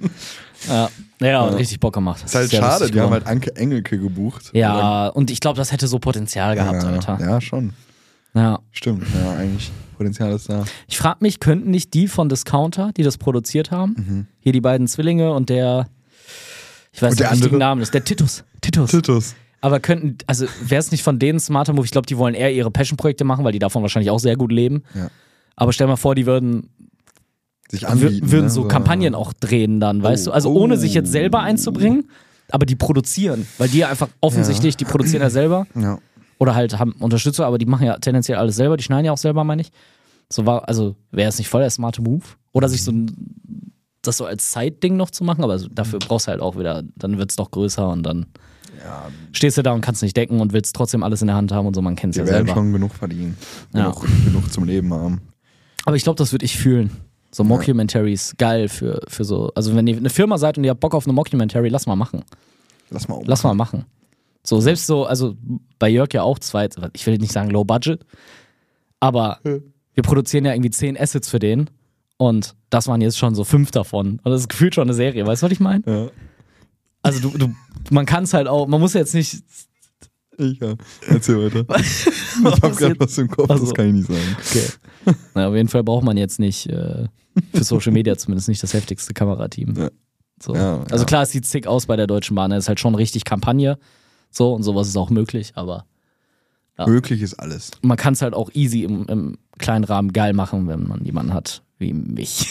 Speaker 3: ja. Ja, ja, und richtig Bock gemacht.
Speaker 2: Ist halt ist schade, die haben halt Anke Engelke gebucht.
Speaker 3: Ja, und ich glaube, das hätte so Potenzial gehabt,
Speaker 2: ja,
Speaker 3: Alter.
Speaker 2: Ja, schon.
Speaker 3: Ja.
Speaker 2: Stimmt, ja, eigentlich. Potenzial ist da.
Speaker 3: Ich frage mich, könnten nicht die von Discounter, die das produziert haben, mhm. hier die beiden Zwillinge und der, ich weiß nicht, der richtigen Namen ist, der Titus. Titus.
Speaker 2: Titus.
Speaker 3: Aber könnten, also wäre es nicht von denen Smarter Move, ich glaube, die wollen eher ihre Passion-Projekte machen, weil die davon wahrscheinlich auch sehr gut leben. Ja. Aber stell mal vor, die würden
Speaker 2: sich anbieten,
Speaker 3: würden
Speaker 2: ne?
Speaker 3: so Kampagnen auch drehen dann, oh, weißt du? Also
Speaker 2: oh.
Speaker 3: ohne sich jetzt selber einzubringen, aber die produzieren, weil die ja einfach offensichtlich, ja. die produzieren ja selber.
Speaker 2: Ja.
Speaker 3: Oder halt haben Unterstützer, aber die machen ja tendenziell alles selber, die schneiden ja auch selber, meine ich. So war, also wäre es nicht voll der smarte Move? Oder sich so ein, das so als Side-Ding noch zu machen, aber dafür brauchst du halt auch wieder, dann wird es doch größer und dann ja. stehst du da und kannst nicht decken und willst trotzdem alles in der Hand haben und so, man kennt es ja selber.
Speaker 2: Die werden schon genug verdienen,
Speaker 3: ja.
Speaker 2: genug, genug zum Leben haben.
Speaker 3: Aber ich glaube, das würde ich fühlen. So Mockumentaries, geil für, für so, also wenn ihr eine Firma seid und ihr habt Bock auf eine Mockumentary, lass mal machen.
Speaker 2: Lass mal,
Speaker 3: lass mal machen. So, selbst so, also bei Jörg ja auch zwei, ich will nicht sagen Low Budget, aber hm. wir produzieren ja irgendwie zehn Assets für den und das waren jetzt schon so fünf davon. Und das ist gefühlt schon eine Serie, weißt du, was ich meine? Ja. Also du, du, man kann es halt auch, man muss jetzt nicht...
Speaker 2: Ich ja. Erzähl weiter. Ich hab gerade was im Kopf, also, das kann ich nicht sagen.
Speaker 3: Okay. Na, auf jeden Fall braucht man jetzt nicht, äh, für Social Media zumindest nicht das heftigste Kamerateam. Ja. So. Ja, also ja. klar, es sieht sick aus bei der Deutschen Bahn, es ist halt schon richtig Kampagne. So, und sowas ist auch möglich, aber ja.
Speaker 2: möglich ist alles.
Speaker 3: Man kann es halt auch easy im, im kleinen Rahmen geil machen, wenn man jemanden hat wie mich.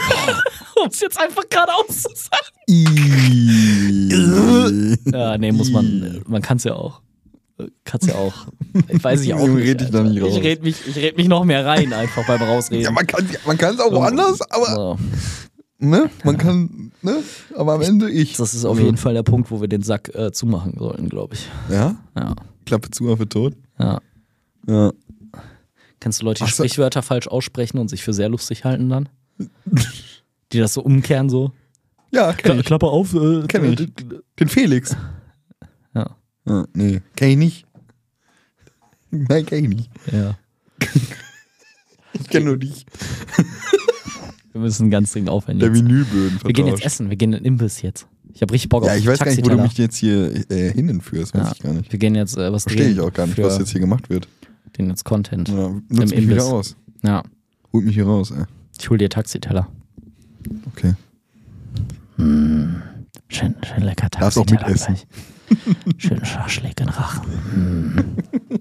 Speaker 3: Um es jetzt einfach geradeaus zu sagen. ja, nee, muss man, man kann es ja auch. Kannst ja auch. Ich weiß ich auch
Speaker 2: Junge,
Speaker 3: nicht.
Speaker 2: red dich da nicht raus.
Speaker 3: Ich red mich, ich red mich noch mehr rein, einfach beim Rausreden.
Speaker 2: Ja, man kann man kann es auch woanders, aber
Speaker 3: So.
Speaker 2: ne, man kann, ne, aber am Ende ich.
Speaker 3: Das ist auf jeden Fall der Punkt, wo wir den Sack äh, zumachen sollten, glaube ich.
Speaker 2: Ja?
Speaker 3: Ja.
Speaker 2: Klappe zu, Affe tot.
Speaker 3: Ja.
Speaker 2: Ja.
Speaker 3: Kennst du Leute, die
Speaker 2: Ach so.
Speaker 3: Sprichwörter falsch aussprechen und sich für sehr lustig halten dann? Die das so umkehren so?
Speaker 2: Ja, kenn ich.
Speaker 3: Klappe auf. Äh,
Speaker 2: Kenn ich. Den Felix.
Speaker 3: Ja.
Speaker 2: Ja, nee, kenn ich nicht. Nein, kenn ich nicht.
Speaker 3: Ja.
Speaker 2: Ich kenn nur dich.
Speaker 3: Wir müssen ganz dringend aufhören
Speaker 2: Der
Speaker 3: jetzt.
Speaker 2: Vinylböden vertauscht.
Speaker 3: Wir gehen jetzt essen, wir gehen in den Imbiss jetzt. Ich habe richtig Bock auf
Speaker 2: Ja, ich weiß gar nicht, wo du
Speaker 3: Taxiteller.
Speaker 2: mich jetzt hier äh, hinführst, weiß
Speaker 3: Ja.
Speaker 2: ich gar nicht.
Speaker 3: Wir gehen jetzt äh, was
Speaker 2: Verstehe ich
Speaker 3: drehen
Speaker 2: auch gar nicht,
Speaker 3: für
Speaker 2: was jetzt hier gemacht wird.
Speaker 3: den jetzt Content.
Speaker 2: Ja,
Speaker 3: Im
Speaker 2: nutz mich
Speaker 3: Imbiss.
Speaker 2: wieder aus.
Speaker 3: Ja,
Speaker 2: Holt mich hier raus, ey.
Speaker 3: ich hol dir Taxiteller.
Speaker 2: Okay.
Speaker 3: Schön, schön lecker
Speaker 2: Darfst auch
Speaker 3: Taxiteller
Speaker 2: mitessen.
Speaker 3: gleich. Schön Schaschlik in Rachen.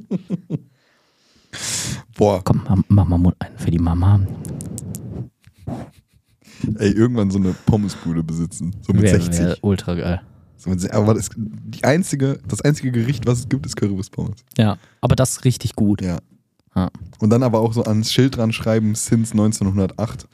Speaker 2: Boah,
Speaker 3: Komm, ma- mach mal Mund einen für die Mama.
Speaker 2: ey, irgendwann so eine Pommesbude besitzen. So mit
Speaker 3: Wäre
Speaker 2: sechzig.
Speaker 3: wär ultra geil.
Speaker 2: So mit, se- aber das, die einzige, das einzige Gericht, was es gibt, ist Currywurst-Pommes.
Speaker 3: Ja, aber das ist richtig gut.
Speaker 2: Ja.
Speaker 3: Ja.
Speaker 2: Und dann aber auch so ans Schild dran schreiben, since neunzehnhundertacht.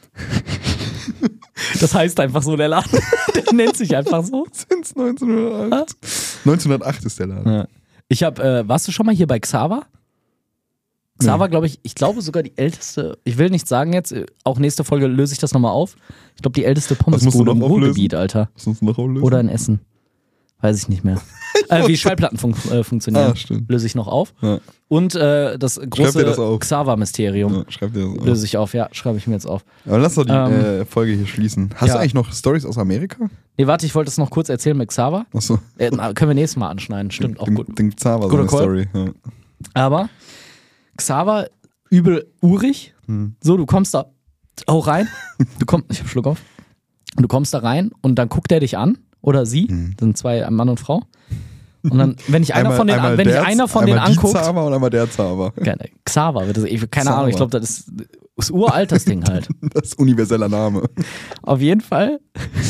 Speaker 3: Das heißt einfach so, der Laden. Der nennt sich einfach so.
Speaker 2: Since neunzehnhundertacht. neunzehnhundertacht ist der Laden.
Speaker 3: Ja. Ich hab, äh, warst du schon mal hier bei Xaver? Xaver, glaube ich, ich glaube sogar die älteste, ich will nicht sagen jetzt, äh, auch nächste Folge löse ich das nochmal auf. Ich glaube die älteste
Speaker 2: musst du
Speaker 3: Pommesbude im
Speaker 2: noch auflösen?
Speaker 3: Ruhrgebiet, Alter.
Speaker 2: Lass uns noch auflösen.
Speaker 3: Oder in Essen. Weiß ich nicht mehr. äh, wie Schallplatten fun äh, funktionieren.
Speaker 2: Ah, stimmt.
Speaker 3: Löse ich noch auf.
Speaker 2: Ja.
Speaker 3: Und äh, das
Speaker 2: dir
Speaker 3: große
Speaker 2: das auf.
Speaker 3: Xaver-Mysterium
Speaker 2: Ja, schreib dir das auf.
Speaker 3: löse ich auf. Ja, schreibe ich mir jetzt auf.
Speaker 2: Aber lass doch die
Speaker 3: Ähm,
Speaker 2: äh, Folge hier schließen. Hast
Speaker 3: ja.
Speaker 2: du eigentlich noch Stories aus Amerika?
Speaker 3: Nee, warte, ich wollte es noch kurz erzählen mit Xaver.
Speaker 2: Achso.
Speaker 3: Äh, na, können wir nächstes Mal anschneiden. Stimmt, auch
Speaker 2: den,
Speaker 3: gut.
Speaker 2: Den Xaver, so
Speaker 3: Guter
Speaker 2: eine
Speaker 3: Call.
Speaker 2: Story. Ja.
Speaker 3: Aber Xaver, übel urig.
Speaker 2: Hm.
Speaker 3: So, du kommst da auch rein. Du kommst, ich hab Schluck auf. Du kommst da rein und dann guckt er dich an. Oder sie.
Speaker 2: Hm.
Speaker 3: Das sind zwei, ein Mann und Frau. Und dann, wenn ich einer
Speaker 2: Einmal-
Speaker 3: von den,
Speaker 2: einmal
Speaker 3: wenn ich
Speaker 2: der-
Speaker 3: einer von denen
Speaker 2: einmal die
Speaker 3: anguckt.
Speaker 2: Xaver und einmal der Xaver.
Speaker 3: Keine- Xaver, wird das, ich, keine
Speaker 2: Xaver.
Speaker 3: Ahnung, ich glaube, das ist, ist uralt, das Ding halt.
Speaker 2: Das ist universeller Name.
Speaker 3: Auf jeden Fall.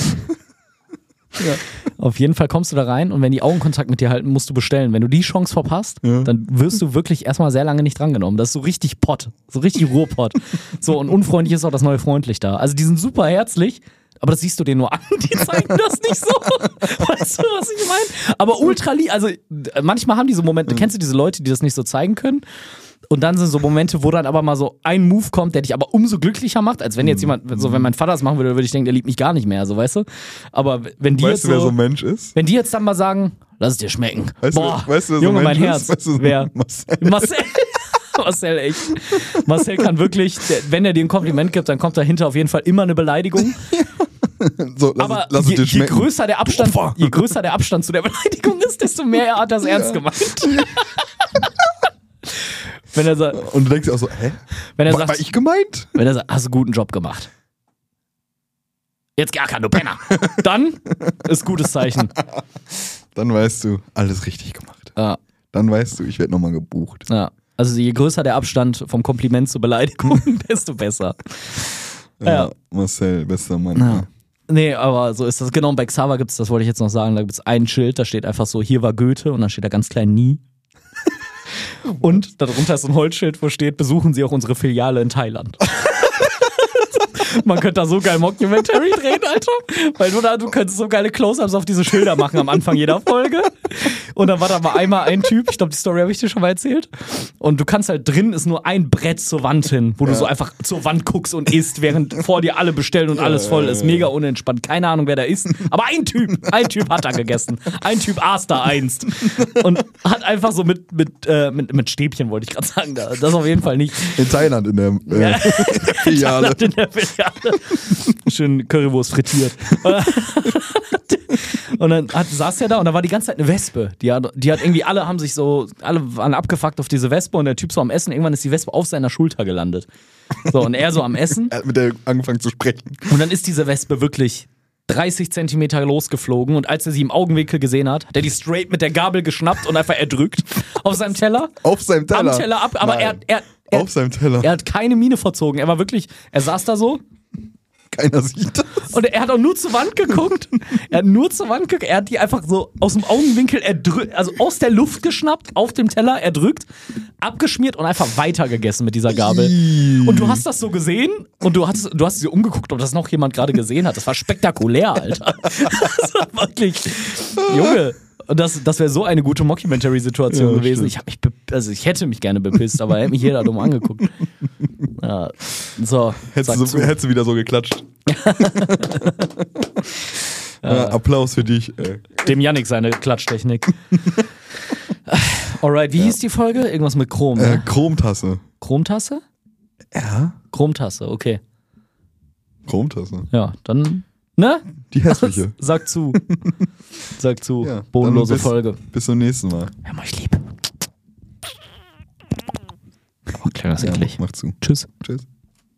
Speaker 3: Ja. Auf jeden Fall kommst du da rein und wenn die Augenkontakt mit dir halten, musst du bestellen. Wenn du die Chance verpasst,
Speaker 2: Ja.
Speaker 3: dann wirst du wirklich erstmal sehr lange nicht drangenommen. Das ist so richtig Pott. So richtig Ruhrpott. So, und unfreundlich ist auch das neue freundlich da. Also die sind super herzlich, aber das siehst du denen nur an. Die zeigen das nicht so. Weißt du, was ich meine? Aber ultra lieb. Also manchmal haben die so Momente, kennst du diese Leute, die das nicht so zeigen können? Und dann sind so Momente, wo dann aber mal so ein Move kommt, der dich aber umso glücklicher macht, als wenn jetzt jemand, so wenn mein Vater das machen würde, würde ich denken, der liebt mich gar nicht mehr, so weißt du. Aber wenn die
Speaker 2: Weißt
Speaker 3: jetzt
Speaker 2: du, wer
Speaker 3: so,
Speaker 2: so ein Mensch ist?
Speaker 3: wenn die jetzt dann mal sagen, lass es dir schmecken.
Speaker 2: Weißt du,
Speaker 3: Boah,
Speaker 2: weißt du, wer so
Speaker 3: Junge,
Speaker 2: ein
Speaker 3: mein
Speaker 2: Mensch
Speaker 3: Herz.
Speaker 2: ist? Weißt du,
Speaker 3: Wer?
Speaker 2: Marcel.
Speaker 3: Marcel. Marcel, echt. Marcel kann wirklich, der, wenn er dir ein Kompliment gibt, dann kommt dahinter auf jeden Fall immer eine Beleidigung.
Speaker 2: So, lass,
Speaker 3: Aber
Speaker 2: es, lass
Speaker 3: je,
Speaker 2: es dir
Speaker 3: je,
Speaker 2: schmecken.
Speaker 3: größer der Abstand,
Speaker 2: Boah.
Speaker 3: je größer der Abstand zu der Beleidigung ist, desto mehr hat er es ernst gemeint. Wenn er sagt,
Speaker 2: Und du denkst dir auch so, hä?
Speaker 3: wenn er
Speaker 2: War,
Speaker 3: sagt,
Speaker 2: war ich gemeint?
Speaker 3: wenn er sagt, hast du einen guten Job gemacht. Jetzt gar kein, du Penner. Dann ist gutes Zeichen.
Speaker 2: Dann weißt du, alles richtig gemacht.
Speaker 3: Ja,
Speaker 2: Dann weißt du, ich werde nochmal gebucht.
Speaker 3: ja. Also je größer der Abstand vom Kompliment zur Beleidigung, desto besser.
Speaker 2: Ja,
Speaker 3: Ja.
Speaker 2: Marcel, bester Mann.
Speaker 3: Ja. Nee, aber so ist das. Genau, und bei Xaver gibt es, das wollte ich jetzt noch sagen, da gibt es ein Schild, da steht einfach so, hier war Goethe und dann steht da ganz klein nie. Und darunter ist so ein Holzschild, wo steht, besuchen Sie auch unsere Filiale in Thailand. Man könnte da so geil Mockumentary drehen, Alter. Weil du da, du könntest so geile Close-Ups auf diese Schilder machen am Anfang jeder Folge. Und dann war da mal einmal ein Typ, ich glaube, die Story habe ich dir schon mal erzählt. Und du kannst halt drin, ist nur ein Brett zur Wand hin, wo du so einfach zur Wand guckst und isst, während vor dir alle bestellen und alles voll ist. Mega unentspannt. Keine Ahnung, wer da ist. Aber ein Typ, ein Typ hat da gegessen. Ein Typ aß da einst. Und hat einfach so mit, mit, äh, mit, mit Stäbchen, wollte ich gerade sagen. Da. Das auf jeden Fall nicht.
Speaker 2: In Thailand in der, äh,
Speaker 3: Ja.
Speaker 2: Filiale.
Speaker 3: In der Filiale. Schön Currywurst frittiert. Und dann hat, saß er da und da war die ganze Zeit eine Wespe. Die hat, die hat irgendwie, alle haben sich so, alle waren abgefuckt auf diese Wespe und der Typ so am Essen, irgendwann ist die Wespe auf seiner Schulter gelandet. So, und er so am Essen.
Speaker 2: Er hat mit der angefangen zu sprechen.
Speaker 3: Und dann ist diese Wespe wirklich dreißig Zentimeter losgeflogen und als er sie im Augenwinkel gesehen hat, hat er die straight mit der Gabel geschnappt und einfach erdrückt auf seinem Teller.
Speaker 2: Auf seinem Teller.
Speaker 3: Am Teller ab, aber er,
Speaker 2: Nein.
Speaker 3: er, er,
Speaker 2: Auf seinem Teller.
Speaker 3: er hat keine Miene verzogen. Er war wirklich, er saß da so
Speaker 2: Keiner sieht das.
Speaker 3: Und er hat auch nur zur Wand geguckt. Er hat nur zur Wand geguckt. Er hat die einfach so aus dem Augenwinkel erdrückt, also aus der Luft geschnappt, auf dem Teller erdrückt, abgeschmiert und einfach weitergegessen mit dieser Gabel. Und du hast das so gesehen und du hast, du hast sie umgeguckt, ob das noch jemand gerade gesehen hat. Das war spektakulär, Alter. Das war wirklich, Junge. Und das, das wäre so eine gute Mockumentary-Situation
Speaker 2: Ja,
Speaker 3: gewesen.
Speaker 2: stimmt.
Speaker 3: Ich, hab mich be- also ich hätte mich gerne bepisst, aber hätte mich jeder dumm angeguckt. Ja. So,
Speaker 2: Hättest
Speaker 3: sag
Speaker 2: du,
Speaker 3: zu.
Speaker 2: so, hättest du wieder so geklatscht. ja, Applaus für dich. Ey.
Speaker 3: Dem Yannick seine Klatschtechnik. Alright, wie hieß die Folge? Irgendwas mit Chrom,
Speaker 2: Äh,
Speaker 3: ne?
Speaker 2: Chromtasse.
Speaker 3: Chromtasse?
Speaker 2: Ja?
Speaker 3: Chromtasse, okay.
Speaker 2: Chromtasse.
Speaker 3: Ja, dann, ne?
Speaker 2: Die hässliche.
Speaker 3: Sag zu. Sag zu.
Speaker 2: Ja,
Speaker 3: Bodenlose
Speaker 2: dann bis,
Speaker 3: Folge.
Speaker 2: Bis zum nächsten Mal.
Speaker 3: Wir haben euch lieb. Oh, klar, das
Speaker 2: Ja,
Speaker 3: eklig.
Speaker 2: mach zu.
Speaker 3: Tschüss.
Speaker 2: Tschüss.